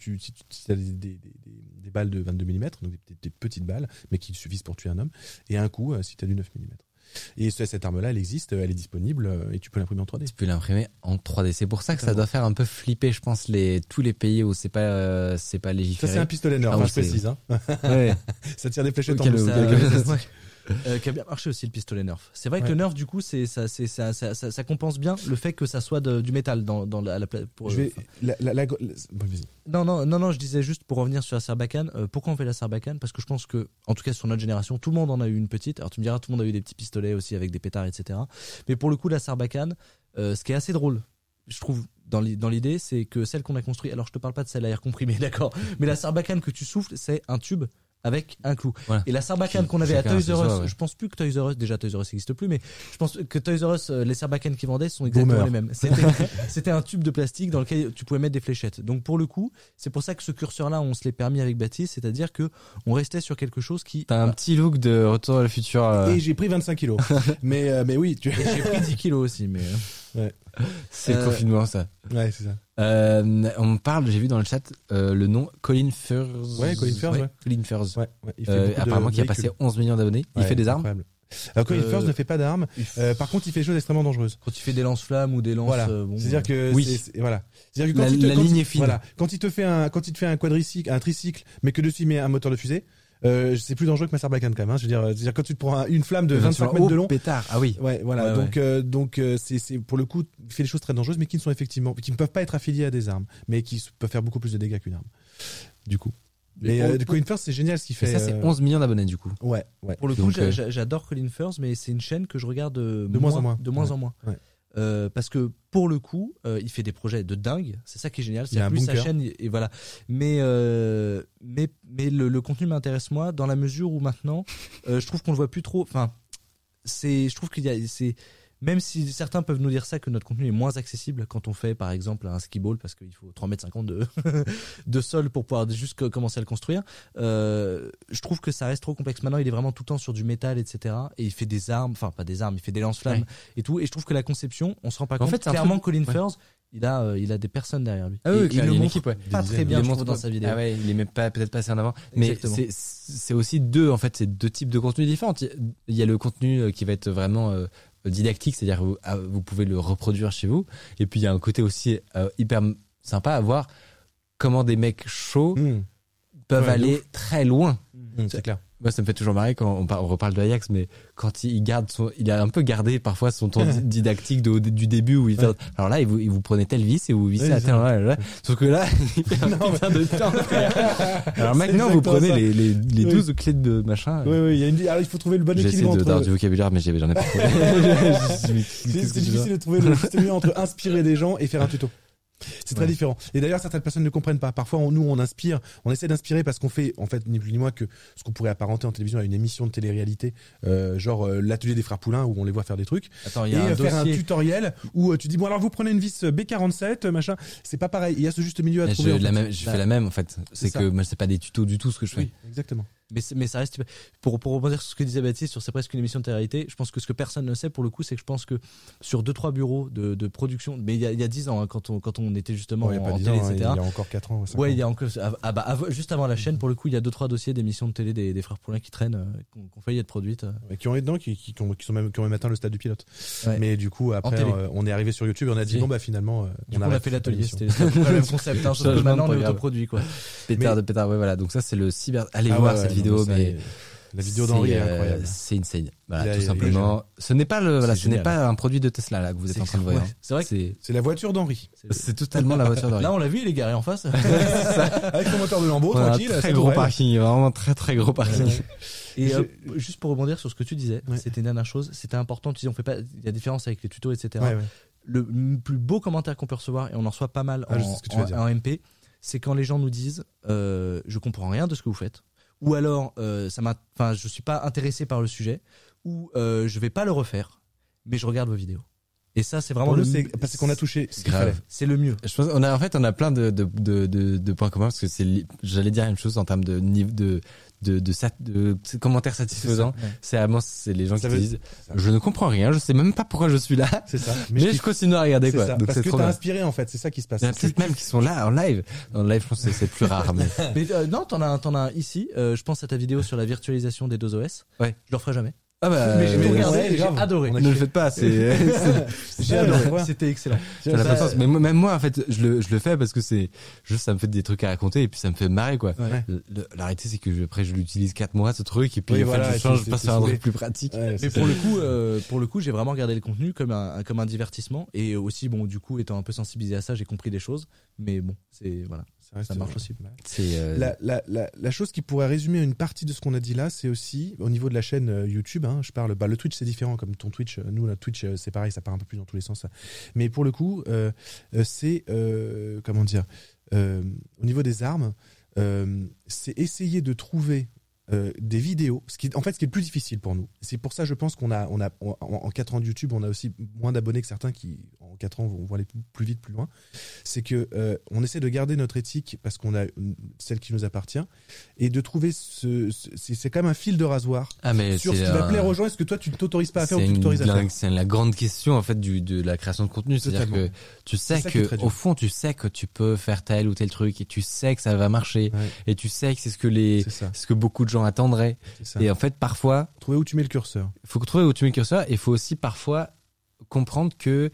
des balles de 22 mm, donc des petites balles, mais qui suffisent pour tuer un homme, et un coup si t'as du 9 mm. Et cette arme-là, elle existe, elle est disponible et tu peux l'imprimer en 3D. Tu peux l'imprimer en 3D. C'est pour ça que ça doit faire un peu flipper, je pense, tous les pays où c'est pas légiféré. Ça, c'est un pistolet Nerf, je précise. Hein. Ouais. Ça tire des fléchettes en bleu. Qui a bien marché aussi le pistolet Nerf. C'est vrai que le Nerf du coup ça compense bien le fait que ça soit du métal dans la pour. Non, je disais juste pour revenir sur la Sarbacane. Pourquoi on fait la Sarbacane ? Parce que je pense que en tout cas sur notre génération, tout le monde en a eu une petite. Alors tu me diras, tout le monde a eu des petits pistolets aussi avec des pétards, etc. Mais pour le coup la Sarbacane, ce qui est assez drôle, je trouve dans l'idée, c'est que celle qu'on a construite. Alors je te parle pas de celle à air comprimé, d'accord ? Mais la Sarbacane que tu souffles, c'est un tube avec un clou. Voilà. Et la Sarbacane qu'on avait à Chacun Toys R Us, ouais. je pense plus que Toys R Us, déjà Toys R Us n'existe plus, mais je pense que Toys R Us, les Sarbacane qu'ils vendaient sont exactement les mêmes. C'était un tube de plastique dans lequel tu pouvais mettre des fléchettes. Donc pour le coup, c'est pour ça que ce curseur-là, on se l'est permis avec Baptiste, c'est-à-dire que on restait sur quelque chose qui... T'as un petit look de Retour vers le futur. Et j'ai pris 25 kilos. mais oui, Et j'ai pris 10 kilos aussi, mais... Ouais. C'est le confinement, ça. Ouais, c'est ça. On me parle, j'ai vu dans le chat le nom Colin Furze. Ouais, Colin Furze, ouais. Colin Furze. Ouais. Il fait beaucoup apparemment, qui a passé 11 millions d'abonnés. Il fait des armes. Incroyable. Alors Colin Furze ne fait pas d'armes. Par contre, il fait des choses extrêmement dangereuses. Quand il fait des lance-flammes ou des lances... Voilà. bon, C'est-à-dire que oui. voilà. C'est-à-dire que quand La ligne est fine. Voilà. Quand il te fait un quadricycle, un tricycle, mais que dessus il met un moteur de fusée, c'est plus dangereux que ma Sarbacane quand même. Hein. Je veux dire, c'est-à-dire quand tu te prends une flamme de 25 mètres de long. Pétard. Ah oui. Ouais, voilà. Ouais, Donc c'est pour le coup, il fait des choses très dangereuses, mais qui ne sont effectivement, qui ne peuvent pas être affiliées à des armes, mais qui peuvent faire beaucoup plus de dégâts qu'une arme. Du coup. Mais Colin Furze, c'est génial ce qu'il fait. Et ça, c'est 11 millions d'abonnés du coup. Ouais. Pour le coup, j'adore Colin Furze, mais c'est une chaîne que je regarde de moins en moins. Ouais. Parce que pour le coup, il fait des projets de dingue. C'est ça qui est génial. Il a un plus bunker. sa chaîne et voilà. Mais le contenu m'intéresse moi dans la mesure où maintenant, je trouve qu'on le voit plus trop. Enfin, je trouve qu'il y a même si certains peuvent nous dire ça, que notre contenu est moins accessible quand on fait par exemple un ski ball parce qu'il faut 3,50 m de sol pour pouvoir juste commencer à le construire. Je trouve que ça reste trop complexe. Maintenant, il est vraiment tout le temps sur du métal, etc. Et il fait des armes, enfin pas des armes, il fait des lance-flammes et tout. Et je trouve que la conception, on se rend pas compte. En fait, clairement, Colin Furze, il a des personnes derrière lui. Ah oui, et il le une montre équipe, ouais. pas très bien, je trouve, dans sa vidéo. Ah ouais, il les met pas peut-être pas assez en avant. Mais Exactement. c'est aussi deux types de contenus différents. Il y a le contenu qui va être vraiment didactique, c'est-à-dire vous pouvez le reproduire chez vous. Et puis il y a un côté aussi hyper sympa à voir comment des mecs chauds peuvent aller très loin. C'est clair. Moi, ça me fait toujours marrer quand on reparle de Ajax, mais quand il a un peu gardé parfois son ton didactique du début où il fait, alors là, il vous prenez tel vis et vous vissez à tel endroit, sauf que là, il fait un putain de temps. Alors maintenant, vous prenez les 12 clés de machin. Oui, alors il faut trouver le bon équilibre entre... D'avoir du vocabulaire, mais j'en ai pas trouvé. C'est difficile de trouver le juste milieu entre inspirer des gens et faire un tuto. C'est très différent. Et d'ailleurs, certaines personnes ne comprennent pas. Parfois, nous, on inspire, on essaie d'inspirer parce qu'on fait, en fait, ni plus ni moins que ce qu'on pourrait apparenter en télévision à une émission de télé-réalité, genre l'atelier des frères Poulain où on les voit faire des trucs. Attends, il y a un faire dossier. un tutoriel où tu dis bon alors vous prenez une vis B47 machin. C'est pas pareil. Il y a ce juste milieu à trouver. Je fais la même en fait. C'est que moi, c'est pas des tutos du tout ce que je fais. Oui, exactement. Mais ça reste, pour rebondir sur ce que disait Baptiste sur c'est presque une émission de télé-réalité, je pense que ce que personne ne sait pour le coup, c'est que je pense que sur 2-3 bureaux de production, mais il y a 10 ans, hein, quand on était justement en télé, etc. Il y a encore 4 ans. 5 ouais, ans. il y a encore, juste avant la chaîne, pour le coup, il y a 2-3 dossiers d'émissions de télé des frères Poulain qui traînent, qu'on failli être produites. Qui ont été dedans, qui ont même atteint le stade du pilote. Ouais. Mais du coup, après, on est arrivé sur YouTube et on a dit, bon, bah, finalement, on a fait l'atelier. C'était le même concept, hein, sauf que maintenant, on est autoproduit, quoi. Pétard, ouais, voilà. Donc ça, c'est le cyber, allez voir cette vidéo, mais la vidéo d'Henri est incroyable. C'est insane. Voilà, tout simplement. Ce n'est pas ce n'est pas un produit de Tesla, là, que vous êtes en train de voir. C'est vrai que c'est la voiture d'Henri. C'est totalement la voiture d'Henri. Là, on l'a vu, il est garé en face. Avec son moteur de Lambo, tranquille. Très gros parking, vraiment très gros parking. Et juste pour rebondir sur ce que tu disais, c'était une dernière chose, c'était important, tu disais, on fait pas, il y a différence avec les tutos, etc. Ouais. Le plus beau commentaire qu'on peut recevoir, et on en reçoit pas mal en MP, c'est quand les gens nous disent, je comprends rien de ce que vous faites, ou alors, je suis pas intéressé par le sujet, ou je vais pas le refaire, mais je regarde vos vidéos. Et ça, c'est vraiment c'est parce qu'on a touché ce qu'il grave. fallait. C'est le mieux. Je pense on a plein de points communs parce que j'allais dire une chose en termes de niveau de commentaires satisfaisants. C'est vraiment les gens qui te disent je ne comprends rien, je sais même pas pourquoi je suis là. C'est ça. Mais je continue à regarder quoi. Ça. Donc parce c'est que t'as inspiré en fait, c'est ça qui se passe. Il y en a peut-être même qui sont là en live. En live, je pense que c'est plus rare. Mais non, t'en as un ici. Je pense à ta vidéo sur la virtualisation des 2 OS. Ouais. Je le referai jamais. Ah bah, mais j'ai tout regardé, j'ai adoré. Ne le faites pas, j'ai adoré. C'était excellent. Mais même moi, en fait, je le fais parce que c'est juste, ça me fait des trucs à raconter et puis ça me fait marrer, quoi. Ouais. La réalité, c'est que après, je l'utilise 4 mois, ce truc, et puis, je change, je passe sur un truc plus pratique. Ouais, mais pour le coup, j'ai vraiment regardé le contenu comme un divertissement et aussi, bon, du coup, étant un peu sensibilisé à ça, j'ai compris des choses. Mais bon, voilà. Ça marche aussi. La chose qui pourrait résumer une partie de ce qu'on a dit là, c'est aussi au niveau de la chaîne YouTube. Je parle. Le Twitch c'est différent, comme ton Twitch. Nous, notre Twitch c'est pareil, ça part un peu plus dans tous les sens. Mais pour le coup, c'est comment dire au niveau des armes, c'est essayer de trouver des vidéos. Ce qui est le plus difficile pour nous. C'est pour ça, je pense qu'on a en 4 ans de YouTube, on a aussi moins d'abonnés que certains qui en 4 ans vont aller plus vite, plus loin. C'est que on essaie de garder notre éthique parce qu'on a celle qui nous appartient et de trouver c'est quand même un fil de rasoir sur ce qui va plaire aux gens. Est-ce que toi tu ne t'autorises pas à faire ou tu t'autorises à faire? C'est la grande question en fait de la création de contenu. C'est-à-dire que tu sais que au fond tu sais que tu peux faire tel ou tel truc et tu sais que ça va marcher et tu sais que c'est ce que beaucoup de gens attendraient. Et en fait parfois trouver où tu mets le curseur. Il faut trouver où tu mets le curseur et il faut aussi parfois comprendre que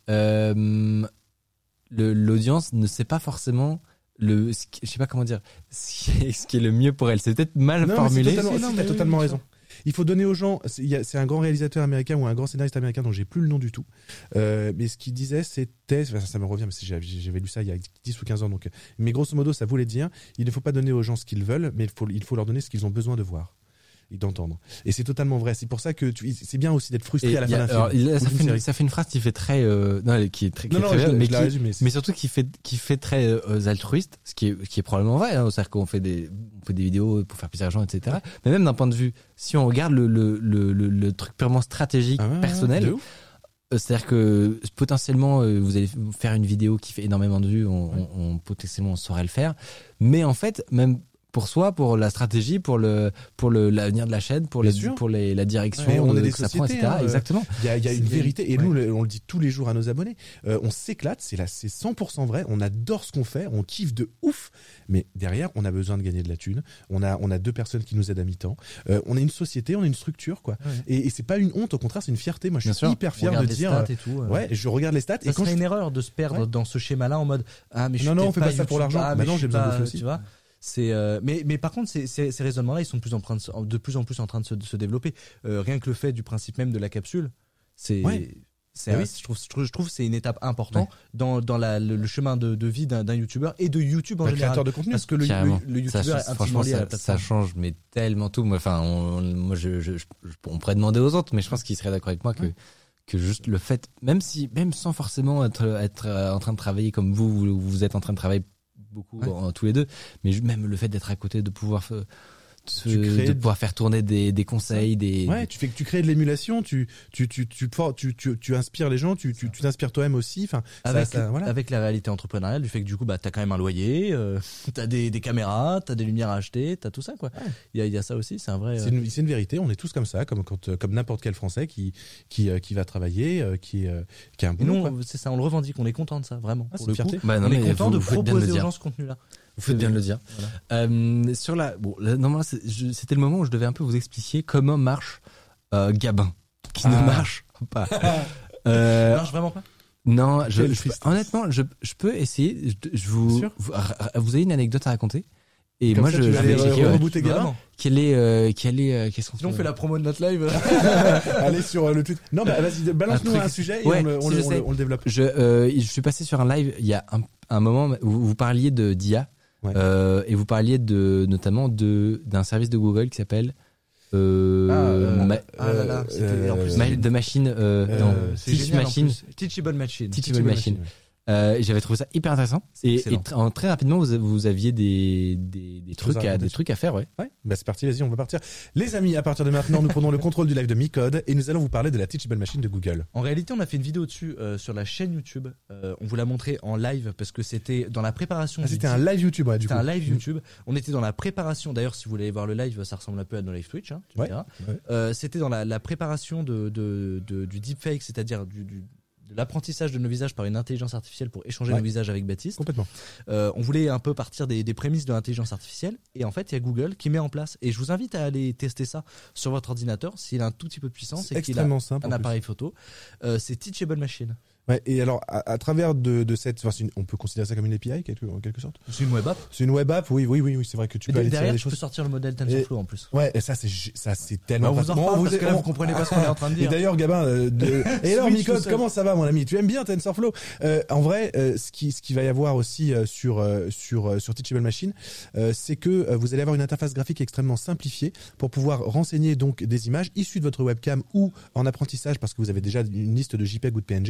l'audience ne sait pas forcément je sais pas comment dire ce qui est le mieux pour elle. C'est peut-être mal formulé. T'as totalement raison. Il faut donner aux gens, c'est un grand réalisateur américain ou un grand scénariste américain dont j'ai plus le nom du tout, mais ce qu'il disait c'était, ça me revient, mais j'avais lu ça il y a 10 ou 15 ans, donc, mais grosso modo ça voulait dire, il ne faut pas donner aux gens ce qu'ils veulent, mais il faut leur donner ce qu'ils ont besoin de voir et d'entendre. Et c'est totalement vrai. C'est pour ça que c'est bien aussi d'être frustré à la fin d'un film. Ça fait une phrase qui fait très qui est très mais surtout qui fait très altruiste, ce qui est probablement vrai, hein. C'est-à-dire qu'on fait des vidéos pour faire plaisir aux gens, etc. Mais même d'un point de vue, si on regarde le truc purement stratégique, personnel, c'est-à-dire que potentiellement vous allez faire une vidéo qui fait énormément de vues, on potentiellement on saurait le faire, mais en fait même pour soi, pour la stratégie, pour l'avenir de la chaîne, pour la direction on est des que ça sociétés, prend, etc. Exactement. Il y a une vérité, et nous, on le dit tous les jours à nos abonnés. On s'éclate, c'est 100% vrai. On adore ce qu'on fait, on kiffe de ouf. Mais derrière, on a besoin de gagner de la thune. On a 2 personnes qui nous aident à mi-temps. On est une société, on est une structure, quoi. Ouais. Et c'est pas une honte, au contraire, c'est une fierté. Moi, je suis hyper fier de dire. Ouais, je regarde les stats. Ça serait une erreur de se perdre dans ce schéma-là en mode mais je on fait pas ça pour l'argent. Maintenant, j'ai besoin de bouffer aussi. Tu vois. Mais par contre ces raisonnements-là ils sont de plus en plus en train de se développer. Rien que le fait du principe même de la capsule, je trouve que c'est une étape importante dans le chemin de vie d'un youtubeur et de YouTube en général. Créateur de contenu. Parce que le youtubeur est intimement lié à la plateforme. Ça change mais tellement tout. Moi on pourrait demander aux autres, mais je pense qu'ils seraient d'accord avec moi que juste le fait, même sans forcément être en train de travailler comme vous êtes en train de travailler beaucoup tous les deux, mais même le fait d'être à côté, de pouvoir pouvoir faire tourner des conseils, tu crées de l'émulation, tu inspires les gens, tu t'inspires toi-même aussi. Enfin, avec la réalité entrepreneuriale du fait que du coup t'as quand même un loyer, t'as des caméras, t'as des lumières à acheter, t'as tout ça quoi. Il y a ça aussi, c'est un vrai. C'est une vérité. On est tous comme ça, comme n'importe quel Français qui va travailler, qui a un boulot. Nous, c'est ça, on le revendique, on est content de ça vraiment. Pour le coup, on est content de proposer aux gens ce contenu-là. Vous faites bien de le dire. Voilà. Normalement, c'était le moment où je devais un peu vous expliquer comment marche Gabin, qui ne marche pas. Marche vraiment pas. Non, honnêtement, je peux essayer. Vous avez une anecdote à raconter. Et comme moi, ça, je vais rebooter Gabin. Qu'est-ce qu'on Sinon, on fait la promo de notre live. Allez sur le tweet. Non, vas-y, balance-nous un sujet et on le développe. Je suis passé sur un live il y a un moment où vous parliez d'IA. Ouais. Et vous parliez notamment d'un service de Google qui s'appelle de machine Teachable Machine. Teachable Machine. J'avais trouvé ça hyper intéressant et très rapidement vous aviez des trucs à faire. C'est parti, vas-y, on va partir. Les amis, à partir de maintenant, nous prenons le contrôle du live de Micode et nous allons vous parler de la Teachable Machine de Google. En réalité, on a fait une vidéo dessus sur la chaîne YouTube. On vous l'a montré en live parce que c'était dans la préparation. C'était un live YouTube, du coup. C'était un live YouTube. On était dans la préparation. D'ailleurs, si vous voulez voir le live, ça ressemble un peu à nos live Twitch. Tu me diras. C'était dans la préparation du deepfake, c'est-à-dire de l'apprentissage de nos visages par une intelligence artificielle pour échanger nos visages avec Baptiste. Complètement. On voulait un peu partir des prémices de l'intelligence artificielle et en fait il y a Google qui met en place, et je vous invite à aller tester ça sur votre ordinateur s'il a un tout petit peu de puissance et qu'il a un appareil photo. C'est Teachable Machine. Ouais, et alors à travers de cette, on peut considérer ça comme une API en quelque sorte. C'est une web app. C'est une web app, oui, c'est vrai que tu peux aller derrière, tirer des choses. choses. Tu peux sortir le modèle TensorFlow en plus. Ouais, et ça c'est tellement. Vous en parlez parce que là vous comprenez pas ce qu'on est en train de dire. Et d'ailleurs, Gabin, et alors Micode, comment ça va mon ami? Tu aimes bien TensorFlow? En vrai, ce qui va y avoir aussi sur Teachable Machine, c'est que vous allez avoir une interface graphique extrêmement simplifiée pour pouvoir renseigner donc des images issues de votre webcam ou en apprentissage parce que vous avez déjà une liste de JPEG ou de PNG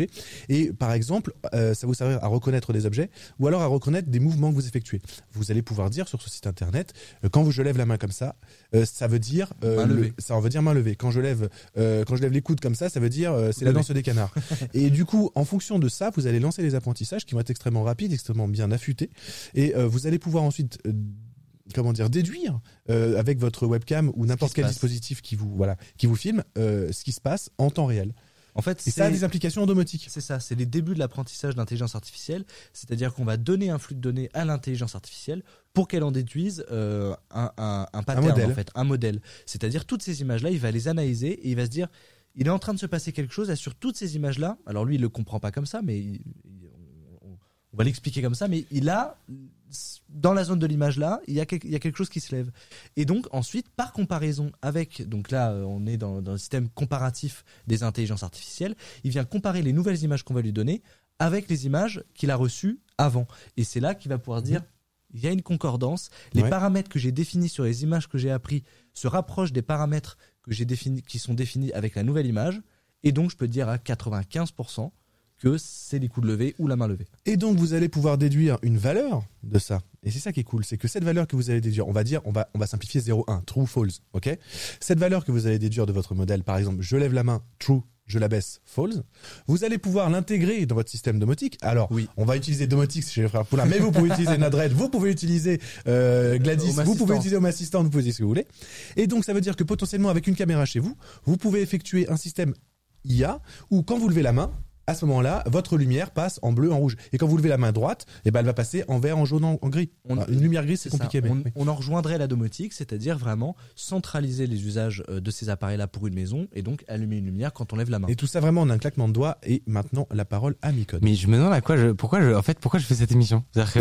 Et par exemple, ça vous servir à reconnaître des objets ou alors à reconnaître des mouvements que vous effectuez. Vous allez pouvoir dire sur ce site internet, quand je lève la main comme ça, ça veut dire ça veut dire main levée. Quand je lève les coudes comme ça veut dire c'est la danse des canards. Et du coup, en fonction de ça, vous allez lancer les apprentissages qui vont être extrêmement rapides, extrêmement bien affûtés, et vous allez pouvoir ensuite déduire avec votre webcam ou n'importe quel dispositif qui vous filme ce qui se passe en temps réel. En fait, ça a des implications en domotique. C'est ça, c'est les débuts de l'apprentissage d'intelligence artificielle, c'est-à-dire qu'on va donner un flux de données à l'intelligence artificielle pour qu'elle en déduise un pattern, en fait, un modèle. C'est-à-dire toutes ces images-là, il va les analyser et il va se dire, il est en train de se passer quelque chose sur toutes ces images-là. Alors lui, il le comprend pas comme ça, mais on va l'expliquer comme ça, mais il a, dans la zone de l'image là, il y a quelque chose qui se lève. Et donc ensuite, par comparaison avec, donc là on est dans un système comparatif des intelligences artificielles, il vient comparer les nouvelles images qu'on va lui donner avec les images qu'il a reçues avant. Et c'est là qu'il va pouvoir dire, il y a une concordance, les paramètres que j'ai définis sur les images que j'ai appris se rapprochent des paramètres que j'ai définis, qui sont définis avec la nouvelle image, et donc je peux dire à 95% que c'est les coudes levés ou la main levée. Et donc vous allez pouvoir déduire une valeur de ça. Et c'est ça qui est cool, c'est que cette valeur que vous allez déduire, on va simplifier 0-1, true, false, ok ? Cette valeur que vous allez déduire de votre modèle, par exemple, je lève la main, true, je la baisse, false, vous allez pouvoir l'intégrer dans votre système domotique. Alors, on va utiliser domotique chez les frères Poulin, mais vous pouvez utiliser Node-RED, vous pouvez utiliser Gladys, vous pouvez utiliser Home Assistant, vous pouvez utiliser ce que vous voulez. Et donc ça veut dire que potentiellement avec une caméra chez vous, vous pouvez effectuer un système IA où quand vous levez la main, à ce moment-là, votre lumière passe en bleu, en rouge. Et quand vous levez la main droite, elle va passer en vert, en jaune, en gris. Une lumière grise, c'est compliqué. On en rejoindrait la domotique, c'est-à-dire vraiment centraliser les usages de ces appareils-là pour une maison et donc allumer une lumière quand on lève la main. Et tout ça vraiment en un claquement de doigts. Et maintenant, la parole à Micode. Mais je me demande pourquoi je fais cette émission. C'est-à-dire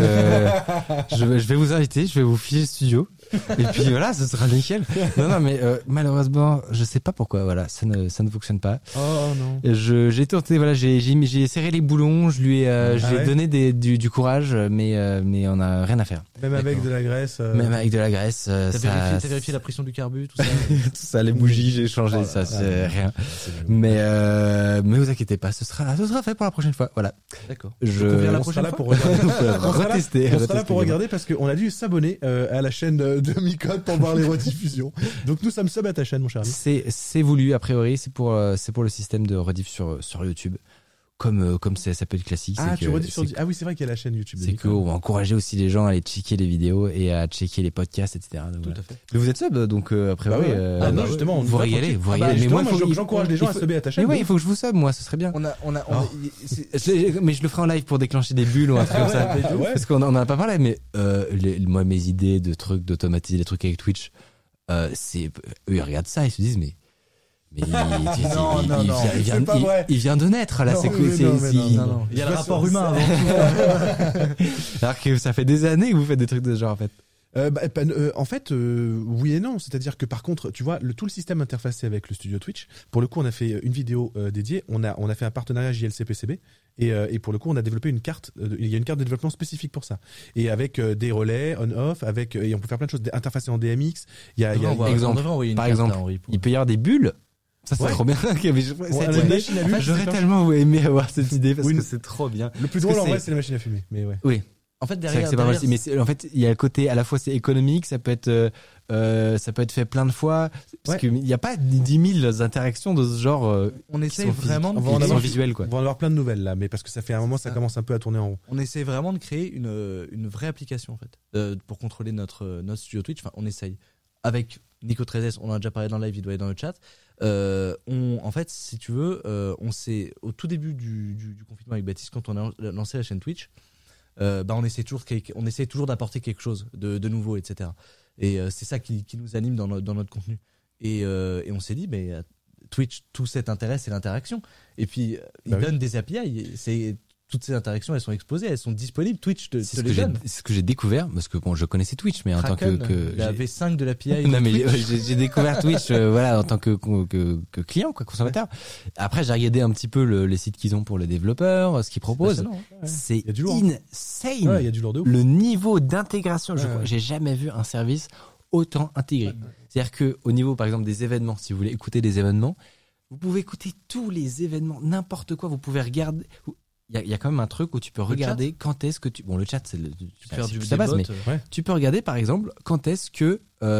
que je vais vous inviter, je vais vous filer le studio. Et puis voilà, ce sera nickel. Non, mais malheureusement, je sais pas pourquoi. Voilà, ça ne fonctionne pas. Oh non. J'ai tenté, voilà, j'ai serré les boulons, je lui ai donné du courage, mais on a rien à faire. Même avec de la graisse. Même avec de la graisse. T'as vérifié la pression du carbu, tout ça. Tout ça, les bougies, j'ai changé, c'est rien. Mais vous inquiétez pas, ce sera fait pour la prochaine fois. Voilà. D'accord. On sera là pour regarder. On sera là pour regarder parce qu'on a dû s'abonner à la chaîne de Micode pour voir les rediffusions. Donc nous sommes sub à ta chaîne, mon cher ami. C'est voulu, a priori, c'est pour le système de rediff sur YouTube. Comme ça peut être classique. Tu rediffes sur... Ah oui, c'est vrai qu'il y a la chaîne YouTube. C'est qu'on va encourager aussi les gens à aller checker les vidéos et à checker les podcasts, etc. Donc, tout à fait. Mais vous êtes sub, donc a priori. non, justement, vous régalez. Mais moi, j'encourage les gens à subber à ta chaîne. Mais il faut que je vous sub, moi, ce serait bien. Mais je le ferai en live pour déclencher des bulles ou un truc comme ça. Parce qu'on en a pas parlé, mais moi, mes idées de trucs, d'automatiser les trucs avec Twitch, eux, ils regardent ça, ils se disent, mais il vient de naître là. Il y a le rapport humain avant tout. Alors que ça fait des années que vous faites des trucs de ce genre en fait. En fait, oui et non. C'est-à-dire que par contre, tu vois, tout le système interfacé avec le studio Twitch. Pour le coup, on a fait une vidéo dédiée. On a fait un partenariat JLC-PCB et pour le coup, on a développé une carte. Il y a une carte de développement spécifique pour ça. Et avec des relais on/off, et on peut faire plein de choses. Interfacé en DMX. Par exemple, il peut y avoir des bulles. Ça c'est trop bien. J'aurais tellement aimé avoir cette idée parce que c'est trop bien. Le plus drôle en vrai c'est la machine à fumer. Mais ouais. Oui. En fait c'est pas mal. Mais en fait il y a le côté à la fois c'est économique, ça peut être fait plein de fois parce qu'il n'y a pas 10 000 interactions de ce genre. On essaie vraiment de visuel quoi. On va en avoir plein de nouvelles là, mais parce que ça fait un moment ça commence un peu à tourner en rond. On essaie vraiment de créer une vraie application en fait pour contrôler notre studio Twitch. Enfin on essaye avec Nico 13S, on en a déjà parlé dans le live, il doit être dans le chat. En fait, si tu veux, on s'est au tout début du confinement avec Baptiste, quand on a lancé la chaîne Twitch, on essaie toujours d'apporter quelque chose de nouveau, etc. Et c'est ça qui nous anime dans notre contenu. Et on s'est dit, mais Twitch, tout cet intérêt, c'est l'interaction. Et puis, ils donnent des API. Toutes ces interactions, elles sont exposées, elles sont disponibles. Twitch te les donne. C'est ce que j'ai découvert, parce que bon, je connaissais Twitch, mais en tant que la V5 de l'API. Non, mais j'ai découvert Twitch, voilà, en tant que client, quoi, consommateur. Après, j'ai regardé un petit peu les sites qu'ils ont pour les développeurs, ce qu'ils proposent. C'est insane. Il y a du lourd de ouf. Le niveau d'intégration, j'ai jamais vu un service autant intégré. C'est-à-dire que au niveau, par exemple, des événements, si vous voulez écouter des événements, Vous pouvez écouter tous les événements, n'importe quoi. Vous pouvez regarder. Il y a quand même un truc où tu peux regarder quand est-ce que le chat, c'est tu peux faire du base, mais tu peux regarder par exemple quand est-ce que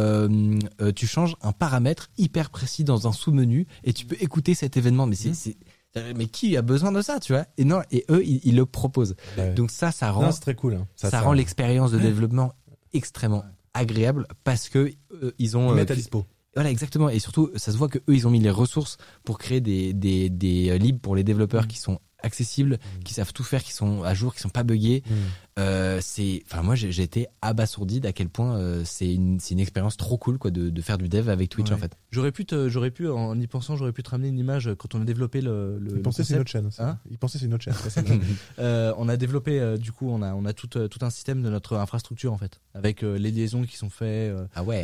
tu changes un paramètre hyper précis dans un sous-menu et tu peux écouter cet événement. Mais mais qui a besoin de ça, tu vois? Et non, et eux, ils le proposent. Ouais. Donc ça rend. Non, c'est très cool. Hein. Ça rend l'expérience de développement extrêmement agréable parce que ils ont. Ils mettent à dispo. Voilà, exactement. Et surtout, ça se voit que eux, ils ont mis les ressources pour créer des libres pour les développeurs qui sont accessibles, qui savent tout faire, qui sont à jour, qui sont pas buggés. Moi, j'ai été abasourdi d'à quel point c'est une expérience trop cool, quoi, de faire du dev avec Twitch, en fait. J'aurais pu, en y pensant, te ramener une image quand on a développé le Il pensait c'est une autre chaîne. Il pensait c'est une autre chaîne. On a développé, du coup, on a tout un système de notre infrastructure, en fait, avec les liaisons qui sont faites,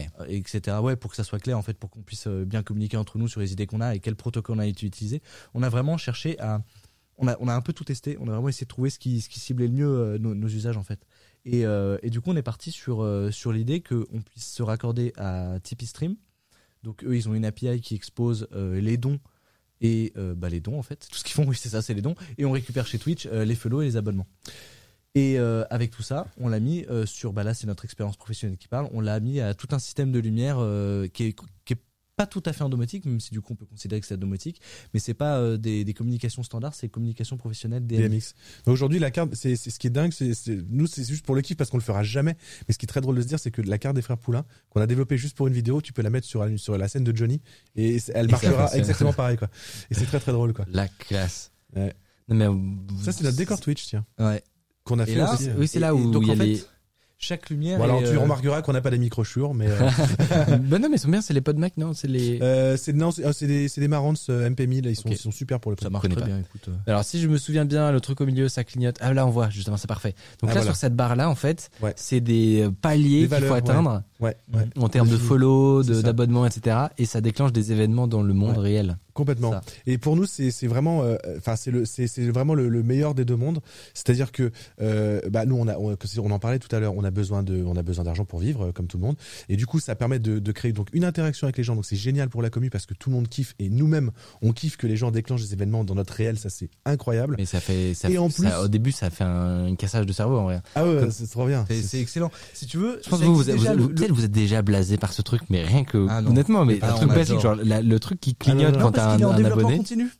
etc. Ouais, pour que ça soit clair, en fait, pour qu'on puisse bien communiquer entre nous sur les idées qu'on a et quel protocole on a utilisé. On a vraiment cherché à on a un peu tout testé. On a vraiment essayé de trouver ce qui ciblait le mieux nos usages, en fait. Et du coup, on est parti sur l'idée qu'on puisse se raccorder à Tipeee Stream. Donc eux, ils ont une API qui expose les dons et les dons, en fait. Tout ce qu'ils font, oui, c'est ça, c'est les dons. Et on récupère chez Twitch les follow et les abonnements. Et avec tout ça, on l'a mis sur. Là, c'est notre expérience professionnelle qui parle. On l'a mis à tout un système de lumière qui est pas tout à fait en domotique, même si du coup on peut considérer que c'est domotique, mais c'est pas des communications standards, c'est communications professionnelles DMX. Aujourd'hui, la carte, c'est ce qui est dingue, nous c'est juste pour le kiff parce qu'on le fera jamais, mais ce qui est très drôle de se dire, c'est que la carte des frères Poulain qu'on a développée juste pour une vidéo, tu peux la mettre sur la scène de Johnny et elle marchera exactement pareil, quoi. Et c'est très très drôle, quoi. La classe. Ouais. Non, mais ça c'est notre décor Twitch, tiens. Ouais. Qu'on a fait là, aussi. Oui, c'est là où donc, il y a les. Chaque lumière. Bon, alors tu remarqueras qu'on n'a pas des micro-chures, mais. Non, mais ils sont bien, c'est les PodMac, non? C'est les. C'est des Marantz MP1000, ils sont super pour le. Ça marche très bien, écoute. Alors, si je me souviens bien, le truc au milieu, ça clignote. Ah, là, on voit, justement, c'est parfait. Donc là, sur cette barre-là, en fait, c'est des paliers qu'il faut atteindre. En termes de follow, d'abonnement, etc. Et ça déclenche des événements dans le monde réel. Complètement. Ça. Et pour nous, c'est vraiment, c'est vraiment le meilleur des deux mondes. C'est-à-dire que, nous, on en parlait tout à l'heure, on a besoin d'argent pour vivre, comme tout le monde. Et du coup, ça permet de créer donc une interaction avec les gens. Donc c'est génial pour la commu parce que tout le monde kiffe et nous-mêmes, on kiffe que les gens déclenchent des événements dans notre réel. Ça, c'est incroyable. Et au début, ça fait un cassage de cerveau, en vrai. Ah ouais, c'est trop bien. C'est excellent. Si tu veux, je pense que vous êtes déjà blasé par ce truc, mais rien que, honnêtement, mais un truc basique, genre, le truc qui clignote quand t'as un abonné. Continue.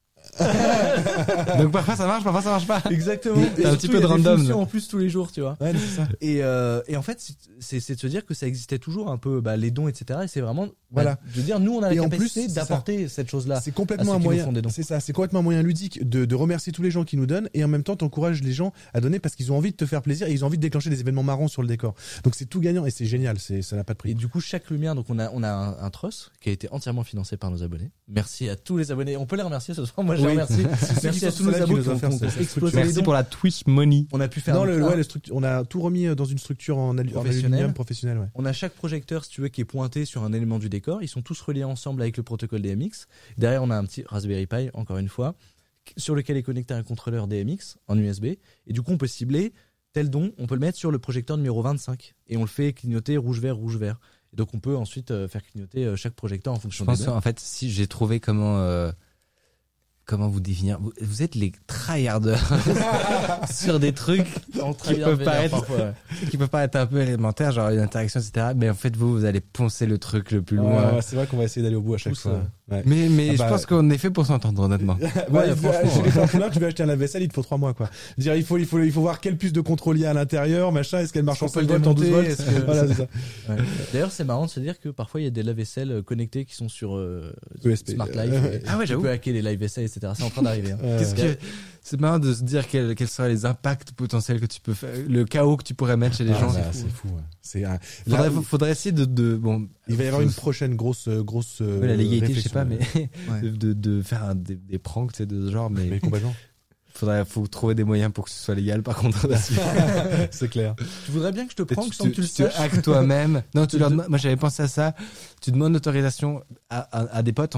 Donc parfois ça marche, parfois ça marche pas. Exactement. T'as un petit peu de random. En plus tous les jours, tu vois. Ouais, c'est ça. Et en fait, c'est de se dire que ça existait toujours un peu, les dons, etc. Et c'est vraiment, de dire, nous on a la capacité d'apporter cette chose-là. C'est complètement un moyen. C'est ça. C'est complètement un moyen ludique de remercier tous les gens qui nous donnent et en même temps t'encourages les gens à donner parce qu'ils ont envie de te faire plaisir et ils ont envie de déclencher des événements marrants sur le décor. Donc c'est tout gagnant et c'est génial. Ça n'a pas de prix. Et du coup chaque lumière, donc on a un truss qui a été entièrement financé par nos abonnés. Merci à tous les abonnés. On peut les remercier ce soir. Moi je les remercie. Merci à tous nos abonnés qui ont explosé. Merci pour la Twitch Money. On a pu faire. On a tout remis dans une structure en aluminium professionnel. Ouais. On a chaque projecteur, si tu veux, qui est pointé sur un élément du décor. Ils sont tous reliés ensemble avec le protocole DMX. Derrière, on a un petit Raspberry Pi, encore une fois, sur lequel est connecté un contrôleur DMX en USB. Et du coup, on peut cibler tel don. On peut le mettre sur le projecteur numéro 25 et on le fait clignoter rouge vert. Et donc, on peut ensuite faire clignoter chaque projecteur en fonction. Je pense en fait, si j'ai trouvé comment vous définir, vous êtes les tryharders sur des trucs qui peuvent paraître un peu élémentaires, genre une interaction, etc. Mais en fait, vous allez poncer le truc le plus loin. Ouais, c'est vrai qu'on va essayer d'aller au bout à chaque fois. Ouais. Mais je pense qu'on est fait pour s'entendre, honnêtement. Franchement, tu vas acheter un lave-vaisselle, il te faut 3 mois, quoi. Dire, il faut voir quelle puce de contrôle il y a à l'intérieur, machin, est-ce qu'elle marche en 5 volts, en 12 volts. Voilà, c'est ça. Ouais. D'ailleurs, c'est marrant de se dire que parfois il y a des lave-vaisselles connectés qui sont sur ESP. Smart Life. Ah ouais, j'avoue. Tu peux hacker les live-vaisselles, etc. C'est en train d'arriver. Hein. C'est marrant de se dire quels seraient les impacts potentiels que tu peux faire, le chaos que tu pourrais mettre chez les gens. C'est fou. Faudrait essayer bon. Il va y avoir une prochaine grosse. La légalité, je sais pas, mais de faire des pranks, tu sais, de ce genre, mais complètement. Faut trouver des moyens pour que ce soit légal, par contre. C'est clair. Tu voudrais bien que je te prank sans que tu le saches. Tu hackes toi-même. Non, moi j'avais pensé à ça. Tu demandes l'autorisation à des potes, en fait.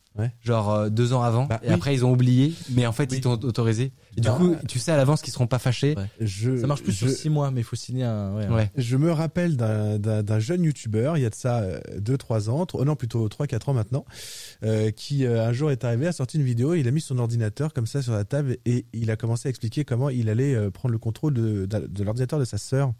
genre 2 ans avant, et après ils ont oublié, mais en fait ils t'ont autorisé. Et du coup, tu sais à l'avance qu'ils seront pas fâchés. Ça marche plus sur 6 mois, mais il faut signer un. Je me rappelle d'un jeune youtubeur, il y a de ça 2-3 ans, non plutôt 3-4 ans maintenant, qui un jour est arrivé, a sorti une vidéo, il a mis son ordinateur comme ça sur la table et il a commencé à expliquer comment il allait prendre le contrôle de l'ordinateur de sa sœur.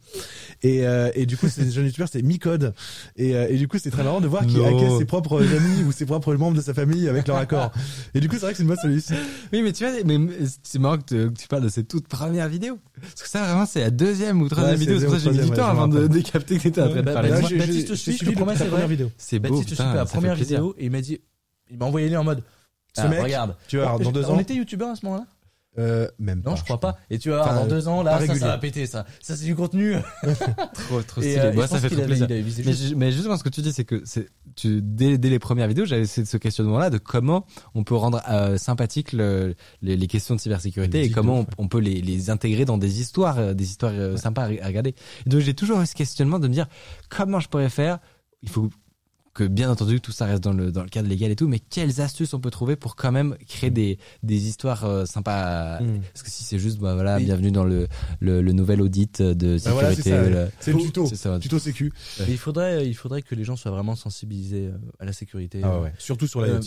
Et du coup, ce jeune youtubeur, c'était Micode. Et du coup, c'est très marrant de voir qu'il hackait ses propres amis ou ses propres membres de sa famille avec leur accord. Et du coup, c'est vrai que c'est une bonne solution. Oui, mais tu vois, c'est marrant que tu parles de ces toutes premières vidéos. Parce que ça, vraiment, c'est la 2e ou 3e vidéo. C'est pour ça que j'ai mis du temps avant de capter que t'étais en train de parler. Baptiste, je te promets, c'est vrai. C'est beau. Baptiste, je suis la première vidéo et il m'a envoyé en mode. Ce mec, regarde. Tu vois, dans 2 ans. On était youtubeur à ce moment-là? Même pas. Non, je crois pas. Et tu vois, dans 2 ans, là, ça va péter, ça. Ça, c'est du contenu. Trop stylé. Moi, ça fait trop plaisir. Mais justement, ce que tu dis, c'est que dès les premières vidéos, j'avais ce questionnement-là de comment on peut rendre sympathique les questions de cybersécurité et comment on peut les intégrer dans des histoires sympas à regarder. Et donc, j'ai toujours eu ce questionnement de me dire comment je pourrais faire. Il faut que bien entendu tout ça reste dans le cadre légal et tout, mais quelles astuces on peut trouver pour quand même créer des histoires sympas parce que si c'est juste bienvenue dans le nouvel audit de sécurité, c'est le tuto, tuto sécu. Il faudrait que les gens soient vraiment sensibilisés à la sécurité, surtout sur l'IoT.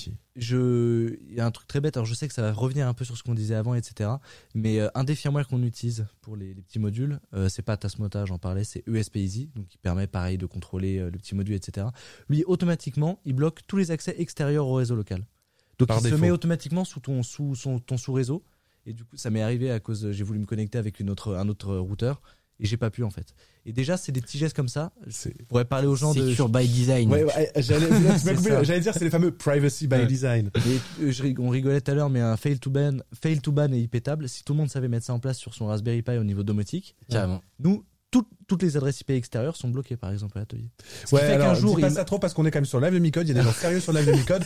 Il y a un truc très bête, alors je sais que ça va revenir un peu sur ce qu'on disait avant, etc. Mais un des firmware qu'on utilise pour les petits modules, c'est pas Tasmota, j'en parlais, c'est ESP-Easy, donc qui permet pareil de contrôler le petit module, etc. Lui, automatiquement, il bloque tous les accès extérieurs au réseau local. Donc il se met automatiquement sous ton sous-réseau. Et du coup, ça m'est arrivé à cause, j'ai voulu me connecter avec un autre routeur. Et j'ai pas pu en fait. Et déjà c'est des petits gestes comme ça. Je pourrais parler aux gens Secure by design. J'allais dire c'est les fameux privacy by design. Et on rigolait tout à l'heure, mais un fail to ban est IP-table. Si tout le monde savait mettre ça en place sur son Raspberry Pi au niveau domotique, nous toutes les adresses IP extérieures sont bloquées par exemple à l'atelier. Alors dis pas ça trop parce qu'on est quand même sur live de Micode. Il y a des gens sérieux sur live de Micode.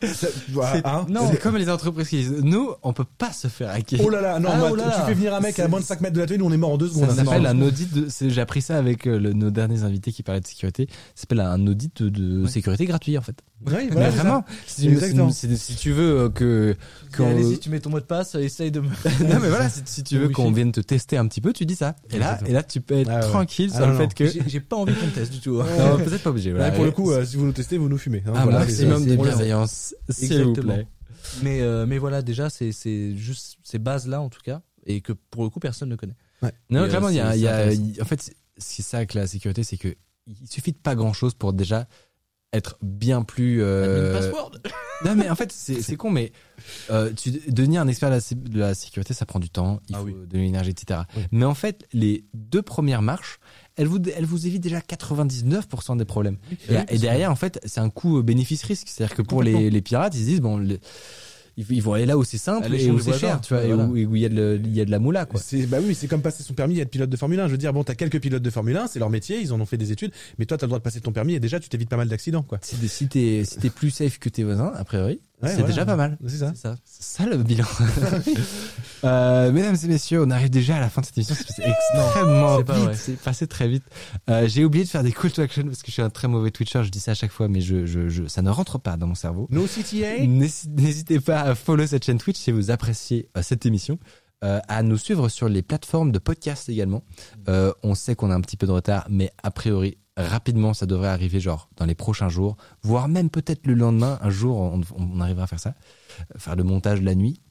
C'est comme les entreprises qui disent nous on peut pas se faire hacker. Oh là là, non, tu fais venir un mec à moins de 5 mètres de l'atelier, nous on est mort en 2 secondes. Ça s'appelle un audit j'ai appris ça avec nos derniers invités qui parlaient de sécurité. Ça s'appelle un audit de sécurité gratuit en fait. Oui, voilà, mais vraiment, si tu veux allez-y, tu mets ton mot de passe, essaye de me. Non mais voilà, si tu veux qu'on vienne te tester un petit peu, tu dis ça. Et là tu peux être tranquille sur le fait que j'ai pas envie qu'on me teste du tout. Non, peut-être pas obligé. Pour le coup, si vous nous testez, vous nous fumez. Un maximum de bienveillance. Exactement. Mais voilà, déjà c'est juste ces bases là en tout cas, et que pour le coup personne ne connaît. Non, clairement il y a en fait c'est ça que la sécurité, c'est que il suffit de pas grand chose pour déjà être bien plus password. Non mais en fait c'est con, mais devenir un expert de la sécurité ça prend du temps, il faut de l'énergie, etc. Mais en fait les 2 premières marches elle vous évite déjà 99% des problèmes. Et derrière en fait c'est un coût bénéfice-risque, c'est-à-dire que pour les pirates ils se disent bon ils vont aller là où c'est simple et où c'est cher, tu vois, et où il y a de la moula, quoi. C'est comme passer son permis et être pilote de Formule 1. Je veux dire, bon, t'as quelques pilotes de Formule 1, c'est leur métier, ils en ont fait des études, mais toi, t'as le droit de passer ton permis et déjà, tu t'évites pas mal d'accidents, quoi. Si t'es plus safe que tes voisins, a priori, c'est déjà pas mal. C'est ça le bilan. Mesdames et messieurs, on arrive déjà à la fin de cette émission. C'est extrêmement vite. C'est passé très vite. J'ai oublié de faire des call to action parce que je suis un très mauvais Twitcher. Je dis ça à chaque fois, mais ça ne rentre pas dans mon cerveau. No CTA. N'hésitez pas à follow cette chaîne Twitch si vous appréciez cette émission. À nous suivre sur les plateformes de podcast également. On sait qu'on a un petit peu de retard, mais a priori, rapidement, ça devrait arriver genre dans les prochains jours, voire même peut-être le lendemain. Un jour, on arrivera à faire ça, faire le montage la nuit.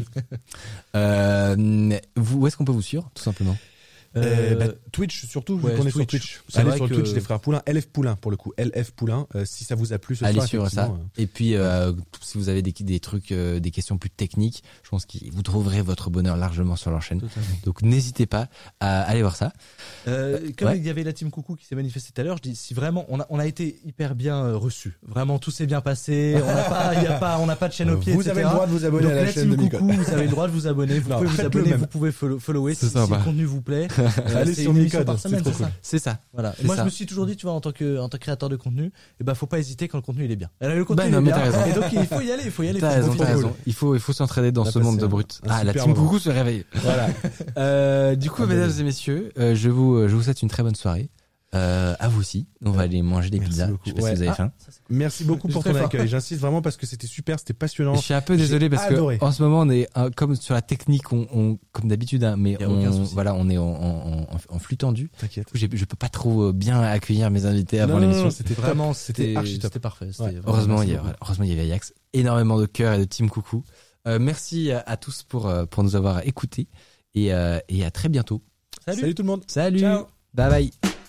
Où est-ce qu'on peut vous suivre, tout simplement? Twitch surtout, vu qu'on est sur Twitch. Allez sur le Twitch des frères Poulain, LF Poulain pour le coup, LF Poulain. Si ça vous a plu ce soir, allez suivre ça. Et puis si vous avez des trucs, des questions plus techniques, je pense que vous trouverez votre bonheur largement sur leur chaîne. Donc n'hésitez pas à aller voir ça. Comme il y avait la team Coucou qui s'est manifestée tout à l'heure, je dis si vraiment on a été hyper bien reçus, vraiment tout s'est bien passé, on n'a pas de chaîne au pied, vous avez le droit de vous abonner à la chaîne de Micode. Vous avez le droit de vous abonner, vous pouvez vous abonner, vous pouvez follower si le contenu vous plaît. Allez sur Micode, c'est trop cool. C'est ça. Voilà. Moi, je me suis toujours dit, tu vois, en tant que créateur de contenu, faut pas hésiter quand le contenu il est bien. Le contenu il est bien. T'as raison. Et donc il faut y aller. T'as raison. Il faut s'entraider dans ce monde de brut. La team Coucou se réveille. Voilà. Du coup, mesdames et messieurs, je vous souhaite une très bonne soirée. À vous aussi. On va aller manger des pizzas. Beaucoup. Je sais pas si vous avez faim. Merci beaucoup pour ton accueil. J'insiste vraiment parce que c'était super, c'était passionnant. Je suis un peu désolé parce que en ce moment on est comme sur la technique, on comme d'habitude, hein, mais on est en flux tendu. T'inquiète. Je peux pas trop bien accueillir mes invités avant l'émission. C'était vraiment, c'était parfait. Heureusement, il y avait Ajax, énormément de cœur et de team coucou. Merci à tous pour nous avoir écoutés et à très bientôt. Salut tout le monde. Salut. Ciao. Bye bye.